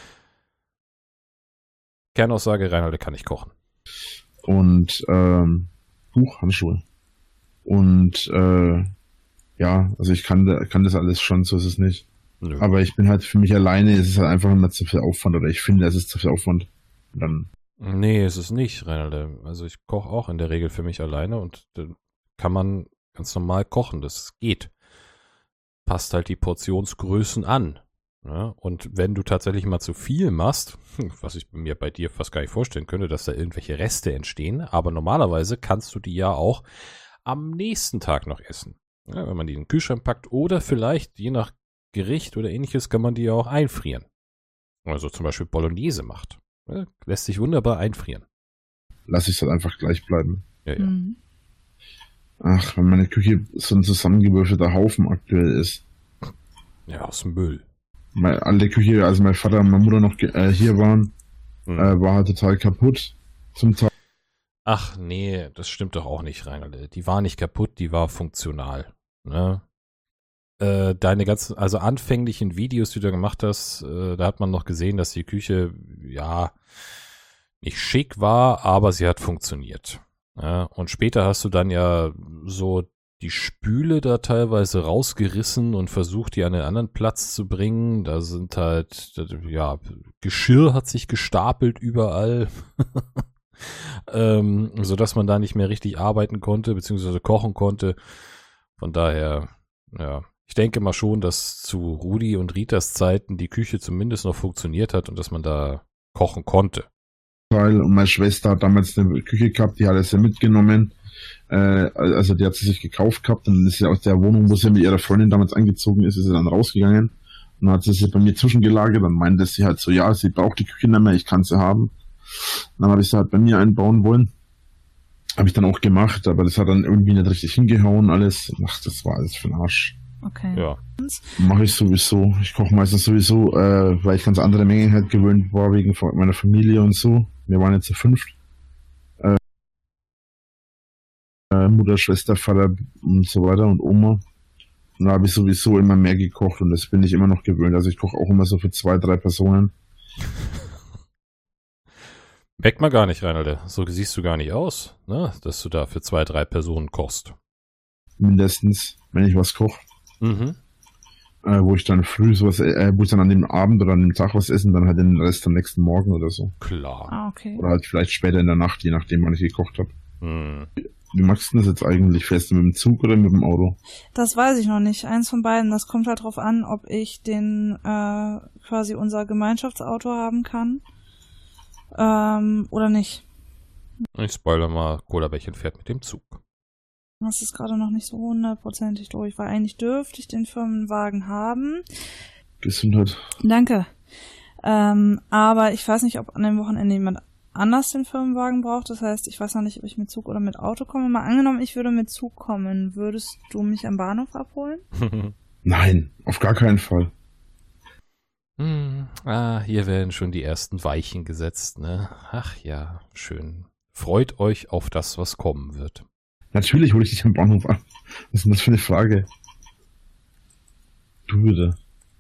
Speaker 1: Kernaussage, Reinhold kann nicht kochen.
Speaker 2: Und, ähm, Buchhandschuhe. Und, äh, ja, also ich kann, kann das alles schon, so ist es nicht.
Speaker 1: Nö.
Speaker 2: Aber ich bin halt für mich alleine, ist es halt einfach immer zu viel Aufwand, oder ich finde, es ist zu viel Aufwand. Und dann.
Speaker 1: Nee, ist es nicht, Reinhold. Also ich koche auch in der Regel für mich alleine und dann kann man ganz normal kochen, das geht. Passt halt die Portionsgrößen an. Ne? Und wenn du tatsächlich mal zu viel machst, was ich mir bei dir fast gar nicht vorstellen könnte, dass da irgendwelche Reste entstehen, aber normalerweise kannst du die ja auch am nächsten Tag noch essen. Ja, wenn man die in den Kühlschrank packt oder vielleicht, je nach Gericht oder ähnliches, kann man die ja auch einfrieren. Also zum Beispiel Bolognese macht. Ja, lässt sich wunderbar einfrieren.
Speaker 2: Lass ich es halt einfach gleich bleiben.
Speaker 1: Ja, ja.
Speaker 3: Mhm.
Speaker 2: Ach, wenn meine Küche so ein zusammengewürfelter Haufen aktuell ist.
Speaker 1: Ja, aus dem Müll.
Speaker 2: Meine alte Küche, als mein Vater und meine Mutter noch äh, hier waren,
Speaker 1: Hm.
Speaker 2: äh, war halt total kaputt. Zum Teil.
Speaker 1: Ach nee, das stimmt doch auch nicht, Reinhold. Die war nicht kaputt, die war funktional. Ne? Äh, deine ganzen, also anfänglichen Videos, die du gemacht hast, äh, da hat man noch gesehen, dass die Küche, ja, nicht schick war, aber sie hat funktioniert. Ja? Und später hast du dann ja so die Spüle da teilweise rausgerissen und versucht, die an einen anderen Platz zu bringen. Da sind halt, ja, Geschirr hat sich gestapelt überall. ähm, sodass man da nicht mehr richtig arbeiten konnte, beziehungsweise kochen konnte. Von daher, ja, ich denke mal schon, dass zu Rudi und Ritas Zeiten die Küche zumindest noch funktioniert hat und dass man da kochen konnte.
Speaker 2: Und meine Schwester hat damals eine Küche gehabt, die hat es ja mitgenommen. Äh, also die hat sie sich gekauft gehabt und dann ist sie aus der Wohnung, wo sie mit ihrer Freundin damals eingezogen ist, ist sie dann rausgegangen. Und dann hat sie sie bei mir zwischengelagert. Dann meinte sie halt so, ja, sie braucht die Küche nicht mehr, ich kann sie haben. Dann habe ich sie halt bei mir einbauen wollen. Habe ich dann auch gemacht, aber das hat dann irgendwie nicht richtig hingehauen, alles. Ach, das war alles für den Arsch.
Speaker 3: Okay.
Speaker 1: Ja.
Speaker 2: Mache ich sowieso. Ich koche meistens sowieso, äh, weil ich ganz andere Mengen halt gewöhnt war, wegen meiner Familie und so. Wir waren jetzt zu fünft. Äh, äh, Mutter, Schwester, Vater und so weiter und Oma. Und da habe ich sowieso immer mehr gekocht und das bin ich immer noch gewöhnt. Also ich koche auch immer so für zwei, drei Personen.
Speaker 1: Merkt man gar nicht, Reinhold. So siehst du gar nicht aus, ne? Dass du da für zwei, drei Personen kochst.
Speaker 2: Mindestens, wenn ich was koche.
Speaker 1: Mhm.
Speaker 2: Äh, wo ich dann früh sowas, äh, wo ich dann an dem Abend oder an dem Tag was essen, dann halt den Rest am nächsten Morgen oder so.
Speaker 1: Klar.
Speaker 3: Ah, okay.
Speaker 2: Oder halt vielleicht später in der Nacht, je nachdem, wann ich gekocht habe.
Speaker 1: Hm.
Speaker 2: Wie magst du das jetzt eigentlich? Fährst du mit dem Zug oder mit dem Auto?
Speaker 4: Das weiß ich noch nicht. Eins von beiden. Das kommt halt drauf an, ob ich den äh, quasi unser Gemeinschaftsauto haben kann ähm, oder nicht.
Speaker 1: Ich spoilere mal, Cola-Bällchen fährt mit dem Zug.
Speaker 4: Das ist gerade noch nicht so hundertprozentig durch, weil eigentlich dürfte ich den Firmenwagen haben.
Speaker 2: Gesundheit.
Speaker 4: Danke. Ähm, aber ich weiß nicht, ob an dem Wochenende jemand anders den Firmenwagen brauche. Das heißt, ich weiß noch nicht, ob ich mit Zug oder mit Auto komme. Mal angenommen, ich würde mit Zug kommen. Würdest du mich am Bahnhof abholen?
Speaker 2: Nein, auf gar keinen Fall.
Speaker 1: Hm, ah, hier werden schon die ersten Weichen gesetzt, ne? Ach ja, schön. Freut euch auf das, was kommen wird.
Speaker 2: Natürlich hole ich dich am Bahnhof ab. Was ist denn das für eine Frage? Du bitte.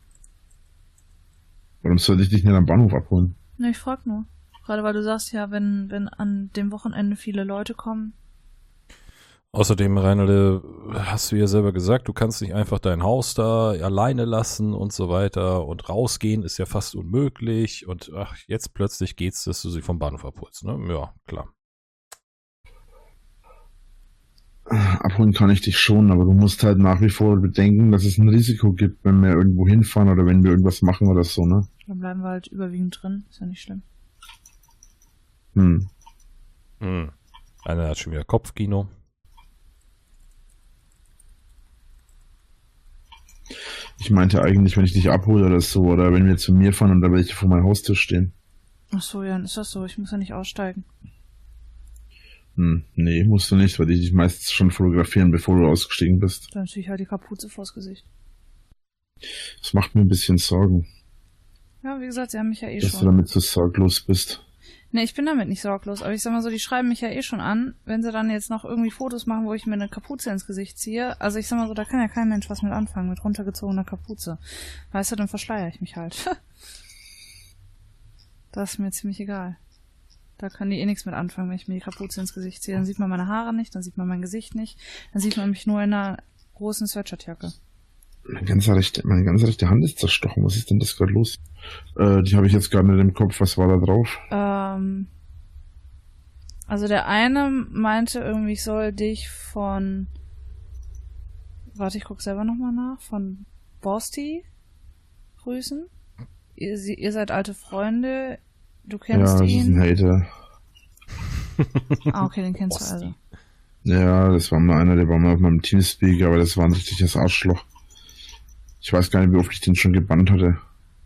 Speaker 2: Warum soll ich dich nicht am Bahnhof abholen?
Speaker 4: Ne, ich frag nur. Gerade weil du sagst, ja, wenn, wenn an dem Wochenende viele Leute kommen.
Speaker 1: Außerdem, Reinhold, hast du ja selber gesagt, du kannst nicht einfach dein Haus da alleine lassen und so weiter und rausgehen ist ja fast unmöglich und ach, jetzt plötzlich geht's, dass du sie vom Bahnhof abholst, ne? Ja, klar.
Speaker 2: Abholen kann ich dich schon, aber du musst halt nach wie vor bedenken, dass es ein Risiko gibt, wenn wir irgendwo hinfahren oder wenn wir irgendwas machen oder so, ne?
Speaker 4: Dann bleiben wir halt überwiegend drin, ist ja nicht schlimm.
Speaker 2: Hm.
Speaker 1: Hm. Einer hat schon wieder Kopfkino.
Speaker 2: Ich meinte eigentlich, wenn ich dich abhole oder so, oder wenn wir zu mir fahren und da welche vor meinem Haustür stehen.
Speaker 4: Ach so, ja, dann ist das so. Ich muss ja nicht aussteigen.
Speaker 2: Hm, nee, musst du nicht, weil die dich meistens schon fotografieren, bevor du ausgestiegen bist.
Speaker 4: Dann ziehe ich halt die Kapuze vors Gesicht.
Speaker 2: Das macht mir ein bisschen Sorgen,
Speaker 4: Ja, wie gesagt, sie haben mich ja eh
Speaker 2: dass
Speaker 4: schon.
Speaker 2: du damit so sorglos bist.
Speaker 4: Ne, ich bin damit nicht sorglos, aber ich sag mal so, die schreiben mich ja eh schon an, wenn sie dann jetzt noch irgendwie Fotos machen, wo ich mir eine Kapuze ins Gesicht ziehe. Also ich sag mal so, da kann ja kein Mensch was mit anfangen, mit runtergezogener Kapuze. Weißt du, dann verschleier ich mich halt. Das ist mir ziemlich egal. Da können die eh nichts mit anfangen, wenn ich mir die Kapuze ins Gesicht ziehe. Dann sieht man meine Haare nicht, dann sieht man mein Gesicht nicht, dann sieht man mich nur in einer großen Sweatshirtjacke.
Speaker 2: Meine ganze rechte, meine ganze rechte Hand ist zerstochen. Was ist denn das gerade los? Äh, die habe ich jetzt gar nicht im Kopf. Was war da drauf?
Speaker 4: Ähm, also der eine meinte irgendwie, ich soll dich von, warte, ich guck selber nochmal nach, von Bosti grüßen. Ihr, sie, ihr seid alte Freunde, du kennst
Speaker 2: Ja, das ist
Speaker 4: ihn.
Speaker 2: ein Hater.
Speaker 4: Ah, okay, den kennst
Speaker 1: Bosti.
Speaker 4: du also.
Speaker 2: Ja, das war mal einer, der war mal auf meinem Teamspeak, aber das war ein richtiges Arschloch. Ich weiß gar nicht, wie oft ich den schon gebannt hatte.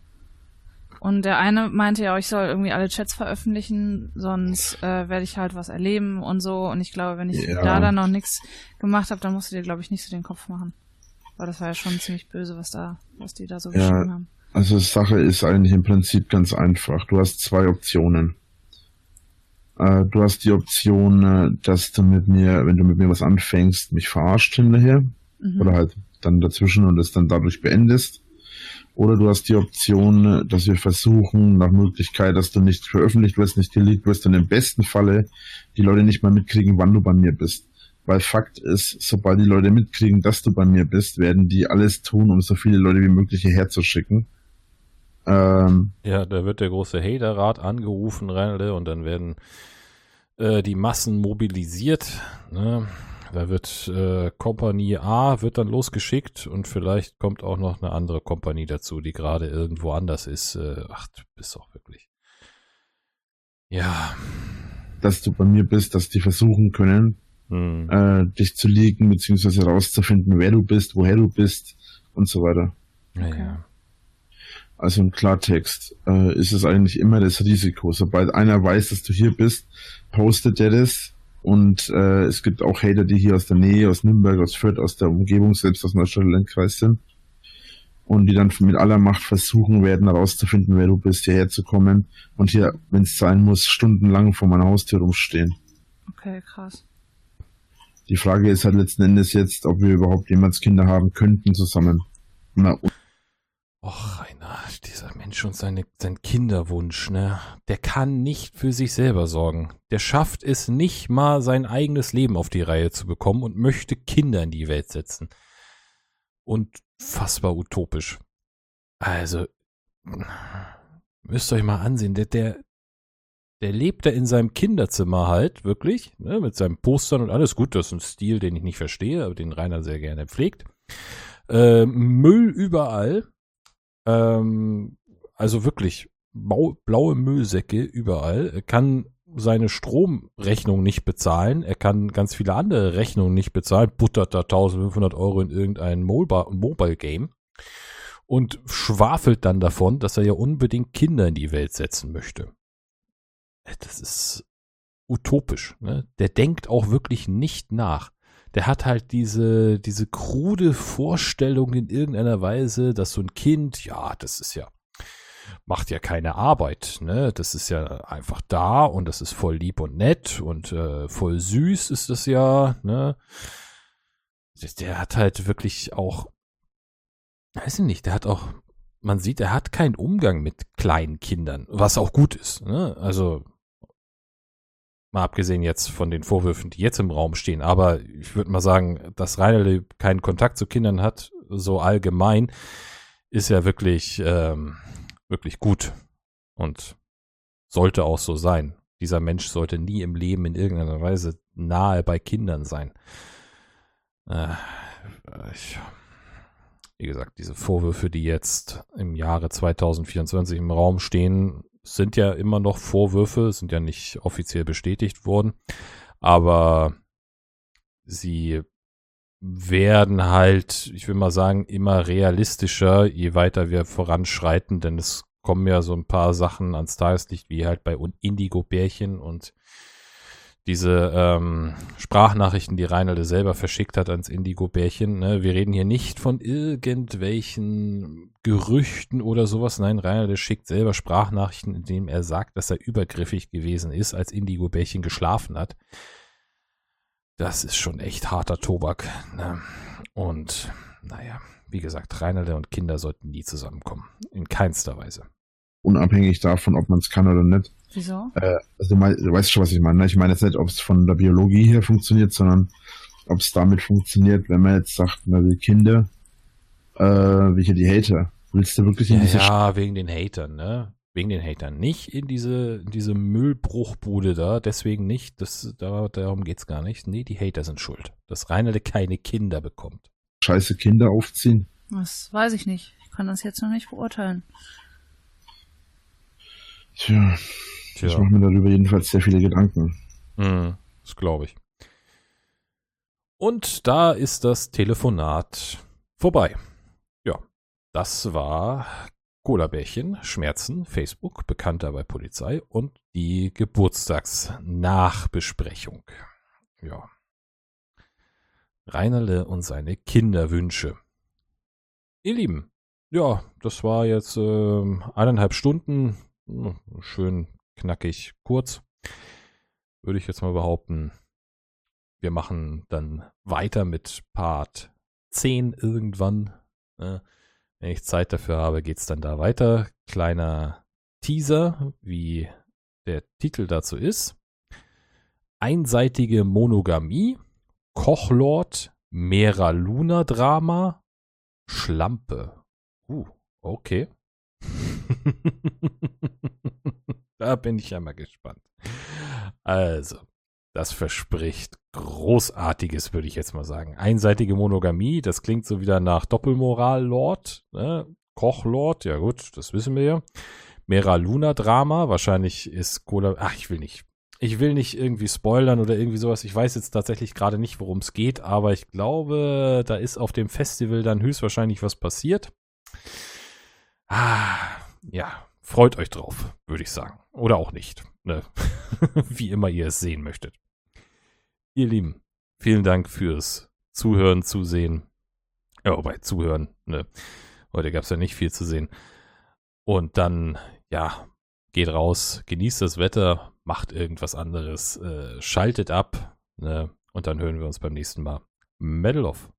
Speaker 4: Und der eine meinte ja, ich soll irgendwie alle Chats veröffentlichen, sonst äh, werde ich halt was erleben und so. Und ich glaube, wenn ich
Speaker 2: Ja.
Speaker 4: da dann noch nichts gemacht habe, dann musst du dir, glaube ich, nicht so den Kopf machen. Weil das war ja schon ziemlich böse, was da, was die da so
Speaker 2: Ja.
Speaker 4: geschrieben haben.
Speaker 2: Also Sache ist eigentlich im Prinzip ganz einfach. Du hast zwei Optionen. Äh, du hast die Option, äh, dass du mit mir, wenn du mit mir was anfängst, mich verarscht hinterher.
Speaker 4: Mhm.
Speaker 2: Oder halt dann dazwischen und es dann dadurch beendest. Oder du hast die Option, dass wir versuchen, nach Möglichkeit, dass du nicht veröffentlicht wirst, nicht geleakt wirst und im besten Falle die Leute nicht mal mitkriegen, wann du bei mir bist. Weil Fakt ist, sobald die Leute mitkriegen, dass du bei mir bist, werden die alles tun, um so viele Leute wie möglich hierher zu schicken. Ähm,
Speaker 1: Ja, da wird der große Haterrat angerufen, Reinhold, und dann werden äh, die Massen mobilisiert, ne? Da wird äh, Kompanie A wird dann losgeschickt und vielleicht kommt auch noch eine andere Kompanie dazu, die gerade irgendwo anders ist. Äh, ach, du bist doch wirklich. Ja.
Speaker 2: dass du bei mir bist, dass die versuchen können,
Speaker 1: Hm.
Speaker 2: äh, dich zu leaken, beziehungsweise rauszufinden, wer du bist, woher du bist und so weiter.
Speaker 1: Naja.
Speaker 2: Also im Klartext äh, ist es eigentlich immer das Risiko. Sobald einer weiß, dass du hier bist, postet der das. Und äh, es gibt auch Hater, die hier aus der Nähe, aus Nürnberg, aus Fürth, aus der Umgebung, selbst aus Neustadt-Landkreis sind. Und die dann mit aller Macht versuchen werden, herauszufinden, wer du bist, hierher zu kommen. Und hier, wenn es sein muss, stundenlang vor meiner Haustür rumstehen.
Speaker 4: Okay, krass.
Speaker 2: Die Frage ist halt letzten Endes jetzt, ob wir überhaupt jemals Kinder haben könnten zusammen. Na,
Speaker 1: Och, Rainer, dieser Mensch und seine, sein Kinderwunsch, ne? Der kann nicht für sich selber sorgen. Der schafft es nicht mal, sein eigenes Leben auf die Reihe zu bekommen und möchte Kinder in die Welt setzen. Unfassbar utopisch. Also, müsst ihr euch mal ansehen, der, der, der lebt da in seinem Kinderzimmer halt, wirklich, ne? Mit seinen Postern und alles. Gut, das ist ein Stil, den ich nicht verstehe, aber den Rainer sehr gerne pflegt. Äh, Müll überall. Ähm, also wirklich blau, blaue Müllsäcke überall. Er kann seine Stromrechnung nicht bezahlen. Er kann ganz viele andere Rechnungen nicht bezahlen. Buttert da eintausendfünfhundert Euro in irgendein Mobile-Game und schwafelt dann davon, dass er ja unbedingt Kinder in die Welt setzen möchte. das ist utopisch. Ne? Der denkt auch wirklich nicht nach. Der hat halt diese, diese krude Vorstellung in irgendeiner Weise, dass so ein Kind, ja, das ist ja, macht ja keine Arbeit, ne? Das ist ja einfach da und das ist voll lieb und nett und äh, voll süß ist das ja, ne? Der hat halt wirklich auch, weiß ich nicht, der hat auch, man sieht, er hat keinen Umgang mit kleinen Kindern, was auch gut ist, ne? Also mal abgesehen jetzt von den Vorwürfen, die jetzt im Raum stehen, aber ich würde mal sagen, dass Reinerle keinen Kontakt zu Kindern hat, so allgemein, ist ja wirklich, ähm, wirklich gut und sollte auch so sein. Dieser Mensch sollte nie im Leben in irgendeiner Weise nahe bei Kindern sein. Äh, ich, wie gesagt, diese Vorwürfe, die jetzt im Jahre zwanzig vierundzwanzig im Raum stehen, sind ja immer noch Vorwürfe, sind ja nicht offiziell bestätigt worden, aber sie werden halt, ich will mal sagen, immer realistischer, je weiter wir voranschreiten, denn es kommen ja so ein paar Sachen ans Tageslicht, wie halt bei Indigo-Bärchen und diese ähm, Sprachnachrichten, die Reinerle selber verschickt hat ans Indigo-Bärchen. Ne? Wir reden hier nicht von irgendwelchen Gerüchten oder sowas. Nein, Reinerle schickt selber Sprachnachrichten, in denen er sagt, dass er übergriffig gewesen ist, als Indigo-Bärchen geschlafen hat. Das ist schon echt harter Tobak. Ne? Und naja, wie gesagt, Reinerle und Kinder sollten nie zusammenkommen. In keinster Weise.
Speaker 2: Unabhängig davon, ob man es kann oder nicht.
Speaker 3: Wieso?
Speaker 2: Äh, also du, mein, du weißt schon, was ich meine. Ich meine jetzt nicht, ob es von der Biologie her funktioniert, sondern ob es damit funktioniert, wenn man jetzt sagt, na, die Kinder, äh, welche die Hater. Willst du wirklich in
Speaker 1: Ja,
Speaker 2: diese
Speaker 1: ja, wegen den Hatern, ne? Wegen den Hatern. Nicht in diese, in diese Müllbruchbude da, deswegen nicht. Das, da, darum geht's gar nicht. Nee, die Hater sind schuld. Dass Reinerle keine Kinder bekommt.
Speaker 2: scheiße Kinder aufziehen?
Speaker 3: Das weiß ich nicht. Ich kann das jetzt noch nicht beurteilen.
Speaker 2: Tja,
Speaker 1: Tja.
Speaker 2: ich mache mir darüber jedenfalls sehr viele Gedanken.
Speaker 1: Hm, das glaube ich. Und da ist das Telefonat vorbei. Ja, das war Cola-Bärchen, Schmerzen, Facebook, Bekannter bei Polizei und die Geburtstagsnachbesprechung. Ja. Reinerle und seine Kinderwünsche. Ihr Lieben, ja, das war jetzt äh, eineinhalb Stunden. Schön knackig kurz. Würde ich jetzt mal behaupten. Wir machen dann weiter mit Part zehn irgendwann. Wenn ich Zeit dafür habe, geht es dann da weiter. Kleiner Teaser, wie der Titel dazu ist. Einseitige Monogamie, Kochlord, Mera-Luna-Drama, Schlampe. Uh, okay. Da bin ich ja mal gespannt. Also, das verspricht Großartiges, würde ich jetzt mal sagen. Einseitige Monogamie, das klingt so wieder nach Doppelmoral-Lord, ne? Kochlord, ja gut, das wissen wir ja. Mera-Luna-Drama, wahrscheinlich ist Cola, ach, ich will nicht. Ich will nicht irgendwie spoilern oder irgendwie sowas. Ich weiß jetzt tatsächlich gerade nicht, worum es geht, aber ich glaube, da ist auf dem Festival dann höchstwahrscheinlich was passiert. Ah, ja, freut euch drauf, würde ich sagen. Oder auch nicht, ne? Wie immer ihr es sehen möchtet. Ihr Lieben, vielen Dank fürs Zuhören, Zusehen. Ja, wobei, Zuhören, ne? Heute gab es ja nicht viel zu sehen. Und dann, ja, geht raus, genießt das Wetter, macht irgendwas anderes, äh, schaltet ab, ne? Und dann hören wir uns beim nächsten Mal. Medal off.